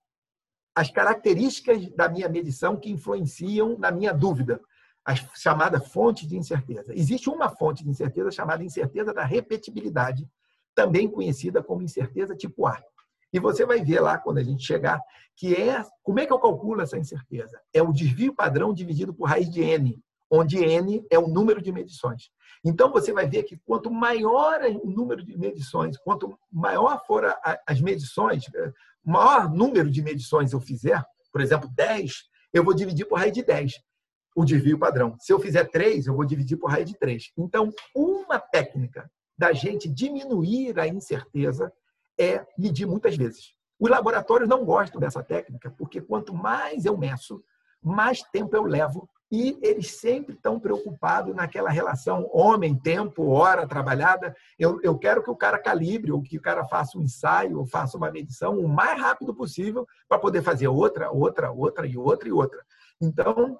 as características da minha medição que influenciam na minha dúvida, a chamada fonte de incerteza. Existe uma fonte de incerteza chamada incerteza da repetibilidade, também conhecida como incerteza tipo A. E você vai ver lá, quando a gente chegar, que é... Como é que eu calculo essa incerteza? É o desvio padrão dividido por raiz de N, onde N é o número de medições. Então, você vai ver que quanto maior o número de medições, quanto maior for as medições, maior número de medições eu fizer, por exemplo, dez, eu vou dividir por raiz de dez, o desvio padrão. Se eu fizer três, eu vou dividir por raiz de três. Então, uma técnica da gente diminuir a incerteza é medir muitas vezes. Os laboratórios não gostam dessa técnica, porque quanto mais eu meço, mais tempo eu levo e eles sempre estão preocupados naquela relação homem, tempo, hora trabalhada. Eu, eu quero que o cara calibre, ou que o cara faça um ensaio, ou faça uma medição o mais rápido possível para poder fazer outra, outra, outra e outra e outra. Então,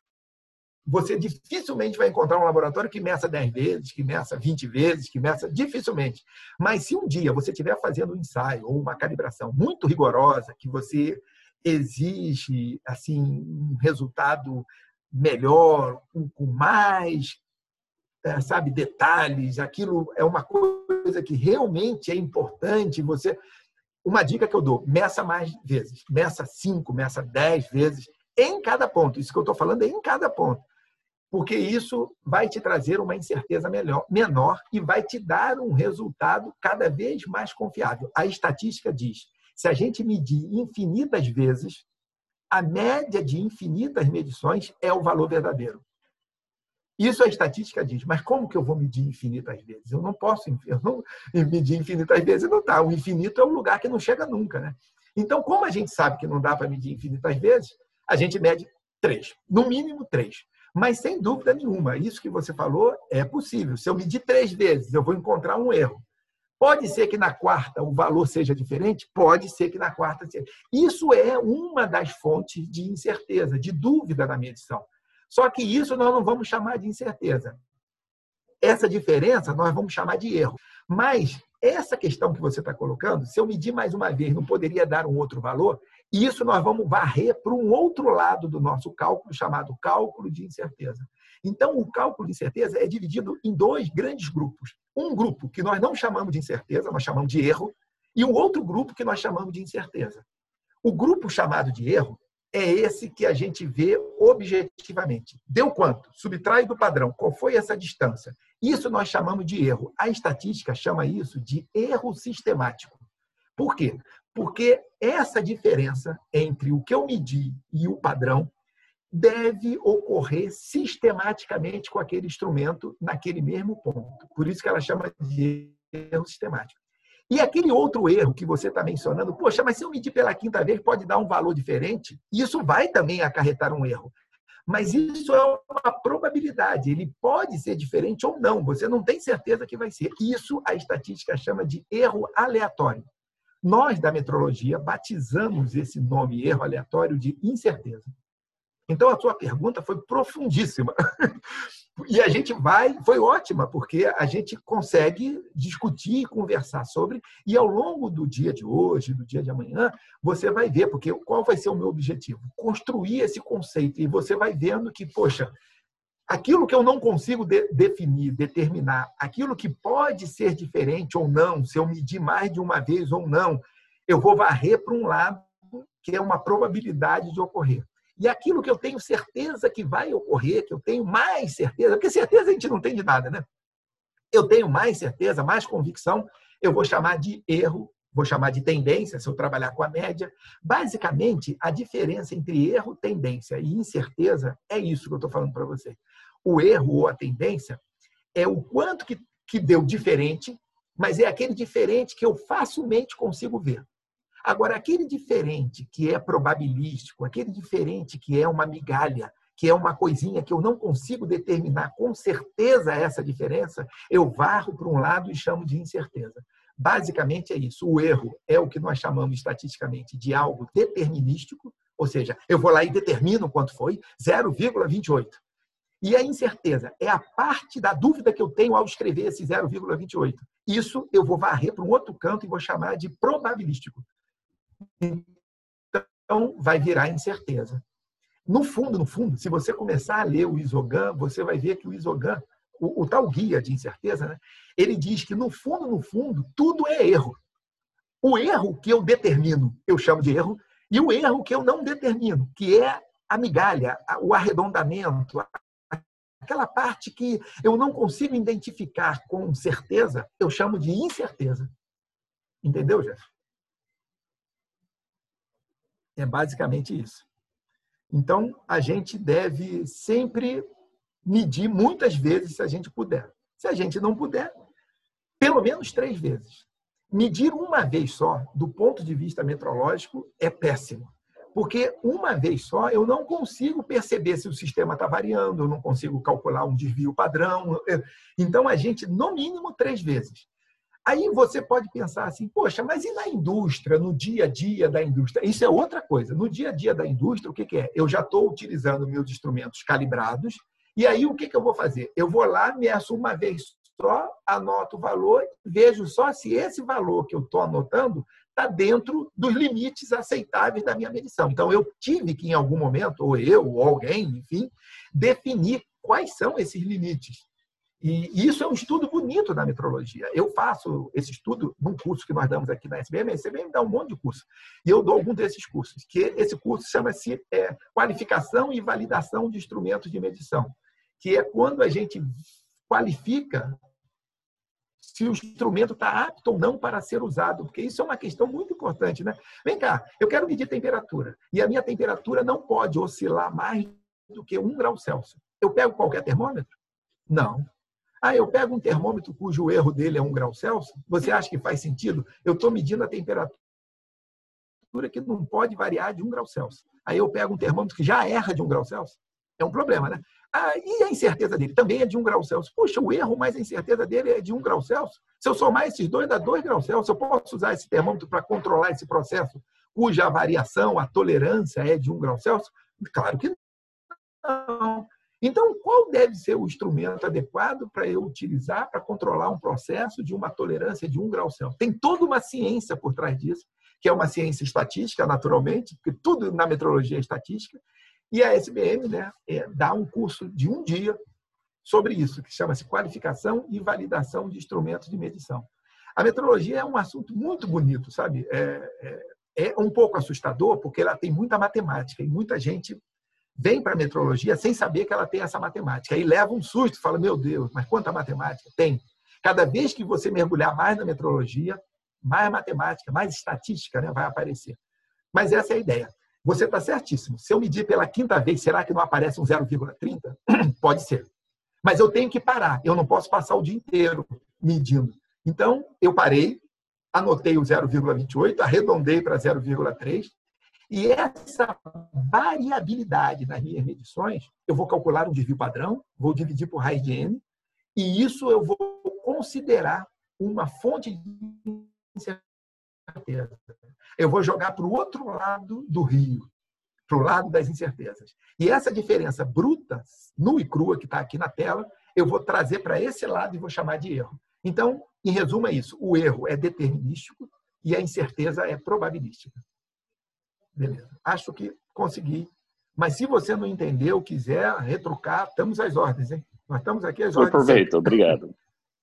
você dificilmente vai encontrar um laboratório que meça dez vezes, que meça vinte vezes, que meça dificilmente. Mas se um dia você estiver fazendo um ensaio ou uma calibração muito rigorosa, que você exige assim um resultado melhor, com, com mais, é, sabe, detalhes, aquilo é uma coisa que realmente é importante. Você, uma dica que eu dou: meça mais vezes, meça cinco, meça dez vezes em cada ponto. Isso que eu estou falando é em cada ponto, porque isso vai te trazer uma incerteza melhor, menor e vai te dar um resultado cada vez mais confiável. A estatística diz: se a gente medir infinitas vezes, a média de infinitas medições é o valor verdadeiro. Isso a estatística diz. Mas como que eu vou medir infinitas vezes? Eu não posso eu não medir infinitas vezes, não dá. O infinito é um lugar que não chega nunca, né? Então, como a gente sabe que não dá para medir infinitas vezes, a gente mede três, no mínimo três. Mas, sem dúvida nenhuma, isso que você falou é possível. Se eu medir três vezes, eu vou encontrar um erro. Pode ser que na quarta o valor seja diferente? Pode ser que na quarta seja. Isso é uma das fontes de incerteza, de dúvida na medição. Só que isso nós não vamos chamar de incerteza. Essa diferença nós vamos chamar de erro. Mas essa questão que você está colocando, se eu medir mais uma vez, não poderia dar um outro valor? Isso nós vamos varrer para um outro lado do nosso cálculo, chamado cálculo de incerteza. Então, o cálculo de incerteza é dividido em dois grandes grupos. Um grupo que nós não chamamos de incerteza, nós chamamos de erro, e um outro grupo que nós chamamos de incerteza. O grupo chamado de erro é esse que a gente vê objetivamente. Deu quanto? Subtrai do padrão. Qual foi essa distância? Isso nós chamamos de erro. A estatística chama isso de erro sistemático. Por quê? Porque essa diferença entre o que eu medi e o padrão deve ocorrer sistematicamente com aquele instrumento naquele mesmo ponto. Por isso que ela chama de erro sistemático. E aquele outro erro que você está mencionando, poxa, mas se eu medir pela quinta vez, pode dar um valor diferente? Isso vai também acarretar um erro. Mas isso é uma probabilidade. Ele pode ser diferente ou não. Você não tem certeza que vai ser. Isso a estatística chama de erro aleatório. Nós, da metrologia, batizamos esse nome erro aleatório de incerteza. Então, a sua pergunta foi profundíssima. E a gente vai, foi ótima, porque a gente consegue discutir e conversar sobre, e ao longo do dia de hoje, do dia de amanhã, você vai ver, porque qual vai ser o meu objetivo? Construir esse conceito, e você vai vendo que, poxa, aquilo que eu não consigo de, definir, determinar, aquilo que pode ser diferente ou não, se eu medir mais de uma vez ou não, eu vou varrer para um lado que é uma probabilidade de ocorrer. E aquilo que eu tenho certeza que vai ocorrer, que eu tenho mais certeza, porque certeza a gente não tem de nada, né? Eu tenho mais certeza, mais convicção, eu vou chamar de erro, vou chamar de tendência, se eu trabalhar com a média. Basicamente, a diferença entre erro, tendência e incerteza é isso que eu estou falando para você. O erro ou a tendência é o quanto que, que deu diferente, mas é aquele diferente que eu facilmente consigo ver. Agora, aquele diferente que é probabilístico, aquele diferente que é uma migalha, que é uma coisinha que eu não consigo determinar com certeza essa diferença, eu varro para um lado e chamo de incerteza. Basicamente é isso. O erro é o que nós chamamos estatisticamente de algo determinístico, ou seja, eu vou lá e determino quanto foi, zero vírgula vinte e oito. E a incerteza é a parte da dúvida que eu tenho ao escrever esse zero vírgula vinte e oito. Isso eu vou varrer para um outro canto e vou chamar de probabilístico. Então, vai virar incerteza. No fundo, no fundo, se você começar a ler o Isogan, você vai ver que o Isogan, o, o tal guia de incerteza, né, ele diz que, no fundo, no fundo, tudo é erro. O erro que eu determino, eu chamo de erro, e o erro que eu não determino, que é a migalha, o arredondamento, aquela parte que eu não consigo identificar com certeza, eu chamo de incerteza. Entendeu, Jeff? É basicamente isso. Então, a gente deve sempre medir muitas vezes, se a gente puder. Se a gente não puder, pelo menos três vezes. Medir uma vez só, do ponto de vista metrológico, é péssimo. Porque uma vez só eu não consigo perceber se o sistema está variando, eu não consigo calcular um desvio padrão. Então, a gente, no mínimo, três vezes. Aí você pode pensar assim, poxa, mas e na indústria, no dia a dia da indústria? Isso é outra coisa. No dia a dia da indústria, o que é? Eu já estou utilizando meus instrumentos calibrados, e aí o que eu vou fazer? Eu vou lá, meço uma vez só, anoto o valor, vejo só se esse valor que eu estou anotando está dentro dos limites aceitáveis da minha medição. Então, eu tive que, em algum momento, ou eu, ou alguém, enfim, definir quais são esses limites. E isso é um estudo bonito da metrologia. Eu faço esse estudo num curso que nós damos aqui na S B M. A S B M dá um monte de curso. E eu dou algum desses cursos. Que esse curso chama-se é, Qualificação e Validação de Instrumentos de Medição, que é quando a gente qualifica se o instrumento está apto ou não para ser usado, porque isso é uma questão muito importante, né? Vem cá, eu quero medir temperatura, e a minha temperatura não pode oscilar mais do que um grau Celsius. Eu pego qualquer termômetro? Não. Ah, eu pego um termômetro cujo erro dele é um grau Celsius? Você acha que faz sentido? Eu estou medindo a temperatura que não pode variar de um grau Celsius. Aí eu pego um termômetro que já erra de um grau Celsius? É um problema, né? Ah, e a incerteza dele também é de um grau Celsius. Puxa, o erro mais a incerteza dele é de um grau Celsius. Se eu somar esses dois, dá dois graus Celsius. Eu posso usar esse termômetro para controlar esse processo cuja variação, a tolerância é de um grau Celsius? Claro que não. Então, qual deve ser o instrumento adequado para eu utilizar para controlar um processo de uma tolerância de um grau Celsius? Tem toda uma ciência por trás disso, que é uma ciência estatística, naturalmente, porque tudo na metrologia é estatística. E a S B M, né, é, dá um curso de um dia sobre isso, que chama-se Qualificação e Validação de Instrumentos de Medição. A metrologia é um assunto muito bonito, sabe? É, é, é um pouco assustador, porque ela tem muita matemática, e muita gente vem para a metrologia sem saber que ela tem essa matemática. Aí leva um susto e fala, meu Deus, mas quanta matemática? Tem. Cada vez que você mergulhar mais na metrologia, mais matemática, mais estatística, né, vai aparecer. Mas essa é a ideia. Você está certíssimo. Se eu medir pela quinta vez, será que não aparece um zero vírgula trinta? Pode ser. Mas eu tenho que parar. Eu não posso passar o dia inteiro medindo. Então, eu parei, anotei o zero vírgula vinte e oito, arredondei para zero vírgula três, e essa variabilidade nas minhas medições, eu vou calcular um desvio padrão, vou dividir por raiz de n, e isso eu vou considerar uma fonte de incerteza. Eu vou jogar para o outro lado do rio, para o lado das incertezas. E essa diferença bruta, nua e crua, que está aqui na tela, eu vou trazer para esse lado e vou chamar de erro. Então, em resumo, é isso. O erro é determinístico e a incerteza é probabilística. Beleza. Acho que consegui. Mas se você não entendeu, quiser retrucar, estamos às ordens, hein? Nós estamos aqui às ordens. Perfeito, obrigado.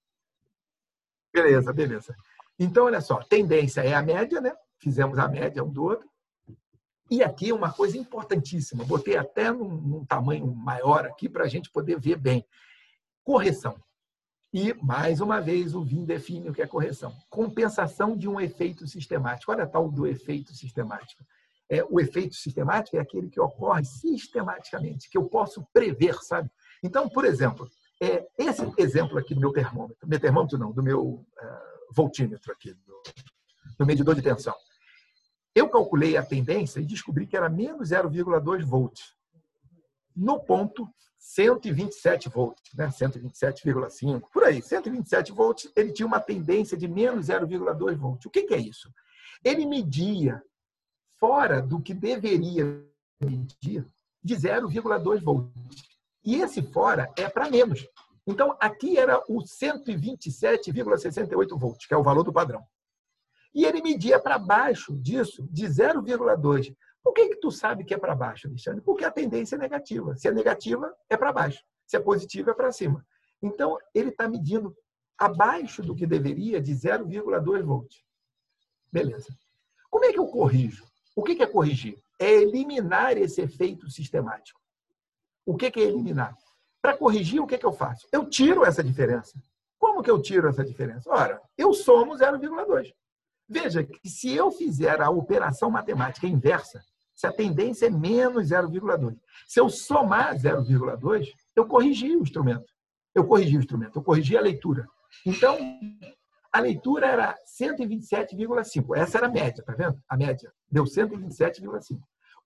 Beleza, beleza. Então, olha só, tendência é a média, né? Fizemos a média um do outro. E aqui uma coisa importantíssima, botei até num, num tamanho maior aqui para a gente poder ver bem. Correção. E, mais uma vez, o Wien define o que é correção. Compensação de um efeito sistemático. Olha a tal do efeito sistemático. É, o efeito sistemático é aquele que ocorre sistematicamente, que eu posso prever, sabe? Então, por exemplo, é, esse exemplo aqui do meu termômetro, meu termômetro não, do meu uh, voltímetro aqui, do, do medidor de tensão. Eu calculei a tendência e descobri que era menos zero vírgula dois volts no ponto cento e vinte e sete volts, né? cento e vinte e sete vírgula cinco, por aí, cento e vinte e sete volts, ele tinha uma tendência de menos zero vírgula dois volts. O que, que é isso? Ele media fora do que deveria medir de zero vírgula dois volts. E esse fora é para menos. Então, aqui era o cento e vinte e sete vírgula sessenta e oito volts, que é o valor do padrão. E ele media para baixo disso, de zero vírgula dois. Por que, que tu sabe que é para baixo, Alexandre? Porque a tendência é negativa. Se é negativa, é para baixo. Se é positiva, é para cima. Então, ele está medindo abaixo do que deveria de zero vírgula dois volts. Beleza. Como é que eu corrijo? O que é corrigir? É eliminar esse efeito sistemático. O que é eliminar? Para corrigir, o que eu faço? Eu tiro essa diferença. Como que eu tiro essa diferença? Ora, eu somo zero vírgula dois. Veja que se eu fizer a operação matemática inversa, se a tendência é menos zero vírgula dois, se eu somar zero vírgula dois, eu corrigi o instrumento. Eu corrigi o instrumento, eu corrigi a leitura. Então, a leitura era cento e vinte e sete vírgula cinco. Essa era a média, tá vendo? A média deu cento e vinte e sete vírgula cinco.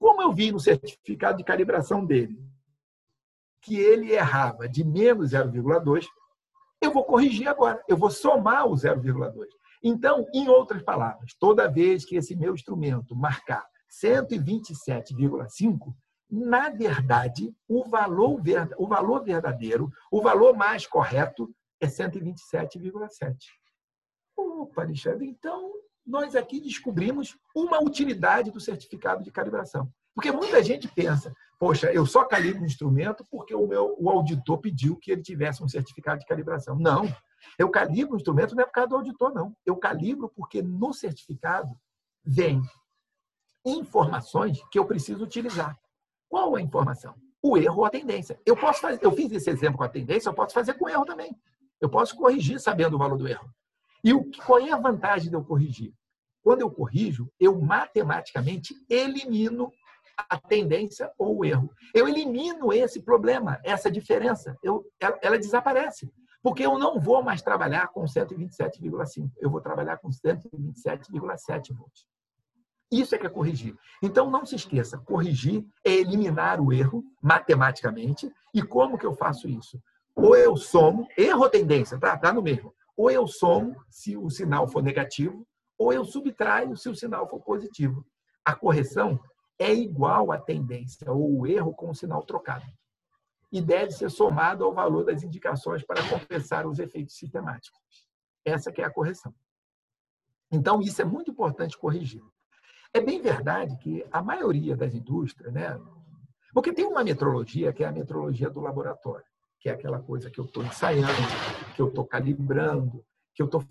Como eu vi no certificado de calibração dele que ele errava de menos zero vírgula dois, eu vou corrigir agora, eu vou somar o zero vírgula dois. Então, em outras palavras, toda vez que esse meu instrumento marcar cento e vinte e sete vírgula cinco, na verdade, o valor, o valor verdadeiro, o valor mais correto é cento e vinte e sete vírgula sete. Opa, Alexandre, então nós aqui descobrimos uma utilidade do certificado de calibração. Porque muita gente pensa, poxa, eu só calibro o instrumento porque o, meu, o auditor pediu que ele tivesse um certificado de calibração. Não, eu calibro o instrumento não é por causa do auditor, não. Eu calibro porque no certificado vem informações que eu preciso utilizar. Qual é a informação? O erro ou a tendência. Eu posso fazer, eu fiz esse exemplo com a tendência, eu posso fazer com o erro também. Eu posso corrigir sabendo o valor do erro. E o, qual é a vantagem de eu corrigir? Quando eu corrijo, eu matematicamente elimino a tendência ou o erro. Eu elimino esse problema, essa diferença. Eu, ela, ela desaparece. Porque eu não vou mais trabalhar com cento e vinte e sete vírgula cinco. Eu vou trabalhar com cento e vinte e sete vírgula sete volts. Isso é que é corrigir. Então, não se esqueça, corrigir é eliminar o erro matematicamente. E como que eu faço isso? Ou eu somo, erro ou tendência, tá? Tá no mesmo. Ou eu somo, se o sinal for negativo, ou eu subtraio, se o sinal for positivo. A correção é igual à tendência ou o erro com o sinal trocado. E deve ser somado ao valor das indicações para compensar os efeitos sistemáticos. Essa que é a correção. Então, isso é muito importante corrigir. É bem verdade que a maioria das indústrias, né? Porque tem uma metrologia que é a metrologia do laboratório, que é aquela coisa que eu estou ensaiando, que eu estou calibrando, que eu estou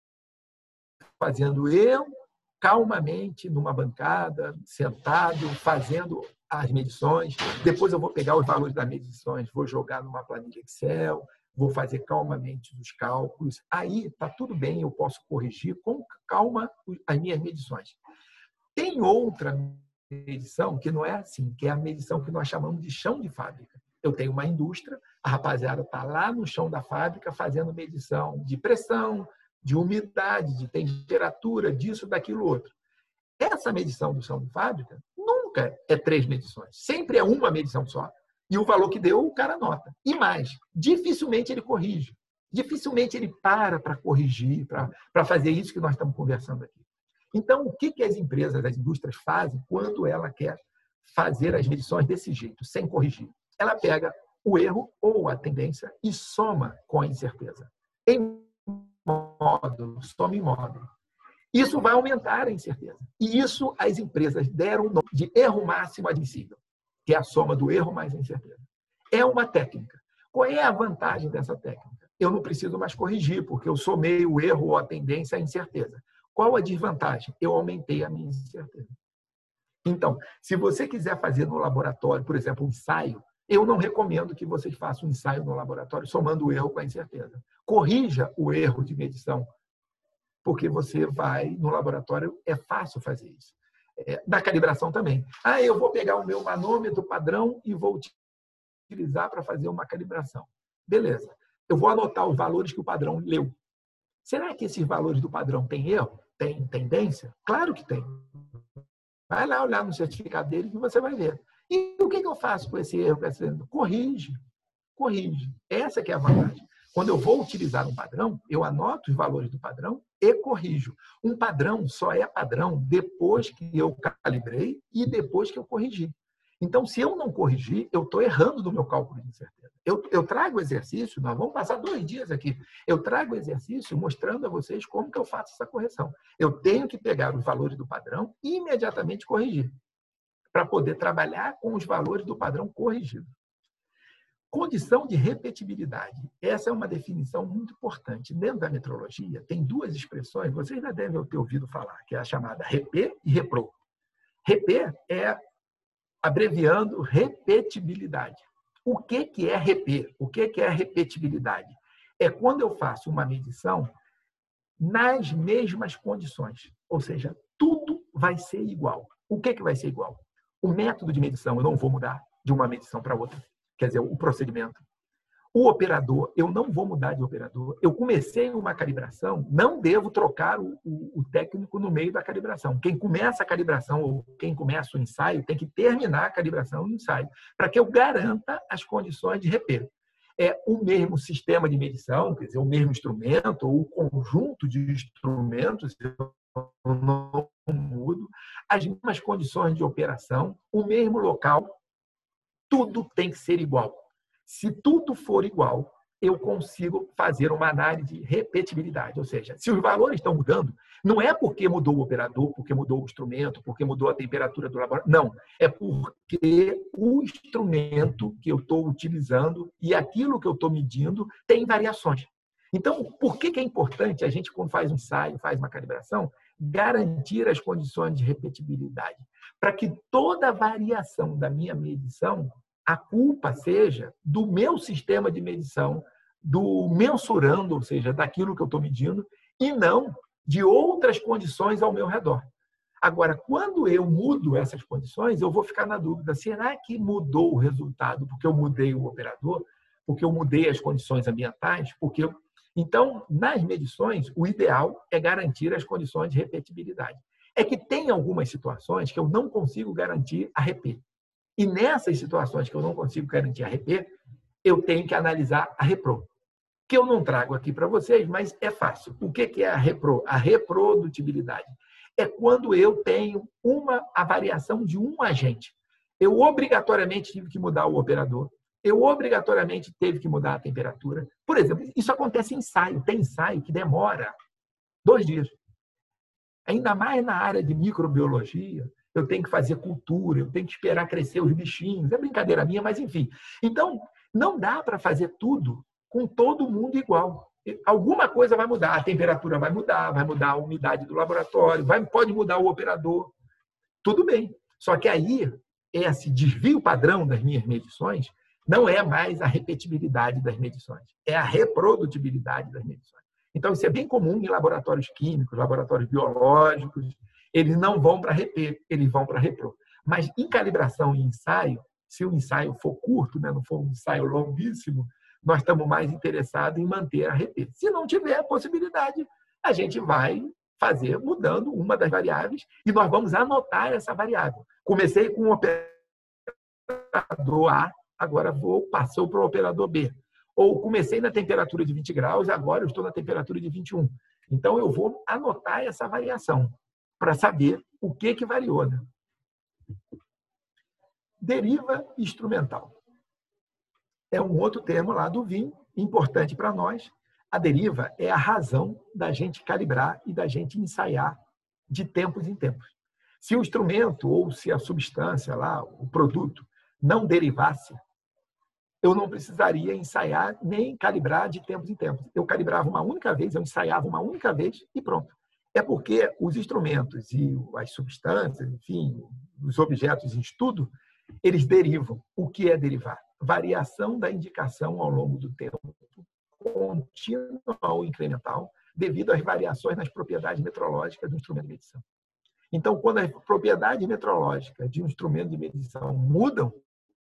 fazendo eu, calmamente, numa bancada, sentado, fazendo as medições. Depois eu vou pegar os valores das medições, vou jogar numa planilha Excel, vou fazer calmamente os cálculos. Aí está tudo bem, eu posso corrigir com calma as minhas medições. Tem outra medição que não é assim, que é a medição que nós chamamos de chão de fábrica. Eu tenho uma indústria, a rapaziada está lá no chão da fábrica fazendo medição de pressão, de umidade, de temperatura, disso, daquilo, outro. Essa medição do chão de fábrica nunca é três medições. Sempre é uma medição só. E o valor que deu, o cara anota. E mais, dificilmente ele corrige. Dificilmente ele para para corrigir, para fazer isso que nós estamos conversando aqui. Então, o que, que as empresas, as indústrias fazem quando ela quer fazer as medições desse jeito, sem corrigir? Ela pega o erro ou a tendência e soma com a incerteza. Em módulo, soma em módulo. Isso vai aumentar a incerteza. E isso as empresas deram o nome de erro máximo admissível, que é a soma do erro mais a incerteza. É uma técnica. Qual é a vantagem dessa técnica? Eu não preciso mais corrigir, porque eu somei o erro ou a tendência à incerteza. Qual a desvantagem? Eu aumentei a minha incerteza. Então, se você quiser fazer no laboratório, por exemplo, um ensaio, eu não recomendo que vocês façam um ensaio no laboratório somando o erro com a incerteza. Corrija o erro de medição, porque você vai no laboratório, é fácil fazer isso. É, na calibração também. Ah, eu vou pegar o meu manômetro padrão e vou utilizar para fazer uma calibração. Beleza. Eu vou anotar os valores que o padrão leu. Será que esses valores do padrão têm erro? Tem tendência? Claro que tem. Vai lá olhar no certificado dele que você vai ver. E o que eu faço com esse erro? Corrige. Corrige. Essa que é a vantagem. Quando eu vou utilizar um padrão, eu anoto os valores do padrão e corrijo. Um padrão só é padrão depois que eu calibrei e depois que eu corrigi. Então, se eu não corrigir, eu estou errando no meu cálculo de incerteza. Eu, eu trago o exercício, nós vamos passar dois dias aqui, eu trago o exercício mostrando a vocês como que eu faço essa correção. Eu tenho que pegar os valores do padrão e imediatamente corrigir, para poder trabalhar com os valores do padrão corrigido. Condição de repetibilidade. Essa é uma definição muito importante. Dentro da metrologia, tem duas expressões, vocês já devem ter ouvido falar, que é a chamada repê e repro. Repê é, abreviando, repetibilidade. O que, que é repê? O que, que é repetibilidade? É quando eu faço uma medição nas mesmas condições. Ou seja, tudo vai ser igual. O que, que vai ser igual? O método de medição eu não vou mudar de uma medição para outra. Quer dizer, o procedimento. O operador, eu não vou mudar de operador. Eu comecei uma calibração, não devo trocar o, o, o técnico no meio da calibração. Quem começa a calibração ou quem começa o ensaio tem que terminar a calibração e o ensaio, para que eu garanta as condições de repero. É o mesmo sistema de medição, quer dizer, o mesmo instrumento ou o conjunto de instrumentos, eu não mudo, as mesmas condições de operação, o mesmo local, tudo tem que ser igual. Se tudo for igual, eu consigo fazer uma análise de repetibilidade. Ou seja, se os valores estão mudando, não é porque mudou o operador, porque mudou o instrumento, porque mudou a temperatura do laboratório. Não, é porque o instrumento que eu estou utilizando e aquilo que eu estou medindo tem variações. Então, por que é importante a gente, quando faz um ensaio, faz uma calibração, garantir as condições de repetibilidade? Para que toda variação da minha medição, a culpa seja do meu sistema de medição, do mensurando, ou seja, daquilo que eu estou medindo, e não de outras condições ao meu redor. Agora, quando eu mudo essas condições, eu vou ficar na dúvida, será que mudou o resultado porque eu mudei o operador, porque eu mudei as condições ambientais? Porque eu... Então, nas medições, o ideal é garantir as condições de repetibilidade. É que tem algumas situações que eu não consigo garantir a repê. E nessas situações que eu não consigo garantir a repê, eu tenho que analisar a repro, que eu não trago aqui para vocês, mas é fácil. O que é a repro? A reprodutibilidade é quando eu tenho uma a variação de um agente. Eu obrigatoriamente tive que mudar o operador, eu obrigatoriamente teve que mudar a temperatura. Por exemplo, isso acontece em ensaio. Tem ensaio que demora dois dias. Ainda mais na área de microbiologia, eu tenho que fazer cultura, eu tenho que esperar crescer os bichinhos. É brincadeira minha, mas enfim. Então, não dá para fazer tudo com todo mundo igual. Alguma coisa vai mudar. A temperatura vai mudar, vai mudar a umidade do laboratório, vai, pode mudar o operador. Tudo bem. Só que aí, esse desvio padrão das minhas medições não é mais a repetibilidade das medições, é a reprodutibilidade das medições. Então, isso é bem comum em laboratórios químicos, laboratórios biológicos. Eles não vão para repê, eles vão para repro. Mas em calibração e ensaio, se o ensaio for curto, né, não for um ensaio longuíssimo, nós estamos mais interessados em manter a repê. Se não tiver a possibilidade, a gente vai fazer mudando uma das variáveis e nós vamos anotar essa variável. Comecei com o operador A, agora vou, passou para o operador B. Ou comecei na temperatura de vinte graus, agora eu estou na temperatura de vinte e um. Então, eu vou anotar essa variação para saber o que, que variou. Né? Deriva instrumental. É um outro termo lá do V I M, importante para nós. A deriva é a razão da gente calibrar e da gente ensaiar de tempos em tempos. Se o instrumento ou se a substância lá, o produto, não derivasse, eu não precisaria ensaiar nem calibrar de tempos em tempos. Eu calibrava uma única vez, eu ensaiava uma única vez e pronto. É porque os instrumentos e as substâncias, enfim, os objetos em estudo, eles derivam. O que é derivar? Variação da indicação ao longo do tempo, contínua ou incremental, devido às variações nas propriedades metrológicas do instrumento de medição. Então, quando as propriedades metrológicas de um instrumento de medição mudam,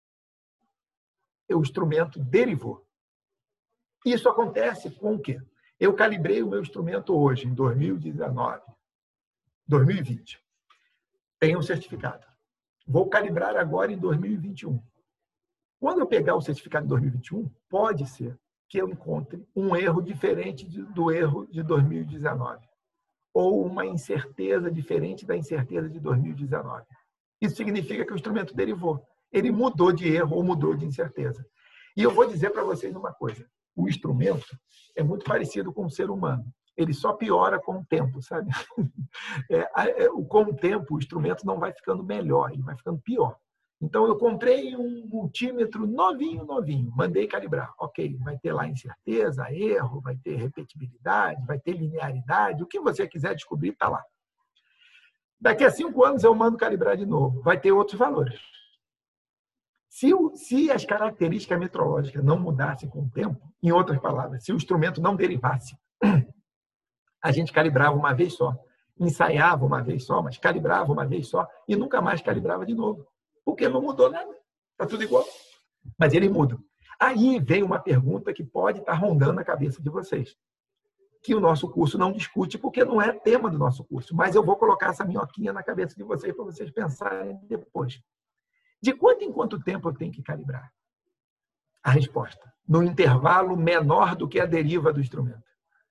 o instrumento derivou. Isso acontece com o quê? Eu calibrei o meu instrumento hoje, em dois mil e dezenove, dois mil e vinte. Tenho um certificado. Vou calibrar agora em dois mil e vinte e um. Quando eu pegar o certificado de dois mil e vinte e um, pode ser que eu encontre um erro diferente do erro de dois mil e dezenove. Ou uma incerteza diferente da incerteza de dois mil e dezenove. Isso significa que o instrumento derivou. Ele mudou de erro ou mudou de incerteza. E eu vou dizer para vocês uma coisa. O instrumento é muito parecido com o ser humano. Ele só piora com o tempo, sabe? É, com o tempo, o instrumento não vai ficando melhor, ele vai ficando pior. Então, eu comprei um multímetro novinho, novinho. Mandei calibrar. Ok, vai ter lá incerteza, erro, vai ter repetibilidade, vai ter linearidade. O que você quiser descobrir, está lá. Daqui a cinco anos, eu mando calibrar de novo. Vai ter outros valores. Se, o, se as características metrológicas não mudassem com o tempo, em outras palavras, se o instrumento não derivasse, a gente calibrava uma vez só, ensaiava uma vez só, mas calibrava uma vez só e nunca mais calibrava de novo. Porque não mudou nada. Está tudo igual. Mas eles mudam. Aí vem uma pergunta que pode estar rondando a cabeça de vocês, que o nosso curso não discute, porque não é tema do nosso curso, mas eu vou colocar essa minhoquinha na cabeça de vocês para vocês pensarem depois. De quanto em quanto tempo eu tenho que calibrar? A resposta: no intervalo menor do que a deriva do instrumento.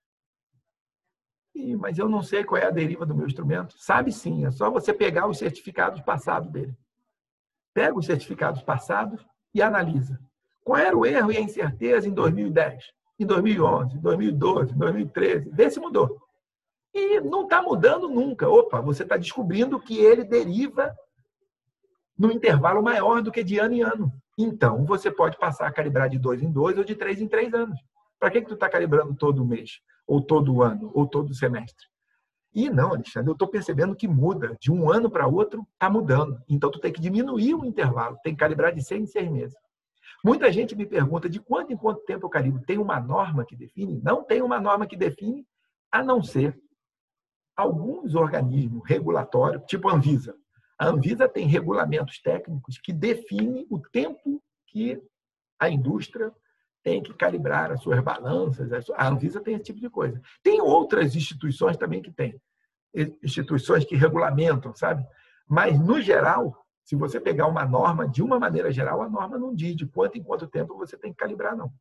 Ih, mas eu não sei qual é a deriva do meu instrumento. Sabe sim, é só você pegar os certificados passados dele. Pega os certificados passados e analisa. Qual era o erro e a incerteza em dois mil e dez, em dois mil e onze, dois mil e doze, dois mil e treze? Vê se mudou. E não está mudando nunca. Opa, você está descobrindo que ele deriva no intervalo maior do que de ano em ano. Então, você pode passar a calibrar de dois em dois ou de três em três anos. Para que, que tu está calibrando todo mês? Ou todo ano? Ou todo semestre? E não, Alexandre, eu estou percebendo que muda. De um ano para outro, está mudando. Então, tu tem que diminuir o intervalo. Tem que calibrar de seis em seis meses. Muita gente me pergunta de quanto em quanto tempo eu calibro. Tem uma norma que define? Não tem uma norma que define, a não ser alguns organismos regulatórios, tipo a Anvisa. A Anvisa tem regulamentos técnicos que definem o tempo que a indústria tem que calibrar as suas balanças. A Anvisa tem esse tipo de coisa. Tem outras instituições também que têm. Instituições que regulamentam, sabe? Mas, no geral, se você pegar uma norma, de uma maneira geral, a norma não diz de quanto em quanto tempo você tem que calibrar, não.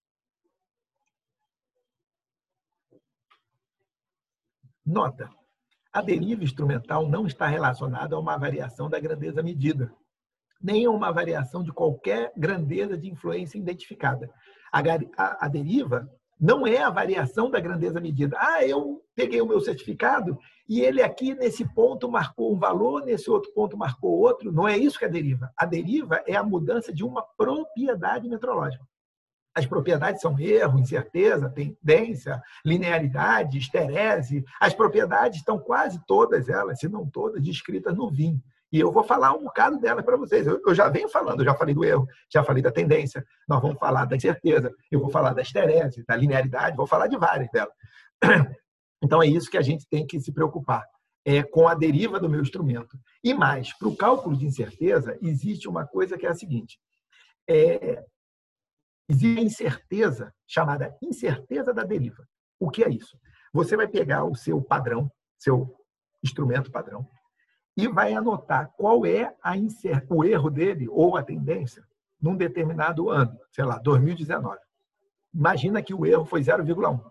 Nota: a deriva instrumental não está relacionada a uma variação da grandeza medida, nem a uma variação de qualquer grandeza de influência identificada. A, a, a deriva não é a variação da grandeza medida. Ah, eu peguei o meu certificado e ele aqui nesse ponto marcou um valor, nesse outro ponto marcou outro. Não é isso que é a deriva. A deriva é a mudança de uma propriedade metrológica. As propriedades são erro, incerteza, tendência, linearidade, esterese. As propriedades estão quase todas elas, se não todas, descritas no V I M. E eu vou falar um bocado delas para vocês. Eu já venho falando, eu já falei do erro, já falei da tendência, nós vamos falar da incerteza, eu vou falar da esterese, da linearidade, vou falar de várias delas. Então, é isso que a gente tem que se preocupar, é com a deriva do meu instrumento. E mais, para o cálculo de incerteza, existe uma coisa que é a seguinte. É, existe a incerteza, chamada incerteza da deriva. O que é isso? Você vai pegar o seu padrão, seu instrumento padrão, e vai anotar qual é a incer... o erro dele ou a tendência num determinado ano, sei lá, dois mil e dezenove. Imagina que o erro foi zero vírgula um.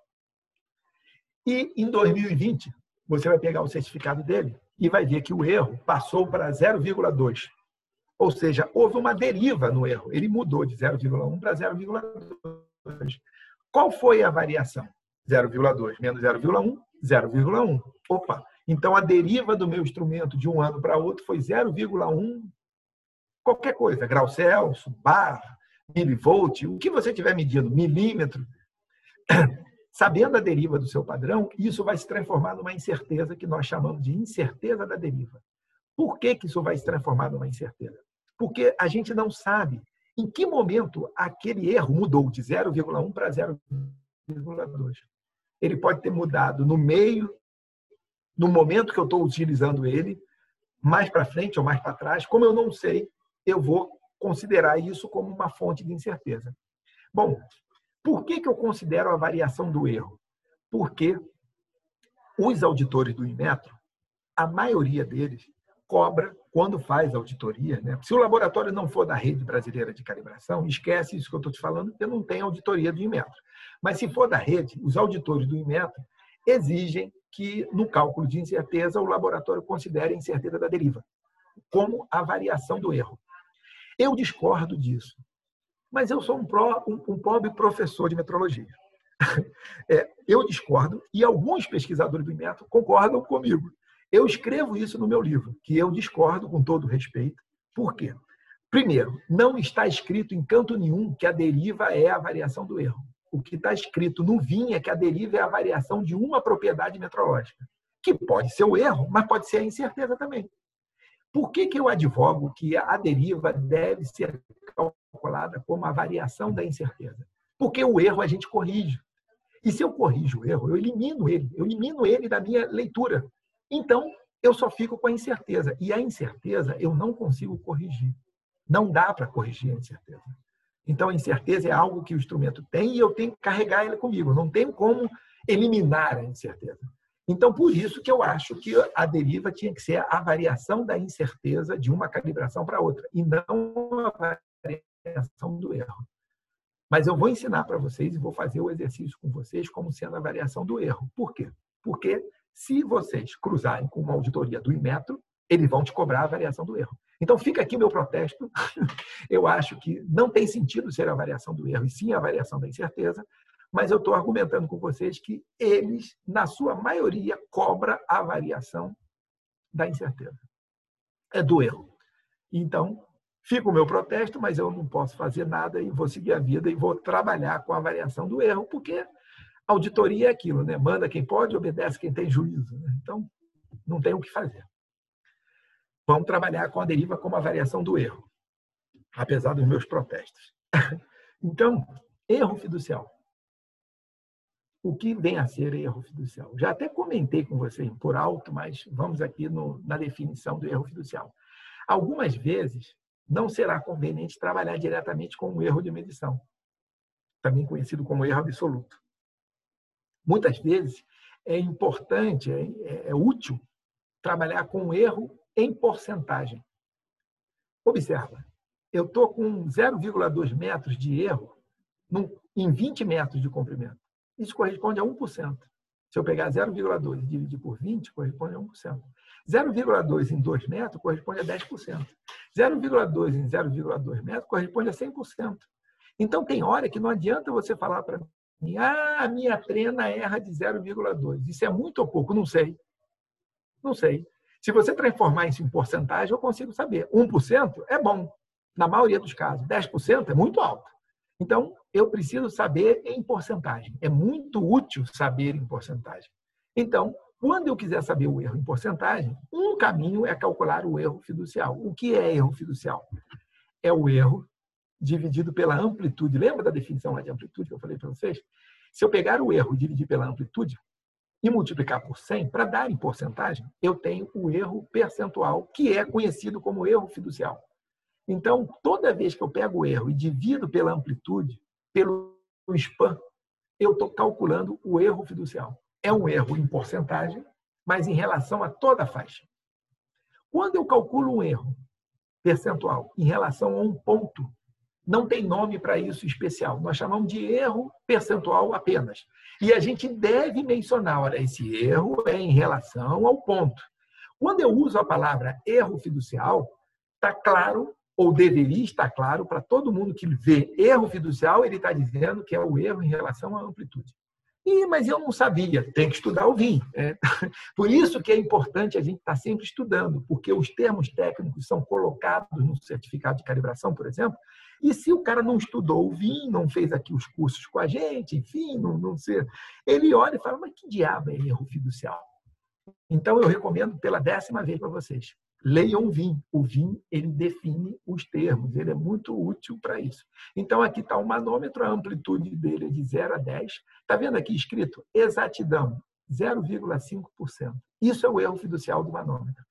E em dois mil e vinte, você vai pegar o certificado dele e vai ver que o erro passou para zero vírgula dois. Ou seja, houve uma deriva no erro. Ele mudou de zero vírgula um para zero vírgula dois. Qual foi a variação? zero vírgula dois menos zero vírgula um, zero vírgula um. Opa! Então, a deriva do meu instrumento de um ano para outro foi zero vírgula um, qualquer coisa, grau Celsius, bar, milivolt, o que você estiver medindo, milímetro. Sabendo a deriva do seu padrão, isso vai se transformar numa incerteza que nós chamamos de incerteza da deriva. Por que que isso vai se transformar numa incerteza? Porque a gente não sabe em que momento aquele erro mudou de zero vírgula um para zero vírgula dois. Ele pode ter mudado no meio, no momento que eu estou utilizando ele, mais para frente ou mais para trás. Como eu não sei, eu vou considerar isso como uma fonte de incerteza. Bom, por que que eu considero a variação do erro? Porque os auditores do Inmetro, a maioria deles, cobra quando faz auditoria, né? Se o laboratório não for da Rede Brasileira de Calibração, esquece isso que eu estou te falando, porque não tem auditoria do Inmetro. Mas se for da rede, os auditores do Inmetro exigem que, no cálculo de incerteza, o laboratório considere a incerteza da deriva, como a variação do erro. Eu discordo disso, mas eu sou um, pro, um, um pobre professor de metrologia. É, eu discordo e alguns pesquisadores do Inmetro concordam comigo. Eu escrevo isso no meu livro, que eu discordo com todo respeito. Por quê? Primeiro, não está escrito em canto nenhum que a deriva é a variação do erro. O que está escrito no V I M é que a deriva é a variação de uma propriedade metrológica, que pode ser o erro, mas pode ser a incerteza também. Por que que eu advogo que a deriva deve ser calculada como a variação da incerteza? Porque o erro a gente corrige. E se eu corrijo o erro, eu elimino ele, eu elimino ele da minha leitura. Então, eu só fico com a incerteza. E a incerteza eu não consigo corrigir. Não dá para corrigir a incerteza. Então, a incerteza é algo que o instrumento tem e eu tenho que carregar ele comigo. Não tenho como eliminar a incerteza. Então, por isso que eu acho que a deriva tinha que ser a variação da incerteza de uma calibração para outra, e não a variação do erro. Mas eu vou ensinar para vocês e vou fazer o exercício com vocês como sendo a variação do erro. Por quê? Porque se vocês cruzarem com uma auditoria do Inmetro, eles vão te cobrar a variação do erro. Então, fica aqui o meu protesto. Eu acho que não tem sentido ser a variação do erro, e sim a variação da incerteza, mas eu estou argumentando com vocês que eles, na sua maioria, cobram a variação da incerteza. É do erro. Então, fica o meu protesto, mas eu não posso fazer nada e vou seguir a vida e vou trabalhar com a variação do erro, porque auditoria é aquilo, né? Manda quem pode, obedece quem tem juízo. Né? Então, não tem o que fazer. Vamos trabalhar com a deriva como a variação do erro, apesar dos meus protestos. Então, erro fiducial. O que vem a ser erro fiducial? Já até comentei com vocês por alto, mas vamos aqui no, na definição do erro fiducial. Algumas vezes, não será conveniente trabalhar diretamente com um erro de medição, também conhecido como erro absoluto. Muitas vezes, é importante, é, é útil trabalhar com um erro em porcentagem. Observa, eu estou com zero vírgula dois metros de erro em vinte metros de comprimento. Isso corresponde a um por cento. Se eu pegar zero vírgula dois e dividir por vinte, corresponde a um por cento. zero vírgula dois em dois metros corresponde a dez por cento. zero vírgula dois em zero vírgula dois metros corresponde a cem por cento. Então, tem hora que não adianta você falar para mim, ah, a minha trena erra de zero vírgula dois. Isso é muito ou pouco? Não sei. Não sei. Se você transformar isso em porcentagem, eu consigo saber. um por cento é bom, na maioria dos casos. dez por cento é muito alto. Então, eu preciso saber em porcentagem. É muito útil saber em porcentagem. Então, quando eu quiser saber o erro em porcentagem, um caminho é calcular o erro fiducial. O que é erro fiducial? É o erro dividido pela amplitude. Lembra da definição lá de amplitude que eu falei para vocês? Se eu pegar o erro e dividir pela amplitude e multiplicar por cem, para dar em porcentagem, eu tenho o erro percentual, que é conhecido como erro fiducial. Então, toda vez que eu pego o erro e divido pela amplitude, pelo span, eu estou calculando o erro fiducial. É um erro em porcentagem, mas em relação a toda a faixa. Quando eu calculo um erro percentual em relação a um ponto, não tem nome para isso especial. Nós chamamos de erro percentual apenas. E a gente deve mencionar, olha, esse erro é em relação ao ponto. Quando eu uso a palavra erro fiducial, está claro, ou deveria estar claro, para todo mundo que vê erro fiducial, ele está dizendo que é o erro em relação à amplitude. Ih, mas eu não sabia, tem que estudar o V I M. É. Por isso que é importante a gente estar sempre estudando, porque os termos técnicos são colocados no certificado de calibração, por exemplo, e se o cara não estudou o V I M, não fez aqui os cursos com a gente, enfim, não, não sei, ele olha e fala, mas que diabo é erro fiducial? Então, eu recomendo pela décima vez para vocês, leiam o V I M. O V I M, ele define os termos, ele é muito útil para isso. Então, aqui está o manômetro, a amplitude dele é de zero a dez. Está vendo aqui escrito? Exatidão, zero vírgula cinco por cento. Isso é o erro fiducial do manômetro.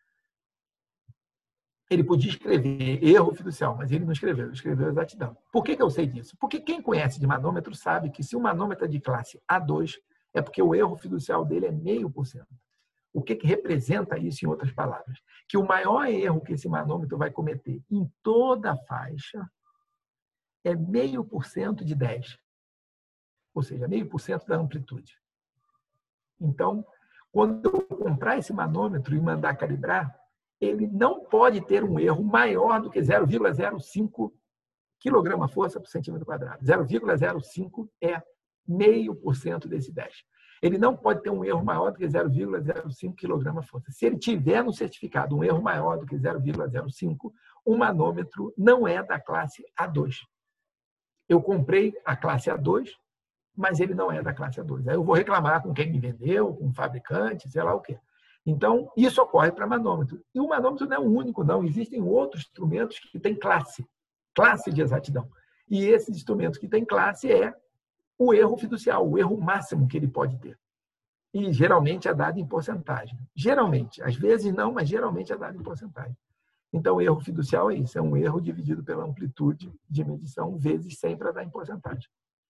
Ele podia escrever erro fiducial, mas ele não escreveu, ele escreveu exatidão. Por que que eu sei disso? Porque quem conhece de manômetro sabe que se o manômetro é de classe A dois, é porque o erro fiducial dele é meio por cento. O que que representa isso em outras palavras? Que o maior erro que esse manômetro vai cometer em toda a faixa é meio por cento de dez. Ou seja, meio por cento da amplitude. Então, quando eu comprar esse manômetro e mandar calibrar, ele não pode ter um erro maior do que zero vírgula zero cinco quilograma-força por centímetro quadrado. zero vírgula zero cinco é meio por cento desse dez. Ele não pode ter um erro maior do que zero vírgula zero cinco quilograma-força. Se ele tiver no certificado um erro maior do que zero vírgula zero cinco, o manômetro não é da classe A dois. Eu comprei a classe A dois, mas ele não é da classe A dois. Aí eu vou reclamar com quem me vendeu, com o fabricante, sei lá o quê. Então, isso ocorre para manômetro. E o manômetro não é o único, não. Existem outros instrumentos que têm classe, classe de exatidão. E esses instrumentos que têm classe é o erro fiducial, o erro máximo que ele pode ter. E geralmente é dado em porcentagem. Geralmente. Às vezes não, mas geralmente é dado em porcentagem. Então, o erro fiducial é isso, é um erro dividido pela amplitude de medição vezes cem para dar em porcentagem.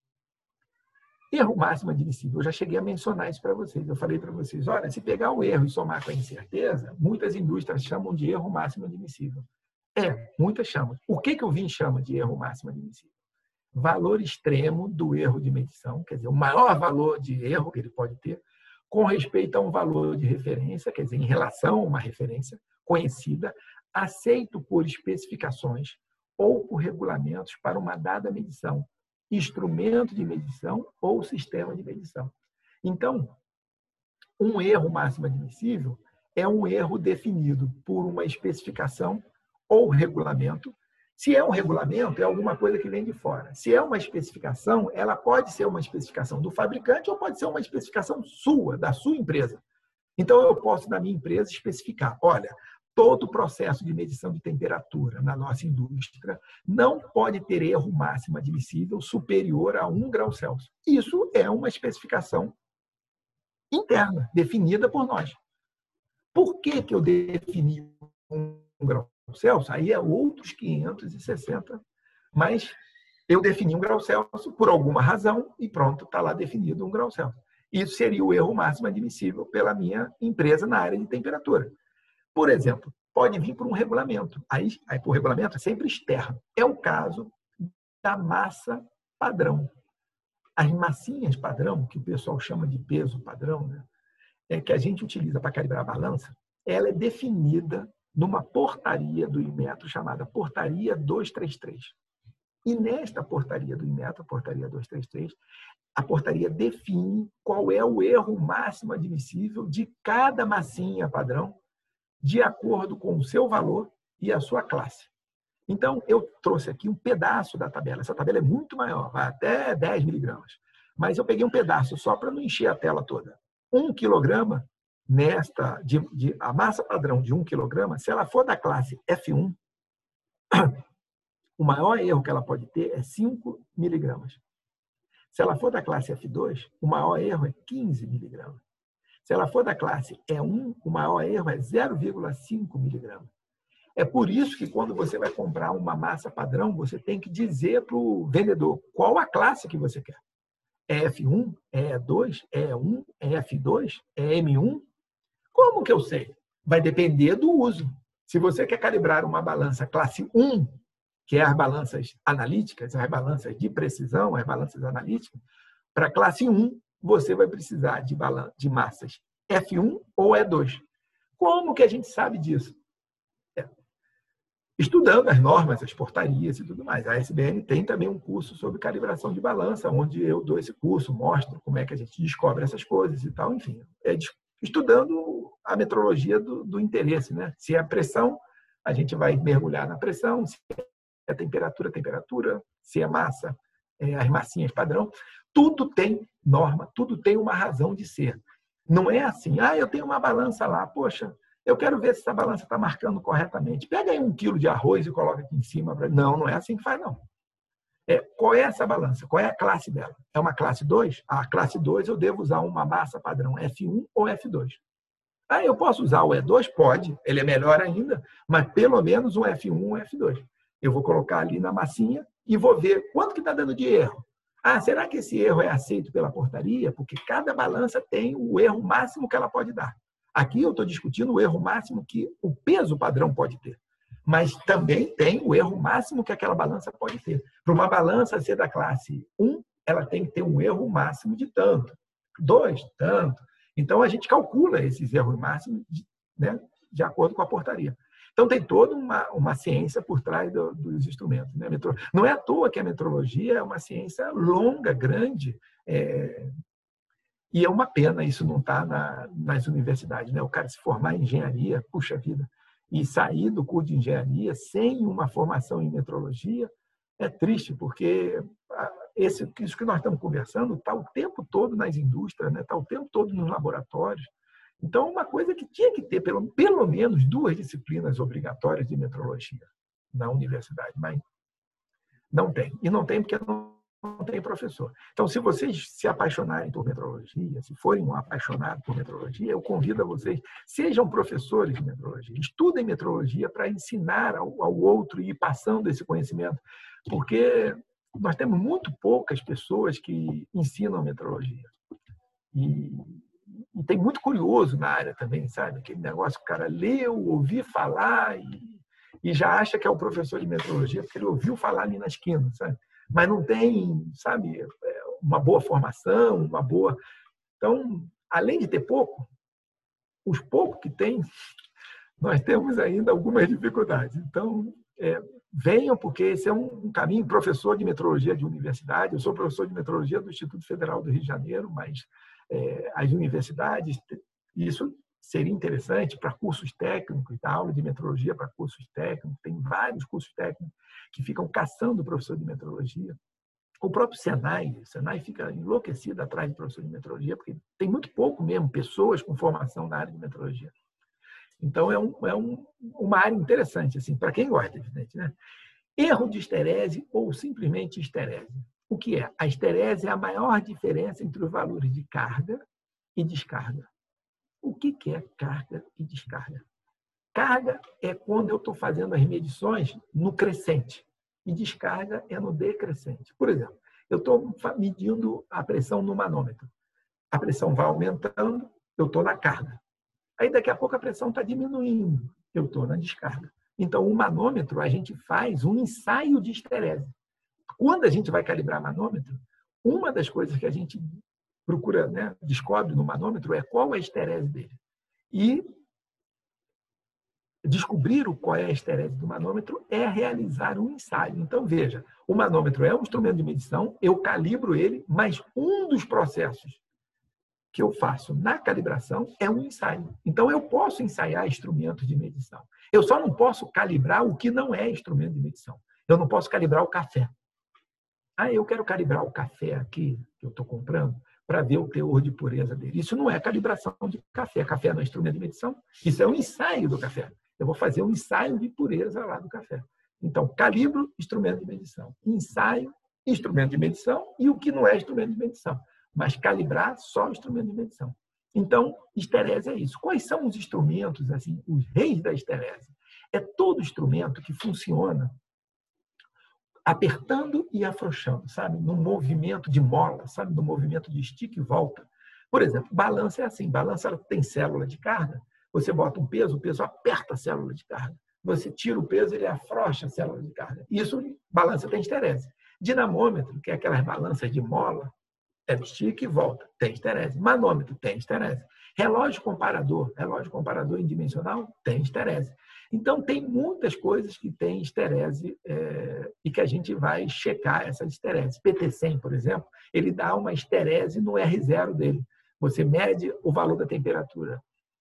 Erro máximo admissível, eu já cheguei a mencionar isso para vocês. Eu falei para vocês, olha, se pegar o erro e somar com a incerteza, muitas indústrias chamam de erro máximo admissível. É, muitas chamam. O que, que o V I M chama de erro máximo admissível? Valor extremo do erro de medição, quer dizer, o maior valor de erro que ele pode ter, com respeito a um valor de referência, quer dizer, em relação a uma referência conhecida, aceito por especificações ou por regulamentos para uma dada medição, instrumento de medição ou sistema de medição. Então, um erro máximo admissível é um erro definido por uma especificação ou regulamento. Se é um regulamento, é alguma coisa que vem de fora. Se é uma especificação, ela pode ser uma especificação do fabricante ou pode ser uma especificação sua, da sua empresa. Então, eu posso, na minha empresa, especificar, olha, todo o processo de medição de temperatura na nossa indústria não pode ter erro máximo admissível superior a um grau Celsius. Isso é uma especificação interna, definida por nós. Por que, que eu defini um grau Celsius? Aí é outros quinhentos e sessenta, mas eu defini um grau Celsius por alguma razão e pronto, está lá definido um grau Celsius. Isso seria o erro máximo admissível pela minha empresa na área de temperatura. Por exemplo, pode vir por um regulamento. Aí, aí por regulamento é sempre externo. É o caso da massa padrão. As massinhas padrão, que o pessoal chama de peso padrão, né, é que a gente utiliza para calibrar a balança, ela é definida numa portaria do Inmetro chamada Portaria duzentos e trinta e três. E nesta portaria do Inmetro, Portaria duzentos e trinta e três, a portaria define qual é o erro máximo admissível de cada massinha padrão, de acordo com o seu valor e a sua classe. Então, eu trouxe aqui um pedaço da tabela. Essa tabela é muito maior, vai até dez miligramas. Mas eu peguei um pedaço só para não encher a tela toda. Um quilograma, nesta, de, de, a massa padrão de um quilograma, se ela for da classe F um, o maior erro que ela pode ter é cinco miligramas. Se ela for da classe F dois, o maior erro é quinze miligramas. Se ela for da classe E um, o maior erro é zero vírgula cinco miligramas. É por isso que quando você vai comprar uma massa padrão, você tem que dizer para o vendedor qual a classe que você quer. É F um? É E dois? É E um? É F dois? É M um? Como que eu sei? Vai depender do uso. Se você quer calibrar uma balança classe um, que é as balanças analíticas, as balanças de precisão, as balanças analíticas, para classe um, você vai precisar de, de massas F um ou E dois. Como que a gente sabe disso? É. Estudando as normas, as portarias e tudo mais. A S B N tem também um curso sobre calibração de balança, onde eu dou esse curso, mostro como é que a gente descobre essas coisas e tal, enfim. É estudando a metrologia do, do interesse, né? Se é a pressão, a gente vai mergulhar na pressão, se é a temperatura, a temperatura, se é massa, é as massinhas padrão. Tudo tem norma, tudo tem uma razão de ser. Não é assim, ah, eu tenho uma balança lá, poxa, eu quero ver se essa balança está marcando corretamente. Pega aí um quilo de arroz e coloca aqui em cima. Pra... Não, não é assim que faz, não. É, qual é essa balança? Qual é a classe dela? É uma classe dois? A classe dois eu devo usar uma massa padrão F um ou F dois. Ah, eu posso usar o E dois? Pode, ele é melhor ainda, mas pelo menos um F um ou F dois. Eu vou colocar ali na massinha e vou ver quanto que está dando de erro. Ah, será que esse erro é aceito pela portaria? Porque cada balança tem o erro máximo que ela pode dar. Aqui eu estou discutindo o erro máximo que o peso padrão pode ter. Mas também tem o erro máximo que aquela balança pode ter. Para uma balança ser da classe um, ela tem que ter um erro máximo de tanto. dois, tanto. Então, a gente calcula esses erros máximos de, né, de acordo com a portaria. Então, tem toda uma, uma ciência por trás do, dos instrumentos. Né? Não é à toa que a metrologia é uma ciência longa, grande, é, e é uma pena isso não estar na, nas universidades. Né? O cara se formar em engenharia, puxa vida, e sair do curso de engenharia sem uma formação em metrologia é triste, porque esse, isso que nós estamos conversando está o tempo todo nas indústrias, né? Está o tempo todo nos laboratórios. Então, uma coisa que tinha que ter pelo, pelo menos duas disciplinas obrigatórias de metrologia na universidade, mas não tem. E não tem porque não não tem professor. Então, se vocês se apaixonarem por metrologia, se forem um apaixonado por metrologia, eu convido a vocês, sejam professores de metrologia, estudem metrologia para ensinar ao, ao outro e ir passando esse conhecimento, porque nós temos muito poucas pessoas que ensinam metrologia. E, e tem muito curioso na área também, sabe? Aquele negócio que o cara leu, ouviu falar e, e já acha que é o professor de metrologia porque ele ouviu falar ali na esquina, sabe? Mas não tem, sabe, uma boa formação, uma boa... Então, além de ter pouco, os poucos que tem, nós temos ainda algumas dificuldades. Então, é, venham, porque esse é um caminho. Professor de metrologia de universidade, eu sou professor de metrologia do Instituto Federal do Rio de Janeiro, mas é, as universidades, isso seria interessante para cursos técnicos, dar aula de metrologia para cursos técnicos, tem vários cursos técnicos que ficam caçando o professor de metrologia. O próprio Senai, o Senai fica enlouquecido atrás de professor de metrologia, porque tem muito pouco mesmo pessoas com formação na área de metrologia. Então, é, um, é um, uma área interessante, assim, para quem gosta, evidente, né? Erro de esterese ou simplesmente esterese. O que é? A esterese é a maior diferença entre os valores de carga e descarga. O que é carga e descarga? Carga é quando eu estou fazendo as medições no crescente e descarga é no decrescente. Por exemplo, eu estou medindo a pressão no manômetro. A pressão vai aumentando, eu estou na carga. Aí, daqui a pouco, a pressão está diminuindo, eu estou na descarga. Então, o manômetro, a gente faz um ensaio de esterese. Quando a gente vai calibrar manômetro, uma das coisas que a gente procura, né, descobre no manômetro é qual é a esterese dele. E descobrir qual é a esterese do manômetro é realizar um ensaio. Então, veja, o manômetro é um instrumento de medição, eu calibro ele, mas um dos processos que eu faço na calibração é um ensaio. Então, eu posso ensaiar instrumentos de medição. Eu só não posso calibrar o que não é instrumento de medição. Eu não posso calibrar o café. Ah, eu quero calibrar o café aqui, que eu estou comprando, para ver o teor de pureza dele. Isso não é calibração de café. Café não é instrumento de medição. Isso é um ensaio do café. Eu vou fazer um ensaio de pureza lá do café. Então, calibro, instrumento de medição. Ensaio, instrumento de medição e o que não é instrumento de medição. Mas calibrar só o instrumento de medição. Então, esterese é isso. Quais são os instrumentos, assim, os reis da esterese? É todo instrumento que funciona apertando e afrouxando, sabe? No movimento de mola, sabe? No movimento de estica e volta. Por exemplo, balança é assim. Balança tem célula de carga. Você bota um peso, o peso aperta a célula de carga. Você tira o peso, ele afrouxa a célula de carga. Isso, balança tem esterese. Dinamômetro, que é aquelas balanças de mola, é estica e volta, tem esterese. Manômetro, tem esterese. Relógio comparador, relógio comparador indimensional, tem esterese. Então, tem muitas coisas que têm esterese é, e que a gente vai checar essas estereses. P T cem, por exemplo, ele dá uma esterese no R zero dele. Você mede o valor da temperatura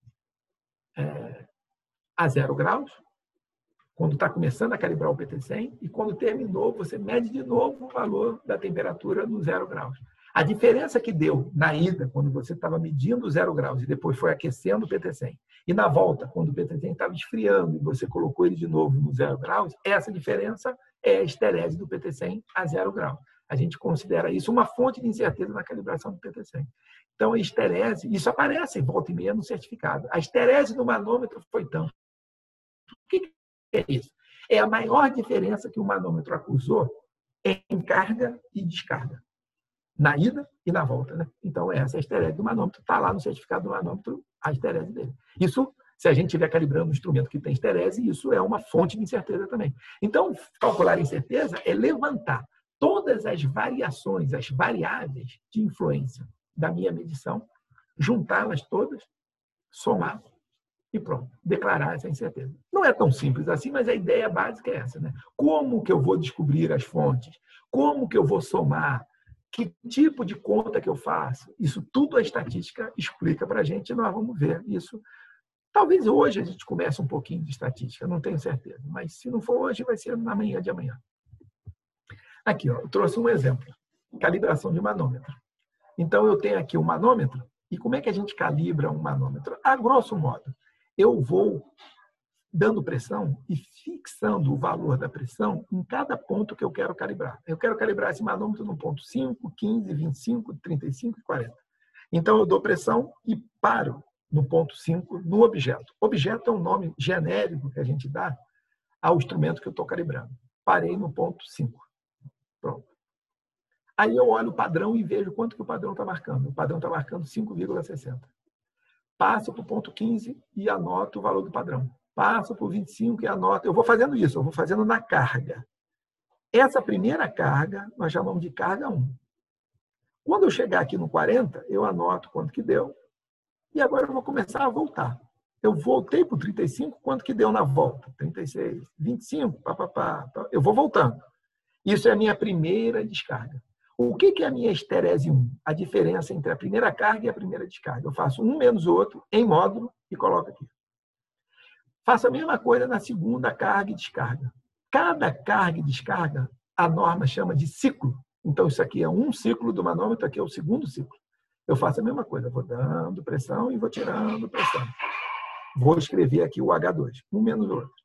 é, a zero graus, quando está começando a calibrar o P T cem, e quando terminou, você mede de novo o valor da temperatura no zero graus. A diferença que deu na ida, quando você estava medindo zero graus e depois foi aquecendo o P T cem, e na volta, quando o P T cem estava esfriando e você colocou ele de novo no zero graus, essa diferença é a esterese do P T cem a zero graus. A gente considera isso uma fonte de incerteza na calibração do P T cem. Então, a esterese, isso aparece em volta e meia no certificado. A esterese do manômetro foi tanto. O que é isso? É a maior diferença que o manômetro acusou em carga e descarga. Na ida e na volta, né? Então, essa é a esterese do manômetro. Está lá no certificado do manômetro a esterese dele. Isso, se a gente estiver calibrando um instrumento que tem esterese, isso é uma fonte de incerteza também. Então, calcular incerteza é levantar todas as variações, as variáveis de influência da minha medição, juntá-las todas, somar e pronto, declarar essa incerteza. Não é tão simples assim, mas a ideia básica é essa, né? Como que eu vou descobrir as fontes? Como que eu vou somar? Que tipo de conta que eu faço? Isso tudo a estatística explica para a gente e nós vamos ver isso. Talvez hoje a gente comece um pouquinho de estatística, não tenho certeza, mas se não for hoje, vai ser na manhã de amanhã. Aqui, ó, eu trouxe um exemplo. Calibração de manômetro. Então, eu tenho aqui o manômetro. E como é que a gente calibra um manômetro? A grosso modo, eu vou dando pressão e fixando o valor da pressão em cada ponto que eu quero calibrar. Eu quero calibrar esse manômetro no ponto cinco, quinze, vinte e cinco, trinta e cinco e quarenta. Então, eu dou pressão e paro no ponto cinco no objeto. Objeto é um nome genérico que a gente dá ao instrumento que eu estou calibrando. Parei no ponto cinco. Pronto. Aí eu olho o padrão e vejo quanto que o padrão está marcando. O padrão está marcando cinco vírgula sessenta. Passo para o ponto quinze e anoto o valor do padrão. Passo para o vinte e cinco e anoto. Eu vou fazendo isso, eu vou fazendo na carga. Essa primeira carga, nós chamamos de carga um. Quando eu chegar aqui no quarenta, eu anoto quanto que deu. E agora eu vou começar a voltar. Eu voltei para o trinta e cinco, quanto que deu na volta? trinta e seis, vinte e cinco, pá, pá, pá, pá. Eu vou voltando. Isso é a minha primeira descarga. O que é a minha estérese um? A diferença entre a primeira carga e a primeira descarga. Eu faço um menos o outro em módulo e coloco aqui. Faço a mesma coisa na segunda carga e descarga. Cada carga e descarga, a norma chama de ciclo. Então, isso aqui é um ciclo do manômetro, aqui é o segundo ciclo. Eu faço a mesma coisa, vou dando pressão e vou tirando pressão. Vou escrever aqui o agá dois, um menos o outro.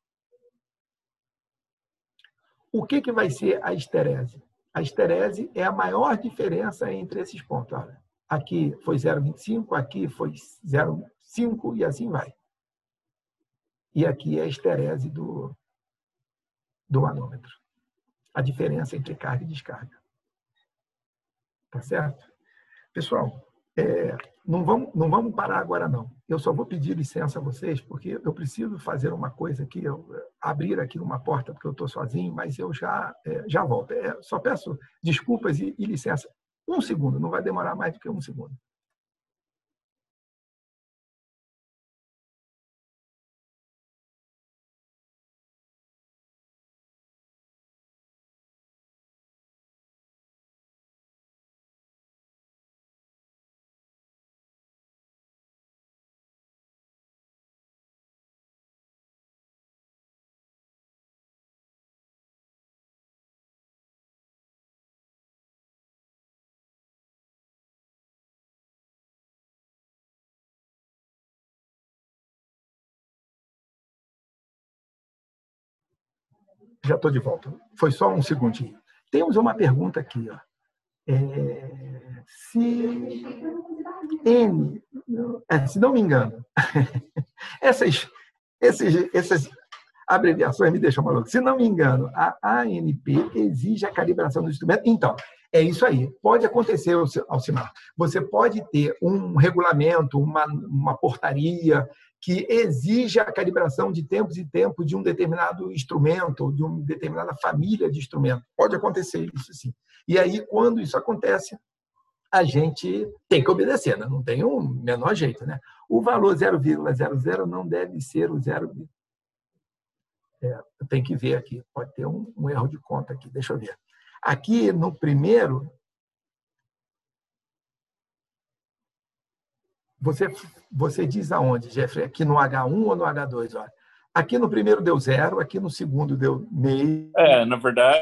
O que, que vai ser a esterese? A esterese é a maior diferença entre esses pontos. Olha, aqui foi zero vírgula vinte e cinco, aqui foi zero vírgula cinco e assim vai. E aqui é a esterese do, do manômetro. A diferença entre carga e descarga. Tá certo? Pessoal, é, não, vamos, não vamos parar agora, não. Eu só vou pedir licença a vocês, porque eu preciso fazer uma coisa aqui, eu, abrir aqui uma porta, porque eu estou sozinho, mas eu já, é, já volto. É, só peço desculpas e, e licença. Um segundo, não vai demorar mais do que um segundo. Já estou de volta. Foi só um segundinho. Temos uma pergunta aqui. Ó. É, se N, é, se não me engano, essas, esses, essas abreviações me deixam maluco. Se não me engano, a A N P exige a calibração do instrumento. Então, é isso aí. Pode acontecer, Alcimar. Você pode ter um regulamento, uma, uma portaria que exige a calibração de tempos e tempos de um determinado instrumento, ou de uma determinada família de instrumentos. Pode acontecer isso, sim. E aí, quando isso acontece, a gente tem que obedecer, né? Não tem o menor jeito, né? O valor zero vírgula zero zero não deve ser o zero. É, eu tenho que ver aqui. Pode ter um, um erro de conta aqui. Deixa eu ver. Aqui, no primeiro, Você, você diz aonde, Jeffrey? Aqui no agá um ou no agá dois? Olha. Aqui no primeiro deu zero, aqui no segundo deu meio. É, na verdade,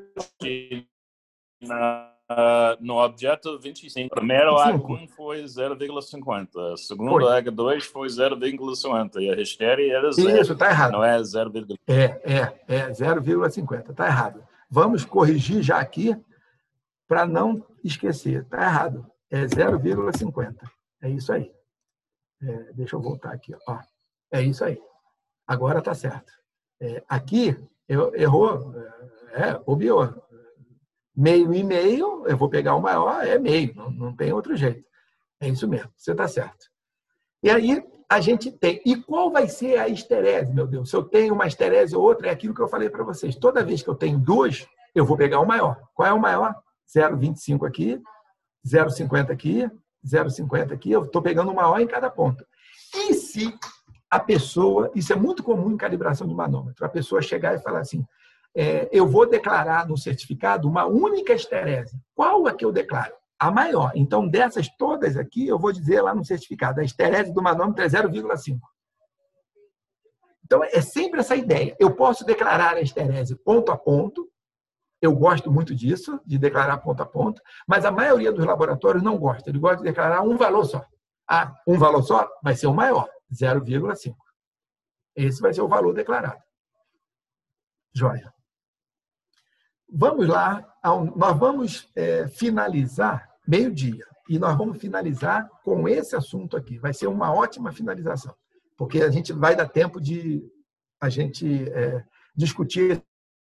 na, no objeto vinte e cinco, primeiro agá um foi zero vírgula cinquenta, segundo agá dois foi zero vírgula cinquenta e a Ristere era zero. Isso, está errado. Não é zero vírgula cinquenta. É, é, é zero vírgula cinquenta, está errado. Vamos corrigir já aqui para não esquecer. Está errado. É zero vírgula cinquenta. É isso aí. É, deixa eu voltar aqui. Ó. É isso aí. Agora está certo. É, aqui, eu, errou. É, bobeou. Meio e meio, eu vou pegar o maior, é meio. Não, não tem outro jeito. É isso mesmo. Você está certo. E aí, a gente tem. E qual vai ser a esterese, meu Deus? Se eu tenho uma esterese ou outra, é aquilo que eu falei para vocês. Toda vez que eu tenho duas, eu vou pegar o maior. Qual é o maior? zero vírgula vinte e cinco aqui, zero vírgula cinquenta aqui, zero vírgula cinquenta aqui, eu estou pegando o maior em cada ponto. E se a pessoa, isso é muito comum em calibração de manômetro, a pessoa chegar e falar assim, é, eu vou declarar no certificado uma única esterese. Qual é que eu declaro? A maior. Então, dessas todas aqui, eu vou dizer lá no certificado, a esterese do manômetro é zero vírgula cinco. Então, é sempre essa ideia. Eu posso declarar a esterese ponto a ponto, eu gosto muito disso, de declarar ponto a ponto, mas a maioria dos laboratórios não gosta. Ele gosta de declarar um valor só. Ah, um valor só vai ser o maior, zero vírgula cinco. Esse vai ser o valor declarado. Joia. Vamos lá. Nós vamos é, finalizar meio-dia. E nós vamos finalizar com esse assunto aqui. Vai ser uma ótima finalização. Porque a gente vai dar tempo de a gente é, discutir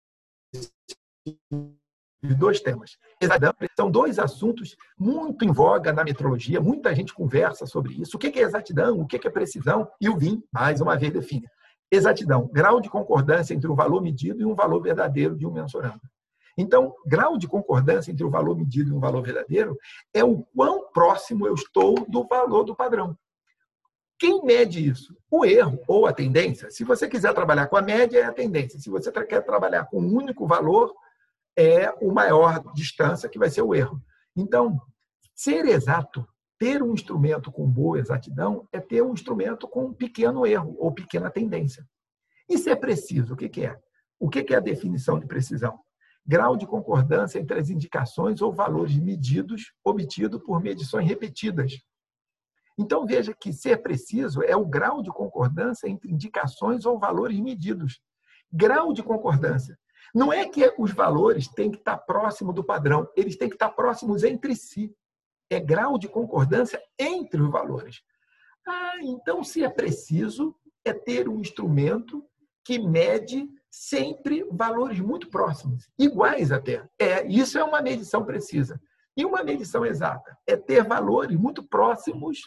os dois temas. São dois assuntos muito em voga na metrologia, muita gente conversa sobre isso. O que é exatidão, o que é precisão? E o V I M, mais uma vez, define. Exatidão, grau de concordância entre um valor medido e um valor verdadeiro de um mensurando. Então, grau de concordância entre o valor medido e um valor verdadeiro é o quão próximo eu estou do valor do padrão. Quem mede isso? O erro ou a tendência. Se você quiser trabalhar com a média, é a tendência. Se você quer trabalhar com um único valor, é o maior distância, que vai ser o erro. Então, ser exato, ter um instrumento com boa exatidão, é ter um instrumento com um pequeno erro ou pequena tendência. E ser preciso, o que é? O que é a definição de precisão? Grau de concordância entre as indicações ou valores medidos obtido por medições repetidas. Então, veja que ser preciso é o grau de concordância entre indicações ou valores medidos. Grau de concordância. Não é que os valores têm que estar próximos do padrão, eles têm que estar próximos entre si. É grau de concordância entre os valores. Ah, então, se é preciso, é ter um instrumento que mede sempre valores muito próximos, iguais até. É, isso é uma medição precisa. E uma medição exata é ter valores muito próximos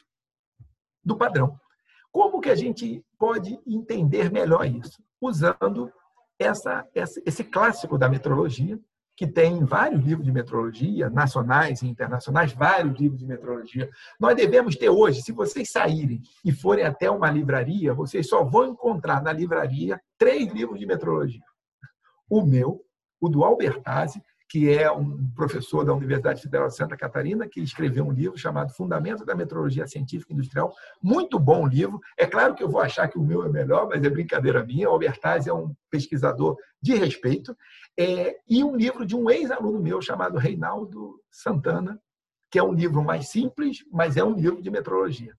do padrão. Como que a gente pode entender melhor isso? Usando essa, esse clássico da metrologia, que tem vários livros de metrologia, nacionais e internacionais, vários livros de metrologia. Nós devemos ter hoje, se vocês saírem e forem até uma livraria, vocês só vão encontrar na livraria três livros de metrologia. O meu, o do Albertazzi, que é um professor da Universidade Federal de Santa Catarina, que escreveu um livro chamado Fundamentos da Metrologia Científica Industrial. Muito bom livro. É claro que eu vou achar que o meu é melhor, mas é brincadeira minha. O Albertazzi é um pesquisador de respeito. É, e um livro de um ex-aluno meu chamado Reinaldo Santana, que é um livro mais simples, mas é um livro de metrologia.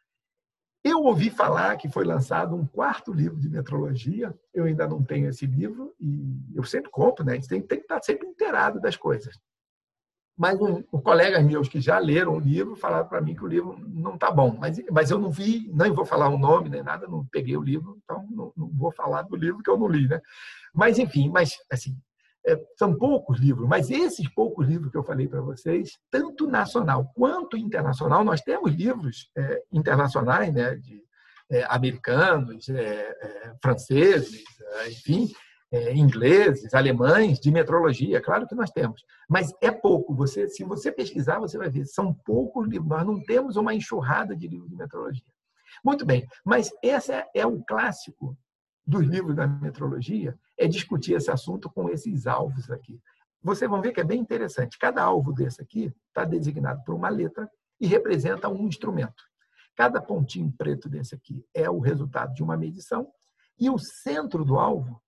Eu ouvi falar que foi lançado um quarto livro de metrologia. Eu ainda não tenho esse livro e eu sempre compro, né? A gente tem, tem que estar sempre inteirado das coisas. Mas um, um colegas meus que já leram o livro falaram para mim que o livro não está bom. Mas, mas eu não vi, nem vou falar o nome nem nada, não peguei o livro, então não, não vou falar do livro que eu não li, né? Mas, enfim, mas, assim, é, são poucos livros, mas esses poucos livros que eu falei para vocês, tanto nacional quanto internacional, nós temos livros é, internacionais, né, de é, americanos, é, é, franceses, é, enfim, é, ingleses, alemães, de metrologia, claro que nós temos, mas é pouco. Você, se você pesquisar, você vai ver, são poucos livros, nós não temos uma enxurrada de livros de metrologia. Muito bem, mas esse é, é o clássico dos livros da metrologia, é discutir esse assunto com esses alvos aqui. Vocês vão ver que é bem interessante. Cada alvo desse aqui está designado por uma letra e representa um instrumento. Cada pontinho preto desse aqui é o resultado de uma medição e o centro do alvo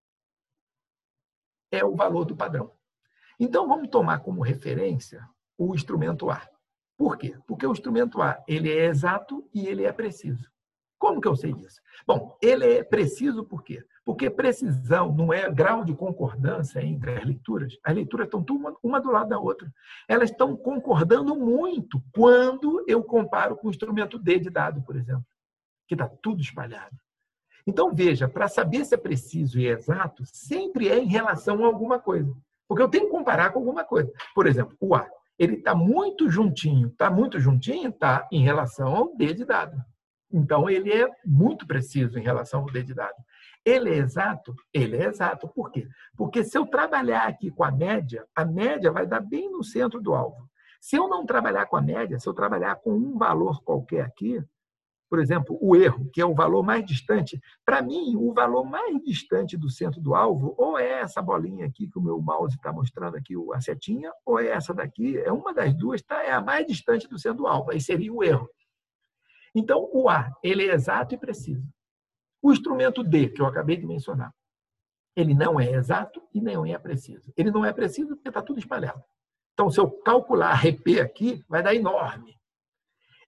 é o valor do padrão. Então, vamos tomar como referência o instrumento A. Por quê? Porque o instrumento A ele é exato e ele é preciso. Como que eu sei disso? Bom, ele é preciso por quê? Porque precisão não é grau de concordância entre as leituras. As leituras estão uma, uma do lado da outra. Elas estão concordando muito quando eu comparo com o instrumento D de dado, por exemplo, que está tudo espalhado. Então, veja, para saber se é preciso e exato, sempre é em relação a alguma coisa. Porque eu tenho que comparar com alguma coisa. Por exemplo, o A, ele está muito juntinho. Está muito juntinho? Está em relação ao D de dado. Então, ele é muito preciso em relação ao D de dado. Ele é exato? Ele é exato. Por quê? Porque se eu trabalhar aqui com a média, a média vai dar bem no centro do alvo. Se eu não trabalhar com a média, se eu trabalhar com um valor qualquer aqui, por exemplo, o erro, que é o valor mais distante, para mim, o valor mais distante do centro do alvo, ou é essa bolinha aqui que o meu mouse está mostrando aqui, a setinha, ou é essa daqui, é uma das duas, tá? É a mais distante do centro do alvo, aí seria o erro. Então, o A, ele é exato e preciso. O instrumento D, que eu acabei de mencionar, ele não é exato e não é preciso. Ele não é preciso porque está tudo espalhado. Então, se eu calcular R P aqui, vai dar enorme.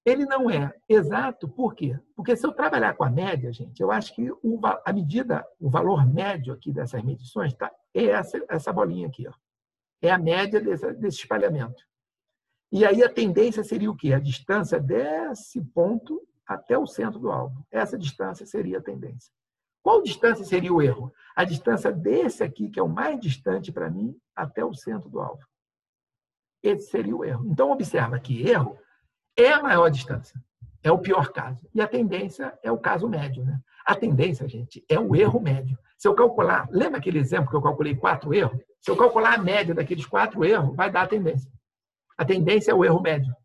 Ele não é exato, por quê? Porque se eu trabalhar com a média, gente, eu acho que o, a medida, o valor médio aqui dessas medições tá, é essa, essa bolinha aqui. Ó. É a média desse, desse espalhamento. E aí a tendência seria o quê? A distância desse ponto até o centro do alvo. Essa distância seria a tendência. Qual distância seria o erro? A distância desse aqui, que é o mais distante para mim, até o centro do alvo. Esse seria o erro. Então, observa que erro é a maior distância. É o pior caso. E a tendência é o caso médio. Né? A tendência, gente, é o erro médio. Se eu calcular, lembra aquele exemplo que eu calculei quatro erros? Se eu calcular a média daqueles quatro erros, vai dar a tendência. A tendência é o erro médio.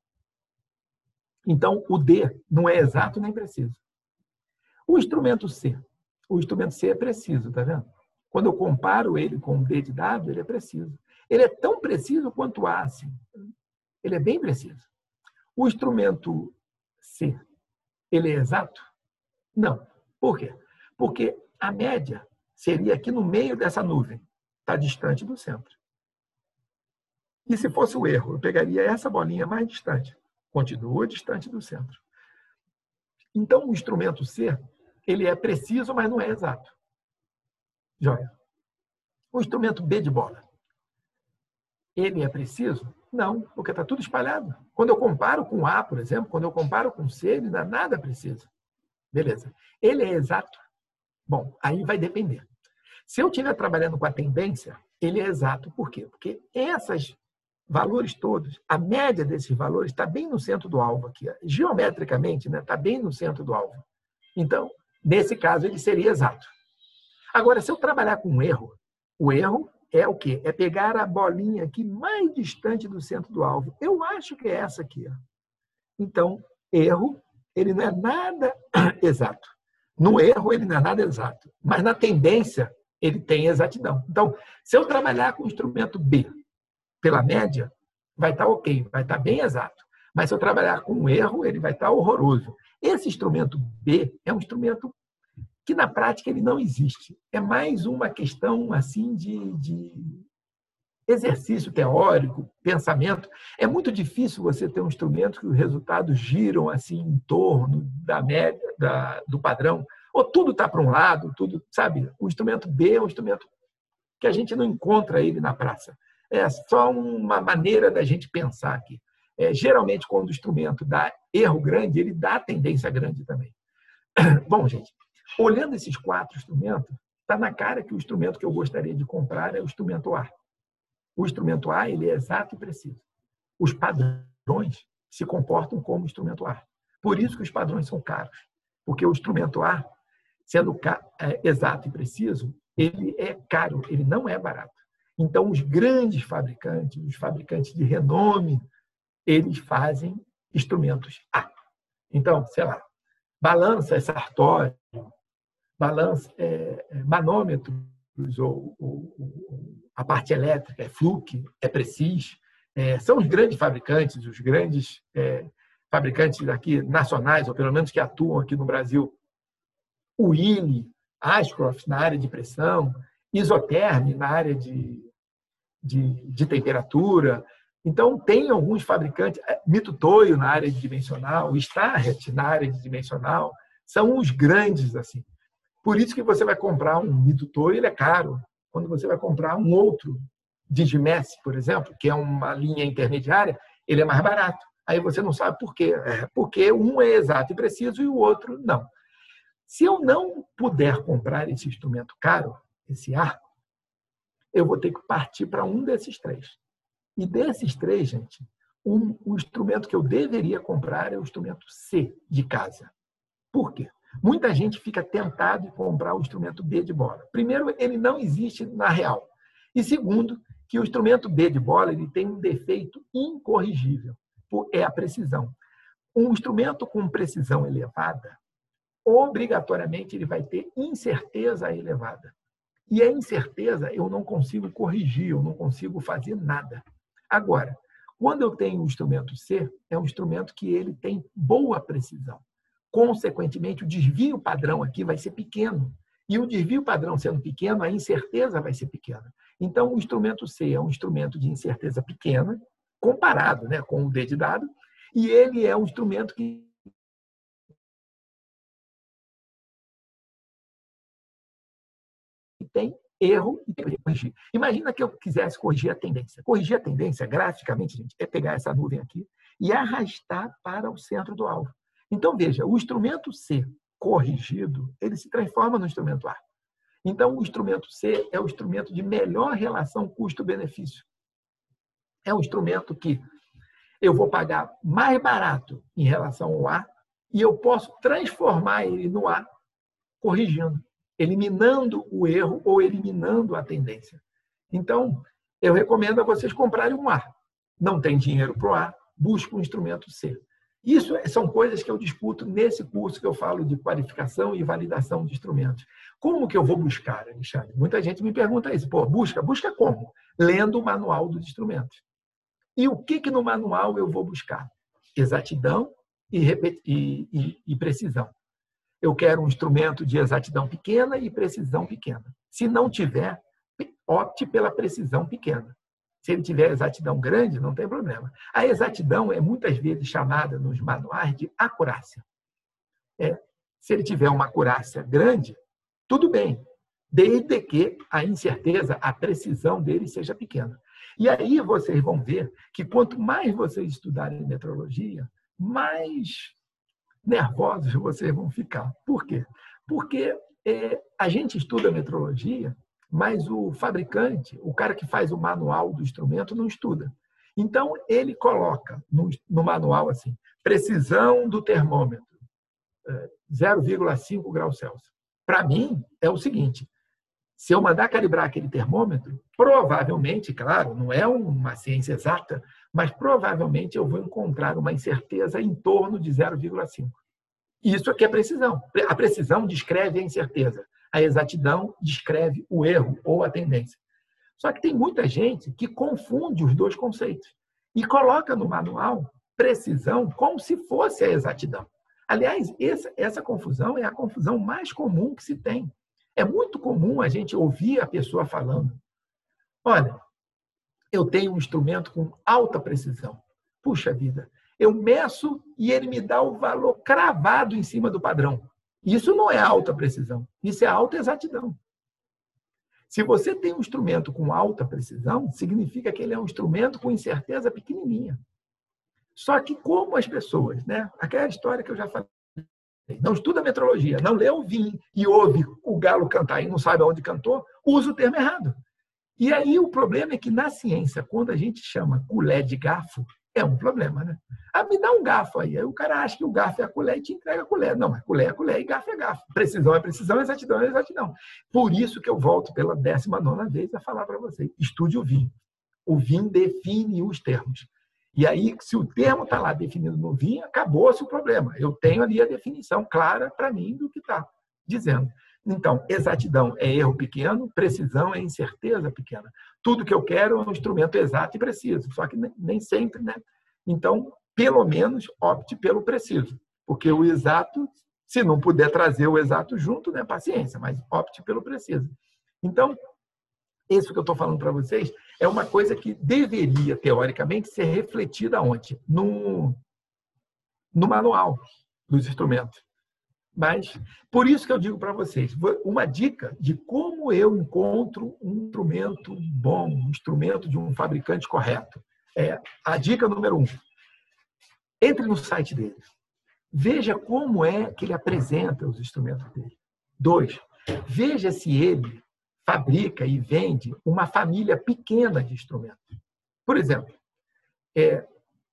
Então, o D não é exato nem preciso. O instrumento C. O instrumento C é preciso, tá vendo? Quando eu comparo ele com o D de dado, ele é preciso. Ele é tão preciso quanto o A, assim. Ele é bem preciso. O instrumento C, ele é exato? Não. Por quê? Porque a média seria aqui no meio dessa nuvem. Está distante do centro. E se fosse o erro, eu pegaria essa bolinha mais distante. Continua distante do centro. Então, o instrumento C, ele é preciso, mas não é exato. Joia. O instrumento B de bola, ele é preciso? Não, porque está tudo espalhado. Quando eu comparo com A, por exemplo, quando eu comparo com C, ele não é nada preciso. Beleza. Ele é exato? Bom, aí vai depender. Se eu estiver trabalhando com a tendência, ele é exato. Por quê? Porque esses valores todos, a média desses valores está bem no centro do alvo aqui. Geometricamente, né, está bem no centro do alvo. Então, nesse caso, ele seria exato. Agora, se eu trabalhar com um erro, o erro é o quê? É pegar a bolinha aqui mais distante do centro do alvo. Eu acho que é essa aqui. Ó. Então, erro, ele não é nada exato. No erro, ele não é nada exato. Mas na tendência, ele tem exatidão. Então, se eu trabalhar com o instrumento B pela média, vai estar ok, vai estar bem exato. Mas se eu trabalhar com um erro, ele vai estar horroroso. Esse instrumento B é um instrumento que na prática ele não existe. É mais uma questão assim de, de exercício teórico, pensamento. É muito difícil você ter um instrumento que os resultados giram assim em torno da média, da, do padrão. Ou tudo está para um lado, tudo, sabe? O instrumento B é um instrumento que a gente não encontra ele na praça. É só uma maneira da gente pensar aqui. É, geralmente, quando o instrumento dá erro grande, ele dá tendência grande também. Bom, gente, olhando esses quatro instrumentos, está na cara que o instrumento que eu gostaria de comprar é o instrumento A. O instrumento A ele é exato e preciso. Os padrões se comportam como instrumento A. Por isso que os padrões são caros. Porque o instrumento A, sendo exato e preciso, ele é caro, ele não é barato. Então, os grandes fabricantes, os fabricantes de renome, eles fazem instrumentos A. Então, sei lá, balança é Sartório, balança é, é manômetros, ou, ou, ou a parte elétrica é Fluke, é Precis. É, são os grandes fabricantes, os grandes é, fabricantes aqui nacionais, ou pelo menos que atuam aqui no Brasil. O Willi, Ashcroft na área de pressão, Isotherm na área de, de, de temperatura. Então, tem alguns fabricantes, Mitutoyo na área de dimensional, Starrett na área de dimensional, são os grandes, assim. Por isso que você vai comprar um Mitutoyo, ele é caro. Quando você vai comprar um outro Digimess, por exemplo, que é uma linha intermediária, ele é mais barato. Aí você não sabe por quê. É porque um é exato e preciso e o outro não. Se eu não puder comprar esse instrumento caro, esse A, eu vou ter que partir para um desses três. E desses três, gente, um, o instrumento que eu deveria comprar é o instrumento C de casa. Por quê? Muita gente fica tentado em comprar o instrumento B de bola. Primeiro, ele não existe na real. E segundo, que o instrumento B de bola ele tem um defeito incorrigível, é a precisão. Um instrumento com precisão elevada, obrigatoriamente ele vai ter incerteza elevada. E a incerteza eu não consigo corrigir, eu não consigo fazer nada. Agora, quando eu tenho o instrumento C, é um instrumento que ele tem boa precisão. Consequentemente, o desvio padrão aqui vai ser pequeno. E o desvio padrão sendo pequeno, a incerteza vai ser pequena. Então, o instrumento C é um instrumento de incerteza pequena, comparado, né, com o D de dado, E ele é um instrumento que tem erro e tem que corrigir. Imagina que eu quisesse corrigir a tendência. Corrigir a tendência, graficamente, gente, é pegar essa nuvem aqui e arrastar para o centro do alvo. Então, veja, o instrumento C corrigido, ele se transforma no instrumento A. Então, o instrumento C é o instrumento de melhor relação custo-benefício. É um instrumento que eu vou pagar mais barato em relação ao A e eu posso transformar ele no A corrigindo, eliminando o erro ou eliminando a tendência. Então, eu recomendo a vocês comprarem um A. Não tem dinheiro para o A, busque um instrumento C. Isso são coisas que eu discuto nesse curso que eu falo de qualificação e validação de instrumentos. Como que eu vou buscar, Alexandre? Muita gente me pergunta isso. Pô, busca, busca como? Lendo o manual dos instrumentos. E o que, que no manual eu vou buscar? Exatidão e, e, e, e precisão. Eu quero um instrumento de exatidão pequena e precisão pequena. Se não tiver, opte pela precisão pequena. Se ele tiver exatidão grande, não tem problema. A exatidão é muitas vezes chamada nos manuais de acurácia. É, se ele tiver uma acurácia grande, tudo bem, desde que a incerteza, a precisão dele seja pequena. E aí vocês vão ver que quanto mais vocês estudarem metrologia, mais nervosos vocês vão ficar. Por quê? Porque é, a gente estuda metrologia, mas o fabricante, o cara que faz o manual do instrumento, não estuda. Então, ele coloca no, no manual assim, precisão do termômetro, zero vírgula cinco graus Celsius. Para mim, é o seguinte, se eu mandar calibrar aquele termômetro, provavelmente, claro, não é uma ciência exata, mas provavelmente eu vou encontrar uma incerteza em torno de zero vírgula cinco. Isso aqui é precisão. A precisão descreve a incerteza. A exatidão descreve o erro ou a tendência. Só que tem muita gente que confunde os dois conceitos e coloca no manual precisão como se fosse a exatidão. Aliás, essa, essa confusão é a confusão mais comum que se tem. É muito comum a gente ouvir a pessoa falando: olha, eu tenho um instrumento com alta precisão. Puxa vida, eu meço e ele me dá o valor cravado em cima do padrão. Isso não é alta precisão, isso é alta exatidão. Se você tem um instrumento com alta precisão, significa que ele é um instrumento com incerteza pequenininha. Só que como as pessoas, né? Aquela história que eu já falei, não estuda metrologia, não lê o vinho e ouve o galo cantar e não sabe aonde cantou, usa o termo errado. E aí o problema é que na ciência, quando a gente chama colher de garfo, é um problema, né? Ah, me dá um garfo aí. Aí o cara acha que o garfo é a colher e te entrega a colher. Não, é colher é colher e garfo é garfo. Precisão é precisão, exatidão é exatidão. Por isso que eu volto pela décima nona vez a falar para vocês. Estude o vinho. O vinho define os termos. E aí, se o termo está lá definido no vinho, acabou-se o problema. Eu tenho ali a definição clara para mim do que está dizendo. Então, exatidão é erro pequeno, precisão é incerteza pequena. Tudo que eu quero é um instrumento exato e preciso, só que nem sempre, né? Então, pelo menos, opte pelo preciso, porque o exato, se não puder trazer o exato junto, né? Paciência, mas opte pelo preciso. Então, isso que eu estou falando para vocês é uma coisa que deveria, teoricamente, ser refletida onde? No, no manual dos instrumentos. Mas, por isso que eu digo para vocês, uma dica de como eu encontro um instrumento bom, um instrumento de um fabricante correto. É a dica número um. Entre no site dele. Veja como é que ele apresenta os instrumentos dele. Dois, veja se ele fabrica e vende uma família pequena de instrumentos. Por exemplo, é,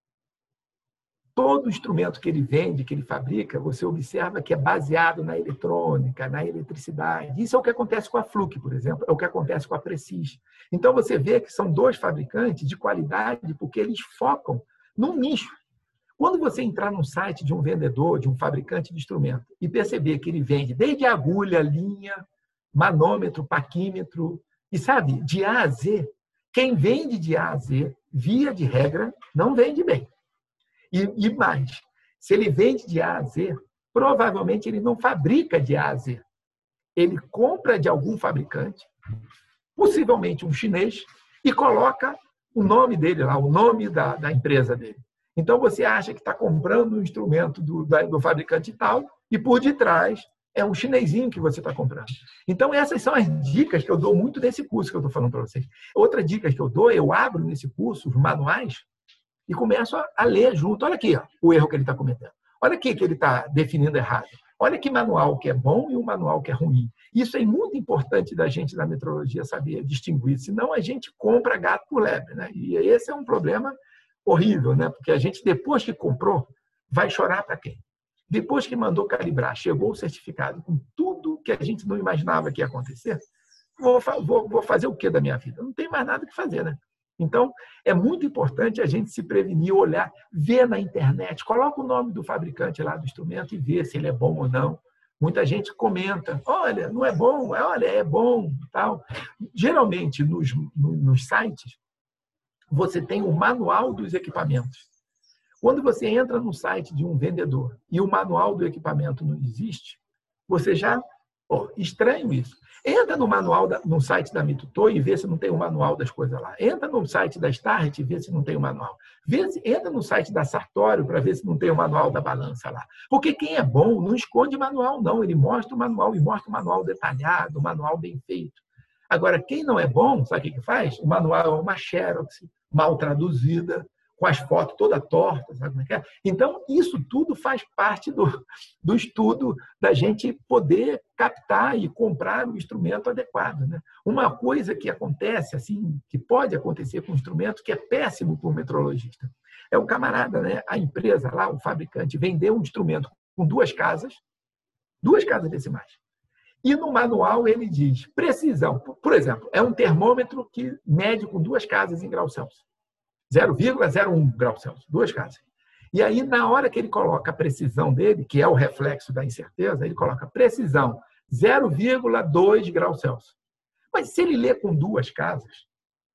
todo instrumento que ele vende, que ele fabrica, você observa que é baseado na eletrônica, na eletricidade. Isso é o que acontece com a Fluke, por exemplo, é o que acontece com a Precis. Então, você vê que são dois fabricantes de qualidade porque eles focam num nicho. Quando você entrar num site de um vendedor, de um fabricante de instrumento, e perceber que ele vende desde agulha, linha, manômetro, paquímetro, e sabe, de A a Z, quem vende de A a Z, via de regra, não vende bem. E, e mais, se ele vende de A a Z, provavelmente ele não fabrica de A a Z. Ele compra de algum fabricante, possivelmente um chinês, e coloca o nome dele lá, o nome da, da empresa dele. Então, você acha que está comprando um instrumento do, do fabricante tal e, por detrás, é um chinesinho que você está comprando. Então, essas são as dicas que eu dou muito nesse curso que eu estou falando para vocês. Outra dica que eu dou, eu abro nesse curso os manuais e começo a, a ler junto. Olha aqui ó, o erro que ele está cometendo. Olha aqui que ele está definindo errado. Olha que manual que é bom e um manual que é ruim. Isso é muito importante da gente na metrologia saber distinguir, senão a gente compra gato por lebre, né? E esse é um problema horrível, né? Porque a gente, depois que comprou, vai chorar para quem? Depois que mandou calibrar, chegou o certificado com tudo que a gente não imaginava que ia acontecer, vou, vou, vou fazer o que da minha vida? Não tem mais nada que fazer, né? Então, é muito importante a gente se prevenir, olhar, ver na internet, coloca o nome do fabricante lá do instrumento e vê se ele é bom ou não. Muita gente comenta, olha, não é bom, olha, é bom, tal. Geralmente, nos, nos sites, você tem o manual dos equipamentos. Quando você entra no site de um vendedor e o manual do equipamento não existe, você já... Oh, estranho isso. Entra no manual, da, no site da Mitutoyo e vê se não tem o manual das coisas lá. Entra no site da Starrett e vê se não tem o manual. Vê se, entra no site da Sartório para ver se não tem o manual da balança lá. Porque quem é bom não esconde manual, não. Ele mostra o manual e mostra o manual detalhado, o manual bem feito. Agora, quem não é bom, sabe o que faz? O manual é uma xerox mal traduzida, com as fotos toda tortas, sabe como é que é? Então, isso tudo faz parte do, do estudo da gente poder captar e comprar o instrumento adequado, né? Uma coisa que acontece, assim, que pode acontecer com o instrumento, que é péssimo para o metrologista, é o camarada, né? A empresa lá, o fabricante, vendeu um instrumento com duas casas, duas casas decimais. E no manual ele diz, precisão, por exemplo, é um termômetro que mede com duas casas em graus Celsius. zero vírgula zero um graus Celsius, duas casas. E aí, na hora que ele coloca a precisão dele, que é o reflexo da incerteza, ele coloca precisão zero vírgula dois graus Celsius. Mas se ele lê com duas casas,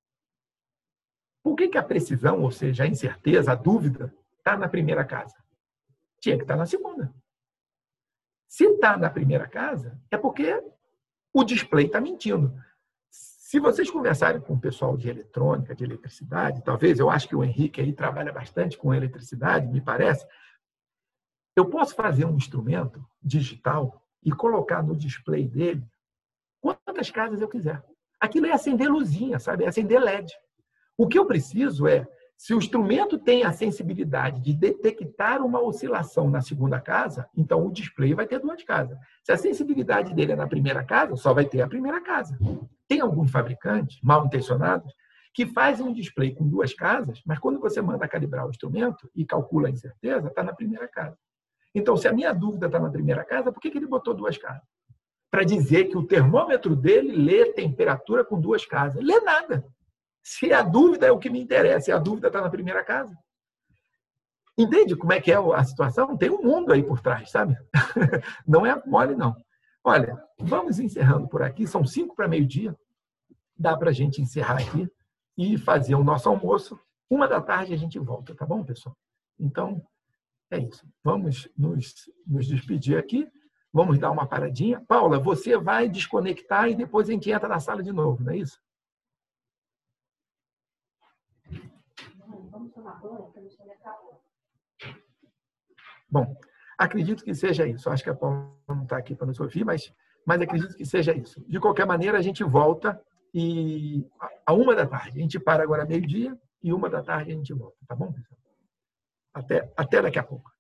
por que que a precisão, ou seja, a incerteza, a dúvida, está na primeira casa? Tinha que estar na segunda. Se está na primeira casa, é porque o display está mentindo. Se vocês conversarem com o pessoal de eletrônica, de eletricidade, talvez, eu acho que o Henrique aí trabalha bastante com eletricidade, me parece, eu posso fazer um instrumento digital e colocar no display dele quantas casas eu quiser. Aquilo é acender luzinha, sabe? É acender L E D. O que eu preciso é, se o instrumento tem a sensibilidade de detectar uma oscilação na segunda casa, então o display vai ter duas casas. Se a sensibilidade dele é na primeira casa, só vai ter a primeira casa. Tem alguns fabricantes mal intencionados que fazem um display com duas casas, mas quando você manda calibrar o instrumento e calcula a incerteza, está na primeira casa. Então, se a minha dúvida está na primeira casa, por que que ele botou duas casas? Para dizer que o termômetro dele lê temperatura com duas casas. Lê nada. Se a dúvida é o que me interessa e a dúvida está na primeira casa. Entende como é que é a situação? Tem um mundo aí por trás, sabe? Não é mole, não. Olha, vamos encerrando por aqui. São cinco para meio-dia. Dá para a gente encerrar aqui e fazer o nosso almoço. Uma da tarde a gente volta, tá bom, pessoal? Então, é isso. Vamos nos, nos despedir aqui. Vamos dar uma paradinha. Paula, você vai desconectar e depois a gente entra na sala de novo, não é isso? Vamos tomar banho, para deixar ele acabar. Bom, acredito que seja isso. Acho que a Paula não está aqui para nos ouvir, mas, mas acredito que seja isso. De qualquer maneira, a gente volta e a uma da tarde. A gente para agora meio-dia e uma da tarde a gente volta. Tá bom, pessoal? Até, até daqui a pouco.